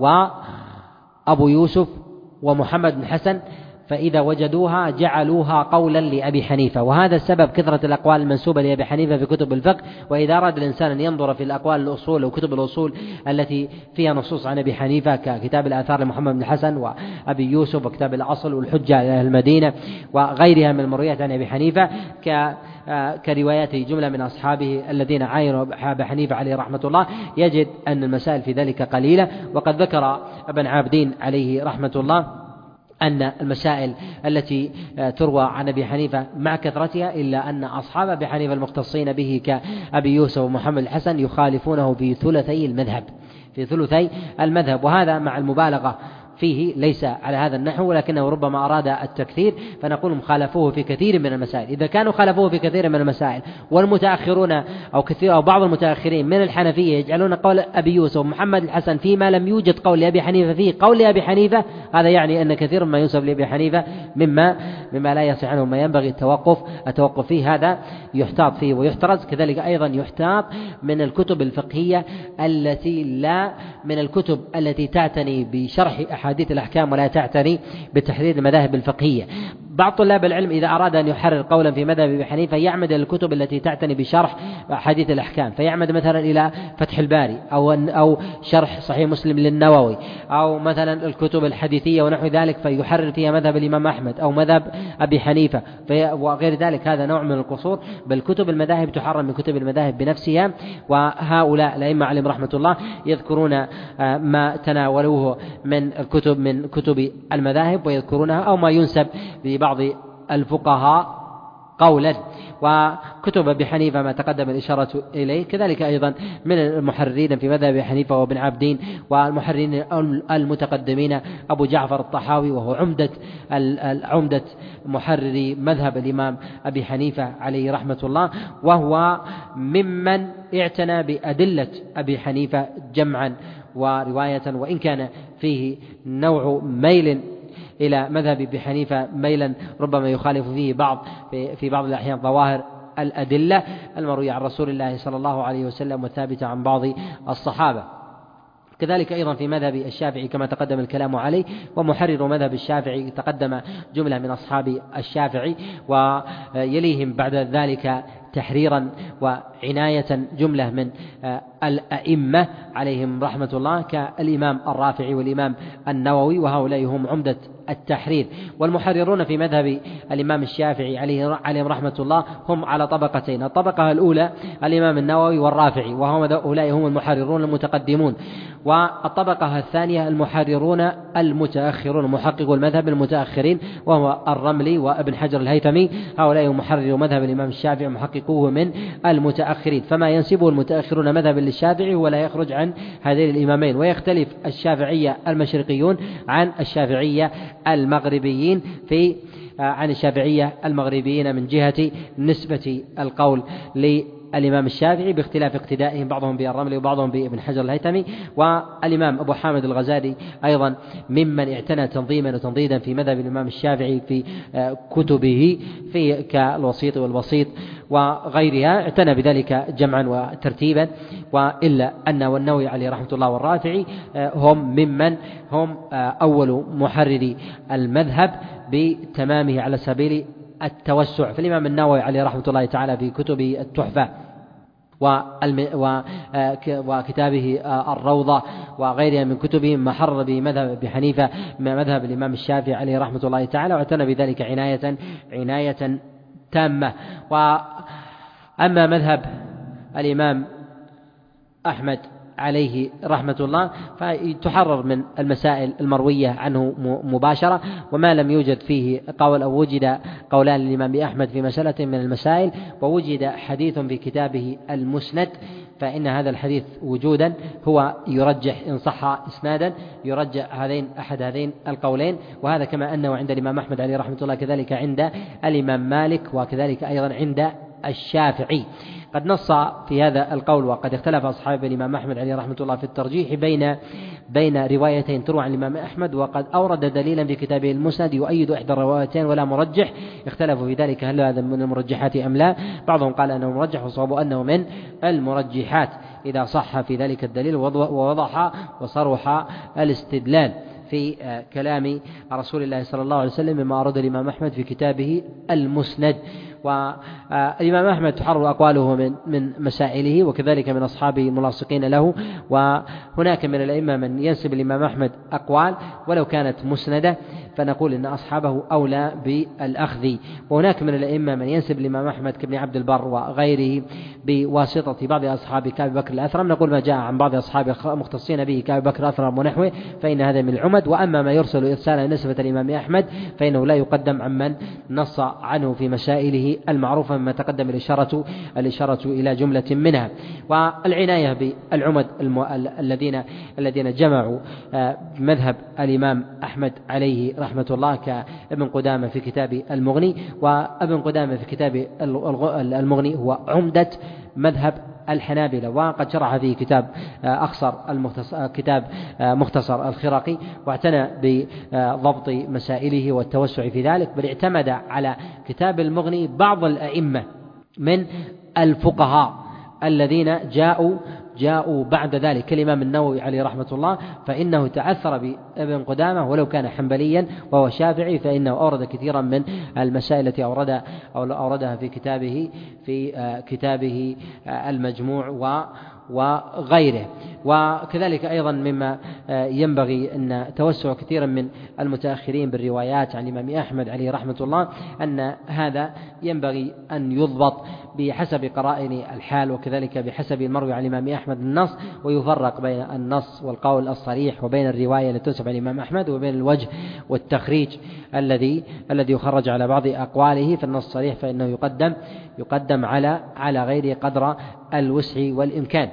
وأبو يوسف ومحمد بن حسن، فإذا وجدوها جعلوها قولا لأبي حنيفة، وهذا السبب كثرة الأقوال المنسوبة لأبي حنيفة في كتب الفقه. وإذا أراد الإنسان أن ينظر في الأقوال الأصول أو كتب الأصول التي فيها نصوص عن أبي حنيفة ككتاب الآثار لمحمد بن حسن وأبي يوسف وكتاب الأصل والحجة لأهل المدينة وغيرها من المرويات عن أبي حنيفة كروايات جملة من أصحابه الذين عاينوا أبي حنيفة عليه رحمة الله، يجد أن المسائل في ذلك قليلة. وقد ذكر ابن عابدين عليه رحمة الله أن المسائل التي تروى عن أبي حنيفة مع كثرتها إلا أن أصحاب أبي حنيفة المختصين به كأبي يوسف ومحمد الحسن يخالفونه في ثلثي المذهب في ثلثي المذهب وهذا مع المبالغة فيه ليس على هذا النحو، ولكنه ربما أراد التكثير، فنقول مخالفوه في كثير من المسائل. إذا كانوا خالفوه في كثير من المسائل والمتأخرون أو كثير أو بعض المتأخرين من الحنفية يجعلون قول أبي يوسف ومحمد الحسن فيما لم يوجد قول لأبي حنيفة فيه قول لأبي حنيفة، هذا يعني أن كثير ما ينسب لأبي حنيفة مما مما لا يصح عنه ما ينبغي التوقف التوقف فيه، هذا يحتاط فيه ويحترز. كذلك أيضا يحتاط من الكتب الفقهية التي لا من الكتب التي تعتني بشرح أحاديث الأحكام ولا تعتني بتحرير المذاهب الفقهية. بعض طلاب العلم إذا أراد أن يحرر قولا في مذهب أبي حنيفة يعمد إلى الكتب التي تعتني بشرح أحاديث الأحكام، فيعمد مثلا إلى فتح الباري أو أو شرح صحيح مسلم للنووي أو مثلا الكتب الحديثية ونحو ذلك، فيحرر فيها مذهب الإمام أحمد أو مذهب أبي حنيفة وغير ذلك. هذا نوع من القصور، بل كتب المذاهب تحرر من كتب المذاهب بنفسها. وهؤلاء الأئمة عليهم رحمة الله يذكرون ما تناولوه من الكتب من كتب المذاهب ويذكرونها أو ما ينسب لبعض الفقهاء قولا. وكتب أبي حنيفة ما تقدم الإشارة إليه، كذلك أيضا من المحررين في مذهب أبي حنيفة وابن عابدين والمحررين المتقدمين أبو جعفر الطحاوي، وهو عمدة عمدة محرري مذهب الإمام أبي حنيفة عليه رحمة الله، وهو ممن اعتنى بأدلة أبي حنيفة جمعا ورواية، وإن كان فيه نوع ميل إلى مذهب أبي حنيفة ميلا ربما يخالف فيه بعض في بعض الأحيان ظواهر الأدلة المروية عن رسول الله صلى الله عليه وسلم والثابتة عن بعض الصحابة. كذلك أيضا في مذهب الشافعي كما تقدم الكلام عليه، ومحرر مذهب الشافعي تقدم جملة من أصحاب الشافعي، ويليهم بعد ذلك تحريرا وعناية جملة من الأئمة عليهم رحمة الله كالإمام الرافعي والإمام النووي، وهؤلاء هم عمدة التحرير. والمحررون في مذهب الإمام الشافعي عليهم رحمة الله هم على طبقتين: الطبقة الأولى الإمام النووي والرافعي، وهؤلاء هم المحررون المتقدمون، والطبقة الثانية المحررون المتأخرون محققو المذهب المتأخرين، وهو الرملي وابن حجر الهيثمي، هؤلاء هم محرروا مذهب الإمام الشافعي محققوه من المتأخرين. فما ينسبه المتأخرون مذهب للشافعي ولا يخرج عن هذين الإمامين، ويختلف الشافعية المشرقيون عن الشافعية المغربيين في عن الشافعية المغربيين من جهة نسبة القول للإمام الشافعي باختلاف اقتدائهم بعضهم بالرملي وبعضهم بابن حجر الهيثمي. والإمام أبو حامد الغزالي أيضا ممن اعتنى تنظيما وتنضيدا في مذهب الإمام الشافعي في كتبه في كالوسيط والبسيط وغيرها، اعتنى بذلك جمعا وترتيبا. وإلا أن والنووي عليه رحمة الله والرافعي هم ممن هم أول محرري المذهب بتمامه على سبيل التوسع. في الإمام النووي عليه رحمة الله تعالى في كتبه التحفة وكتابه الروضة وغيرها من كتبه ما حرر به مذهب أبي حنيفة مذهب الإمام الشافعي عليه رحمة الله تعالى، واعتنى بذلك عناية عناية تامة. وأما مذهب الإمام أحمد عليه رحمة الله، فتحرر من المسائل المروية عنه مباشرة. وما لم يوجد فيه قول أو وجد قولان للإمام أحمد في مسألة من المسائل ووجد حديث في كتابه المسند، فإن هذا الحديث وجودا هو يرجح إن صح إسنادا يرجح هذين أحد هذين القولين. وهذا كما أنه عند الإمام أحمد عليه رحمة الله كذلك عند الإمام مالك وكذلك أيضا عند الشافعي. قد نص في هذا القول وقد اختلف أصحاب الإمام أحمد عليه رحمة الله في الترجيح بين بين روايتين تروى عن الإمام أحمد، وقد أورد دليلا في كتابه المسند يؤيد إحدى الروايتين ولا مرجح، اختلفوا في ذلك هل هذا من المرجحات أم لا. بعضهم قال أنه مرجح وصواب أنه من المرجحات إذا صح في ذلك الدليل ووضح وصرح الاستدلال في كلام رسول الله صلى الله عليه وسلم مما أراد الإمام أحمد في كتابه المسند. والإمام أحمد تحرر أقواله من من مسائله وكذلك من أصحابه الملاصقين له. وهناك من الأئمة من ينسب الإمام أحمد أقوال ولو كانت مسندة فنقول إن أصحابه أولى بالأخذ. وهناك من الأئمة من ينسب الإمام أحمد كابن عبد البر وغيره بواسطة بعض أصحابه كأبي بكر الأثرم، نقول ما جاء عن بعض أصحابه المختصين به كأبي بكر الأثرم ونحوه فإن هذا من العمد. وأما ما يرسل إرسالا نسبة الإمام أحمد فإنه لا يقدم عمن نص عنه في مسائله المعروفة مما تقدم الإشارة الإشارة إلى جملة منها. والعناية بالعمد الذين الذين جمعوا مذهب الإمام أحمد عليه رحمة الله كابن قدامة في كتاب المغني، وابن قدامة في كتاب المغني هو عمدة مذهب الحنابلة، وقد شرح فيه كتاب أخصر المختصر كتاب مختصر الخرقي واعتنى بضبط مسائله والتوسع في ذلك، بل اعتمد على كتاب المغني بعض الأئمة من الفقهاء الذين جاءوا جاءوا بعد ذلك كالإمام النووي عليه رحمة الله، فإنه تعثر بابن قدامة ولو كان حنبليا وهو شافعي، فإنه أورد كثيرا من المسائل التي أوردها أو أوردها في كتابه في كتابه المجموع و وغيره. وكذلك أيضا مما ينبغي أن توسع كثيرا من المتأخرين بالروايات عن الإمام أحمد عليه رحمة الله أن هذا ينبغي أن يضبط بحسب قرائن الحال وكذلك بحسب المروي عن الإمام أحمد النص، ويفرق بين النص والقول الصريح وبين الرواية التي تنسب عن الإمام أحمد وبين الوجه والتخريج الذي الذي يخرج على بعض أقواله. فالنص الصريح فإنه يقدم يقدم على على غير قدر الوسع والإمكان.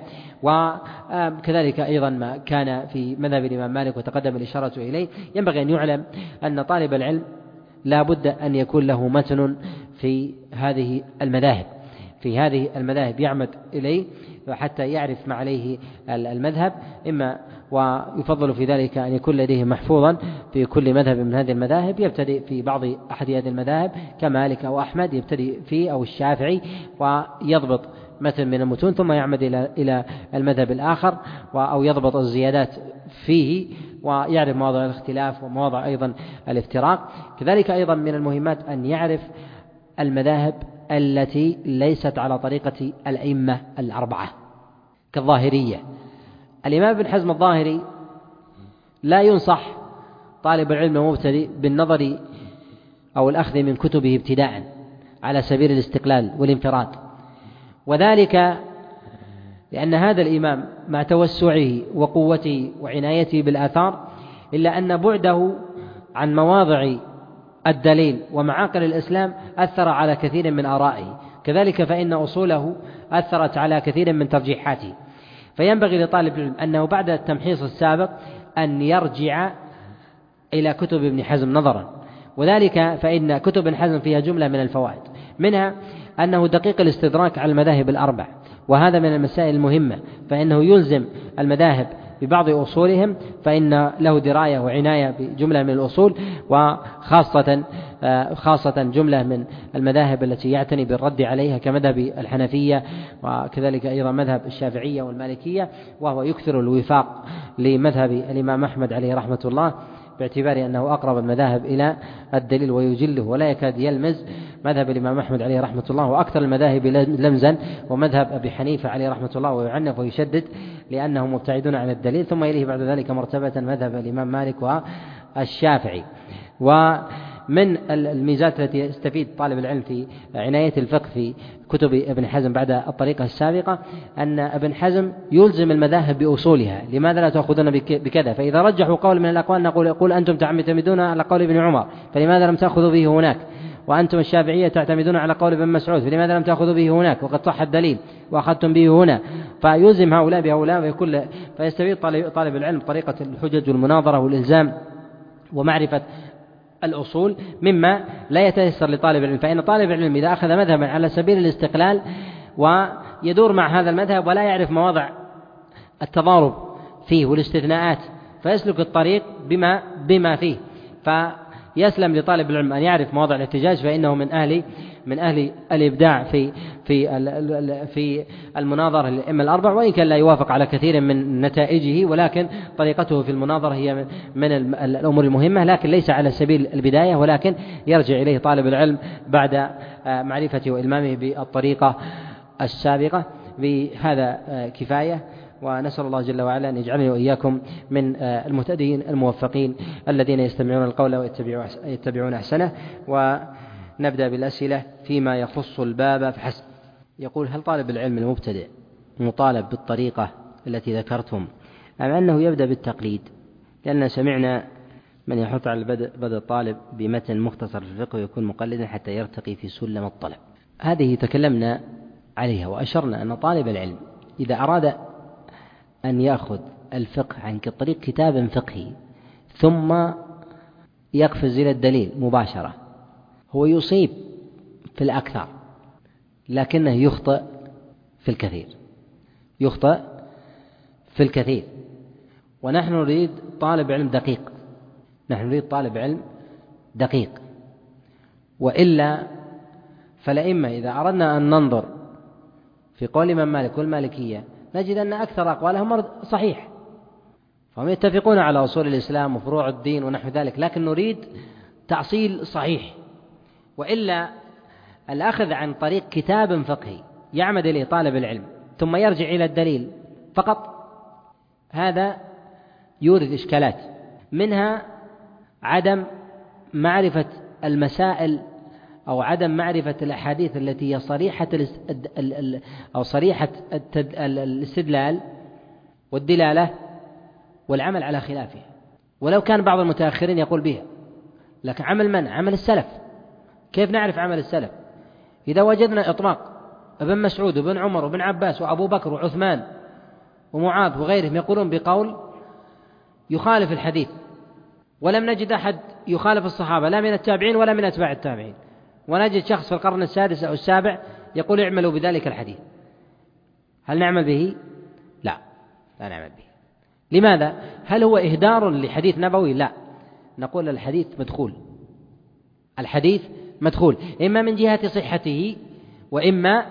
وكذلك أيضا ما كان في مذهب الإمام مالك وتقدم الإشارة إليه، ينبغي أن يعلم أن طالب العلم لا بد أن يكون له متن في هذه المذاهب في هذه المذاهب يعمد إليه حتى يعرف ما عليه المذهب، إما ويفضل في ذلك أن يكون لديه محفوظا في كل مذهب من هذه المذاهب، يبتدئ في بعض أحد هذه المذاهب كمالك أو أحمد يبتدئ فيه أو الشافعي ويضبط متن من المتون ثم يعمد إلى إلى المذهب الآخر أو يضبط الزيادات فيه ويعرف مواضع الاختلاف ومواضع أيضا الافتراق. كذلك أيضا من المهمات أن يعرف المذاهب التي ليست على طريقة الأئمة الأربعة كالظاهرية. الإمام ابن حزم الظاهري لا ينصح طالب العلم المبتدئ بالنظر أو الأخذ من كتبه ابتداء على سبيل الاستقلال والانفراد، وذلك لأن هذا الإمام مع توسعه وقوته وعنايته بالآثار إلا أن بعده عن مواضع الدليل ومعاقل الإسلام أثر على كثير من آرائه، كذلك فإن أصوله أثرت على كثير من ترجيحاته. فينبغي لطالب العلم أنه بعد التمحيص السابق أن يرجع إلى كتب ابن حزم نظرا، وذلك فإن كتب ابن حزم فيها جملة من الفوائد، منها أنه دقيق الاستدراك على المذاهب الأربع، وهذا من المسائل المهمة، فإنه يلزم المذاهب ببعض أصولهم، فإن له دراية وعناية بجملة من الأصول، وخاصة خاصة جملة من المذاهب التي يعتني بالرد عليها كمذهب الحنفية وكذلك أيضا مذهب الشافعية والمالكية، وهو يكثر الوفاق لمذهب الإمام أحمد عليه رحمة الله باعتبار أنه أقرب المذاهب إلى الدليل ويجله، ولا يكاد يلمز مذهب الإمام أحمد عليه رحمة الله، وأكثر المذاهب لمزا ومذهب أبي حنيفة عليه رحمة الله، ويعنف ويشدد لأنهم مبتعدون عن الدليل، ثم إليه بعد ذلك مرتبة مذهب الإمام مالك والشافعي. من الميزات التي يستفيد طالب العلم في عناية الفقه في كتب ابن حزم بعد الطريقة السابقة أن ابن حزم يلزم المذاهب بأصولها. لماذا لا تأخذون بكذا؟ فإذا رجحوا قول من الأقوال نقول يقول أنتم تعتمدون على قول ابن عمر فلماذا لم تأخذوا به هناك؟ وأنتم الشافعية تعتمدون على قول ابن مسعود فلماذا لم تأخذوا به هناك وقد صح الدليل وأخذتم به هنا؟ فيلزم هؤلاء بهؤلاء ويكون فيستفيد طالب العلم طريقة الحجج والمناظرة والإلزام ومعرفة الأصول مما لا يتيسر لطالب العلم. فإن طالب العلم إذا أخذ مذهبا على سبيل الاستقلال ويدور مع هذا المذهب ولا يعرف مواضع التضارب فيه والاستثناءات فيسلك الطريق بما بما فيه فيسلم لطالب العلم أن يعرف مواضع الاحتجاج فإنه من أهل من أهل الإبداع في في في المناظرة للأئمة الأربع، وإن كان لا يوافق على كثير من نتائجه ولكن طريقته في المناظرة هي من الأمور المهمة، لكن ليس على سبيل البداية ولكن يرجع إليه طالب العلم بعد معرفته وإلمامه بالطريقة السابقة. بهذا كفاية، ونسأل الله جل وعلا أن يجعلني وإياكم من المهتدين الموفقين الذين يستمعون القول ويتبعون أحسنه. ونبدأ بالأسئلة فيما يخص الباب فحسب. يقول: هل طالب العلم المبتدئ مطالب بالطريقة التي ذكرتم أم أنه يبدأ بالتقليد؟ لأننا سمعنا من يحط على بدء الطالب بمتن مختصر في الفقه ويكون مقلدا حتى يرتقي في سلم الطلب. هذه تكلمنا عليها وأشرنا أن طالب العلم إذا أراد أن يأخذ الفقه عن طريق كتاب فقهي ثم يقفز إلى الدليل مباشرة هو يصيب في الأكثر لكنه يخطئ في الكثير يخطئ في الكثير ونحن نريد طالب علم دقيق نحن نريد طالب علم دقيق وإلا فالأئمة إذا أردنا أن ننظر في قول الإمام مالك والمالكية نجد أن أكثر أقوالهم صحيح، فهم يتفقون على أصول الإسلام وفروع الدين ونحو ذلك، لكن نريد تأصيل صحيح. وإلا الأخذ عن طريق كتاب فقهي يعمد إليه طالب العلم ثم يرجع إلى الدليل فقط هذا يورد إشكالات، منها عدم معرفة المسائل أو عدم معرفة الأحاديث التي هي صريحة أو صريحة الاستدلال والدلالة والعمل على خلافها، ولو كان بعض المتأخرين يقول بها، لكن عمل من؟ عمل السلف. كيف نعرف عمل السلف؟ إذا وجدنا إطلاق ابن مسعود وابن عمر وابن عباس وأبو بكر وعثمان ومعاذ وغيرهم يقولون بقول يخالف الحديث، ولم نجد أحد يخالف الصحابة لا من التابعين ولا من أتباع التابعين، ونجد شخص في القرن السادس أو السابع يقول اعملوا بذلك الحديث، هل نعمل به؟ لا لا نعمل به. لماذا؟ هل هو إهدار لحديث نبوي؟ لا، نقول الحديث مدخول الحديث مدخول إما من جهة صحته وإما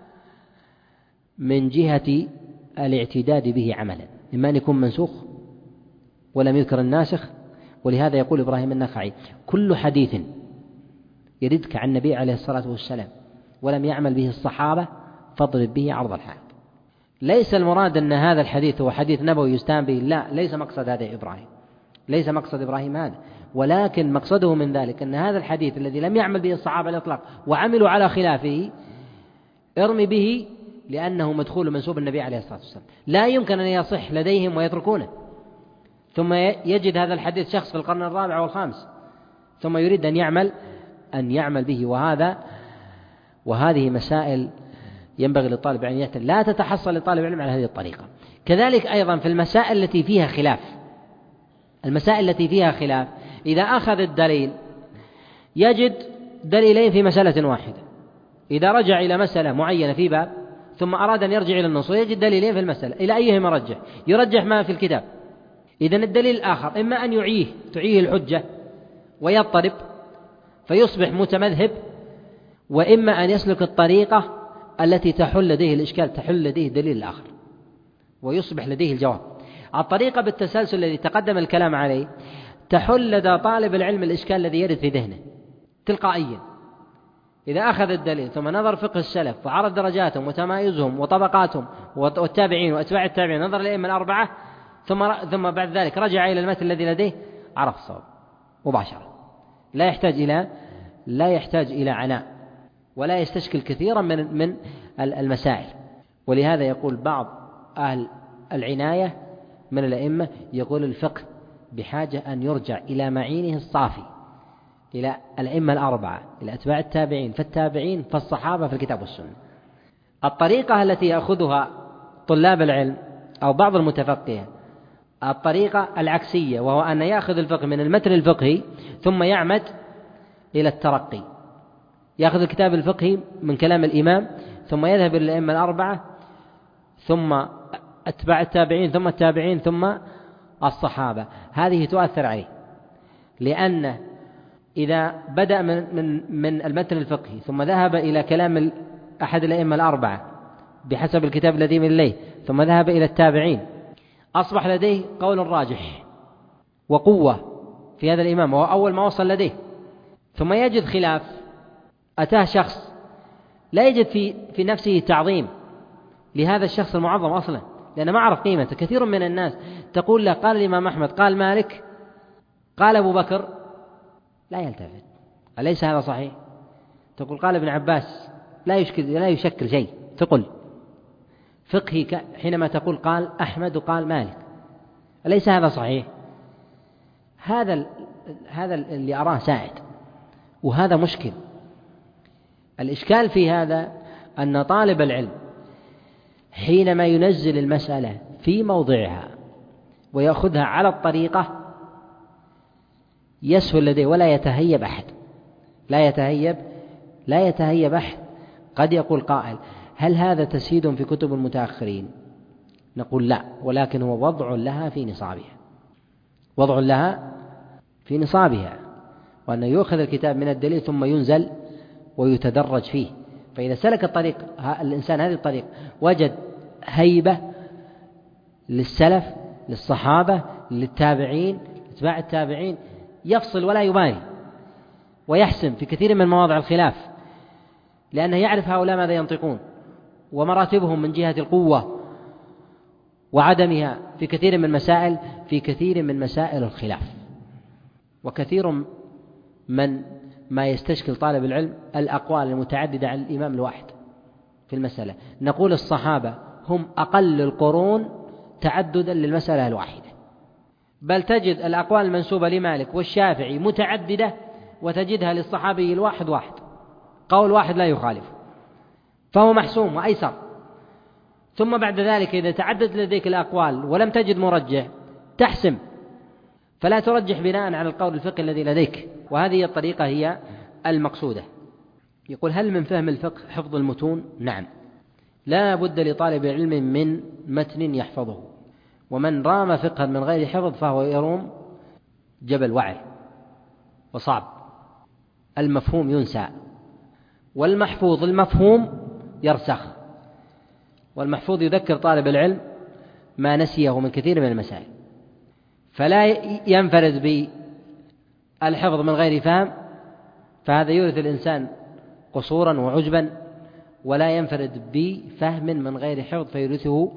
من جهة الاعتداد به عملا، إما أن يكون منسوخ ولم يذكر الناسخ. ولهذا يقول إبراهيم النخعي: كل حديث يردك عن النبي عليه الصلاة والسلام ولم يعمل به الصحابة فاضرب به عرض الحائط. ليس المراد أن هذا الحديث هو حديث نبوي يستهان به، لا، ليس مقصد هذا إبراهيم ليس مقصد إبراهيم هذا، ولكن مقصده من ذلك أن هذا الحديث الذي لم يعمل به الصحابة على الإطلاق وعملوا على خلافه ارمي به لأنه مدخول منسوب النبي عليه الصلاة والسلام، لا يمكن أن يصح لديهم ويتركونه، ثم يجد هذا الحديث شخص في القرن الرابع والخامس ثم يريد أن يعمل أن يعمل به. وهذا وهذه مسائل ينبغي للطالب أن يهتم، لا تتحصل لطالب العلم على هذه الطريقة. كذلك أيضا في المسائل التي فيها خلاف المسائل التي فيها خلاف إذا أخذ الدليل يجد دليلين في مسألة واحدة، إذا رجع إلى مسألة معينة في باب ثم أراد أن يرجع إلى النص يجد دليلين في المسألة، إلى أيهما رجح؟ يرجح ما في الكتاب. إذن الدليل الآخر إما أن يعيه تعيه الحجة ويضطرب فيصبح متمذهب، وإما أن يسلك الطريقة التي تحل لديه الإشكال تحل لديه الدليل الآخر ويصبح لديه الجواب. الطريقة بالتسلسل الذي تقدم الكلام عليه تحل لدى طالب العلم الإشكال الذي يرد في ذهنه تلقائيا. إذا أخذ الدليل ثم نظر فقه السلف وعرف درجاتهم وتمايزهم وطبقاتهم والتابعين وأتباع التابعين، نظر الأئمة الأربعة ثم ثم بعد ذلك رجع إلى المتن الذي لديه عرف الصواب مباشرة. لا يحتاج إلى لا يحتاج إلى عناء، ولا يستشكل كثيرا من من المسائل. ولهذا يقول بعض أهل العناية من الأئمة، يقول الفقه بحاجة أن يرجع إلى معينه الصافي، إلى الأئمة الأربعة، إلى أتباع التابعين، فالتابعين، فالصحابة، في الكتاب والسنة. الطريقة التي يأخذها طلاب العلم أو بعض المتفقهة الطريقة العكسية، وهو أن يأخذ الفقه من المتن الفقهي ثم يعمد إلى الترقي، يأخذ الكتاب الفقهي من كلام الإمام ثم يذهب إلى الأئمة الأربعة ثم أتباع التابعين ثم التابعين ثم الصحابة. هذه تؤثر عليه، لأن إذا بدأ من من من المتن الفقهي ثم ذهب إلى كلام أحد الأئمة الأربعة بحسب الكتاب الذي من إليه ثم ذهب إلى التابعين، أصبح لديه قول راجح وقوة في هذا الإمام، وهو أول ما وصل لديه، ثم يجد خلاف، أتاه شخص لا يجد في في نفسه تعظيم لهذا الشخص المعظم أصلا، لأنه ما عرف قيمته. كثير من الناس تقول له قال الإمام أحمد، قال مالك، قال أبو بكر، لا يلتفت. أليس هذا صحيح؟ تقول قال ابن عباس، لا يشكل لا يشكل شيء ثقل فقهي حينما تقول قال أحمد وقال مالك، أليس هذا صحيح؟ هذا هذا اللي أراه سائد، وهذا مشكل. الإشكال في هذا أن طالب العلم حينما ينزل المسألة في موضعها ويأخذها على الطريقة يسهل لديه ولا يتهيب أحد، لا يتهيب لا يتهيب أحد. قد يقول قائل هل هذا تسييد في كتب المتأخرين؟ نقول لا، ولكن هو وضع لها في نصابها، وضع لها في نصابها، وأن يؤخذ الكتاب من الدليل ثم ينزل ويتدرج فيه. فإذا سلك الطريق الإنسان هذه الطريق وجد هيبة للسلف، للصحابة، للتابعين، اتباع التابعين، يفصل ولا يبالي ويحسم في كثير من مواضع الخلاف، لأنه يعرف هؤلاء ماذا ينطقون ومراتبهم من جهة القوة وعدمها في كثير من مسائل في كثير من مسائل الخلاف. وكثير من ما يستشكل طالب العلم الأقوال المتعددة عن الإمام الواحد في المسألة. نقول الصحابة هم أقل القرون تعددا للمسألة الواحدة، بل تجد الأقوال المنسوبة لمالك والشافعي متعددة وتجدها للصحابي الواحد واحد، قول واحد لا يخالف، فهو محسوم وأيسر. ثم بعد ذلك إذا تعدد لديك الأقوال ولم تجد مرجح تحسم، فلا ترجح بناء على القول الفقهي الذي لديك. وهذه الطريقة هي المقصودة. يقول هل من فهم الفقه حفظ المتون؟ نعم، لا بد لطالب العلم من متن يحفظه، ومن رام فقها من غير حفظ فهو يروم جبل وعر وصعب. المفهوم ينسى، والمحفوظ المفهوم يرسخ، والمحفوظ يذكر طالب العلم ما نسيه من كثير من المسائل، فلا ينفرد بالحفظ من غير فهم، فهذا يورث الإنسان قصورا وعجبا، ولا ينفرد بفهم من غير حفظ فيورثه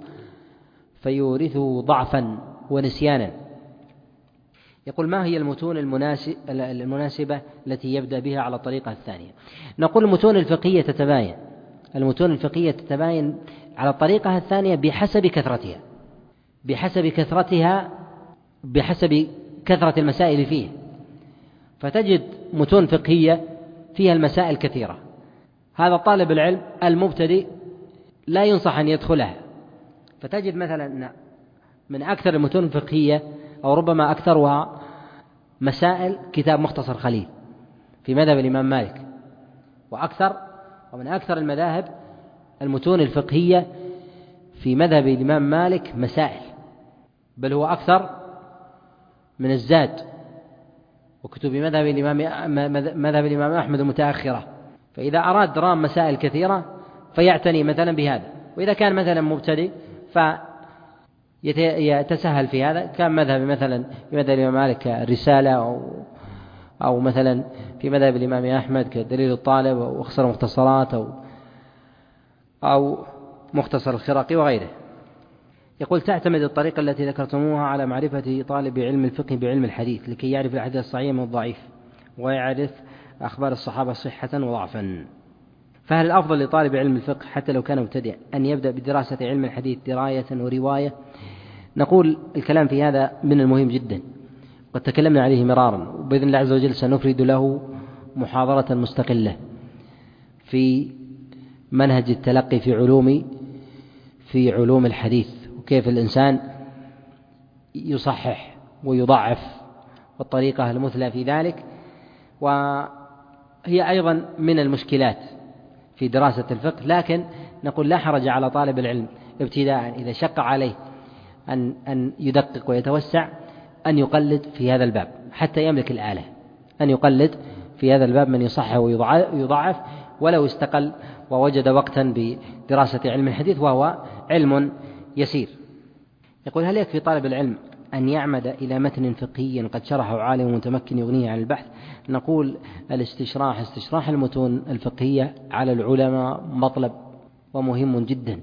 فيورثه ضعفا ونسيانا. يقول ما هي المتون المناسبة التي يبدأ بها على الطريقة الثانية؟ نقول المتون الفقهية تتباين المتون الفقهية تتباين على الطريقة الثانية بحسب كثرتها بحسب كثرتها بحسب كثرة المسائل فيه. فتجد متون فقهية فيها المسائل كثيرة، هذا طالب العلم المبتدئ لا ينصح أن يدخلها. فتجد مثلا من أكثر المتون الفقهية أو ربما أكثرها مسائل كتاب مختصر خليل في مذهب الإمام مالك، وأكثر ومن أكثر المذاهب المتون الفقهية في مذهب الإمام مالك مسائل، بل هو أكثر من الزاد وكتب مذهب الإمام مذهب الإمام أحمد المتأخرة. فإذا أراد رام مسائل كثيرة فيعتني مثلا بهذا، وإذا كان مثلا مبتدئ فيتسهل في هذا، كان مذهب مثلا في مذهب الإمام مالك الرسالة أو أو مثلا في مذهب الإمام أحمد كدليل الطالب واختصار المختصرات أو أو مختصر الخرقي وغيره. يقول تعتمد الطريقة التي ذكرتموها على معرفة طالب علم الفقه بعلم الحديث لكي يعرف الحديث الصحيح من الضعيف، ويعرف أخبار الصحابة صحة وضعفا. فهل الأفضل لطالب علم الفقه حتى لو كان مبتدئ أن يبدأ بدراسة علم الحديث دراية ورواية؟ نقول الكلام في هذا من المهم جدا، قد تكلمنا عليه مرارا، وبإذن الله عز وجل سنفرد له محاضرة مستقلة في منهج التلقي في علوم في علوم الحديث، وكيف الإنسان يصحح ويضعف والطريقة المثلى في ذلك. وهي أيضا من المشكلات في دراسة الفقه، لكن نقول لا حرج على طالب العلم ابتداء إذا شق عليه أن أن يدقق ويتوسع أن يقلد في هذا الباب حتى يملك الآلة، أن يقلد في هذا الباب من يصحح ويضعف ولو استقل ووجد وقتا بدراسة علم الحديث وهو علم يسير. يقول: هل يكفي طالب العلم أن يعمد إلى متن فقهي قد شرحه عالم متمكن يغنيه عن البحث؟ نقول: الاستشراح استشراح المتون الفقهية على العلماء مطلب ومهم جدا،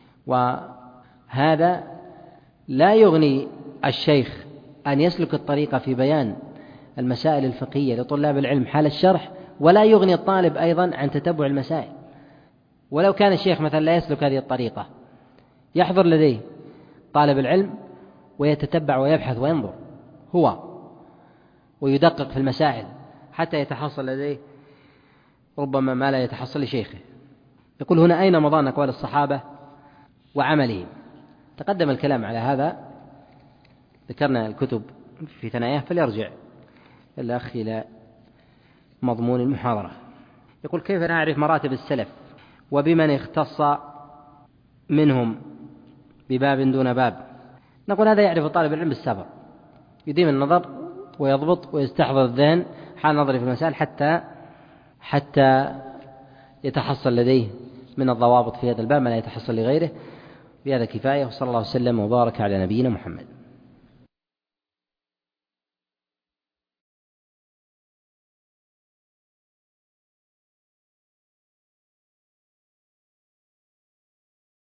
وهذا لا يغني الشيخ أن يسلك الطريقة في بيان المسائل الفقهية لطلاب العلم حال الشرح، ولا يغني الطالب أيضا عن تتبع المسائل. ولو كان الشيخ مثلا لا يسلك هذه الطريقة، يحضر لديه طالب العلم ويتتبع ويبحث وينظر هو ويدقق في المسائل حتى يتحصل لديه ربما ما لا يتحصل لشيخه. يقول: هنا أين مضان أقوال الصحابة وعملهم؟ تقدم الكلام على هذا، ذكرنا الكتب في ثناياه، فليرجع الأخ إلى مضمون المحاضرة. يقول: كيف نعرف مراتب السلف وبمن اختص منهم بباب دون باب؟ نقول: هذا يعرف طالب العلم بالسبر، يديم النظر ويضبط ويستحضر الذهن حال نظره في المسائل حتى حتى يتحصل لديه من الضوابط في هذا الباب ما لا يتحصل لغيره. بهذا كفاية، وصلى الله وسلم وبارك على نبينا محمد.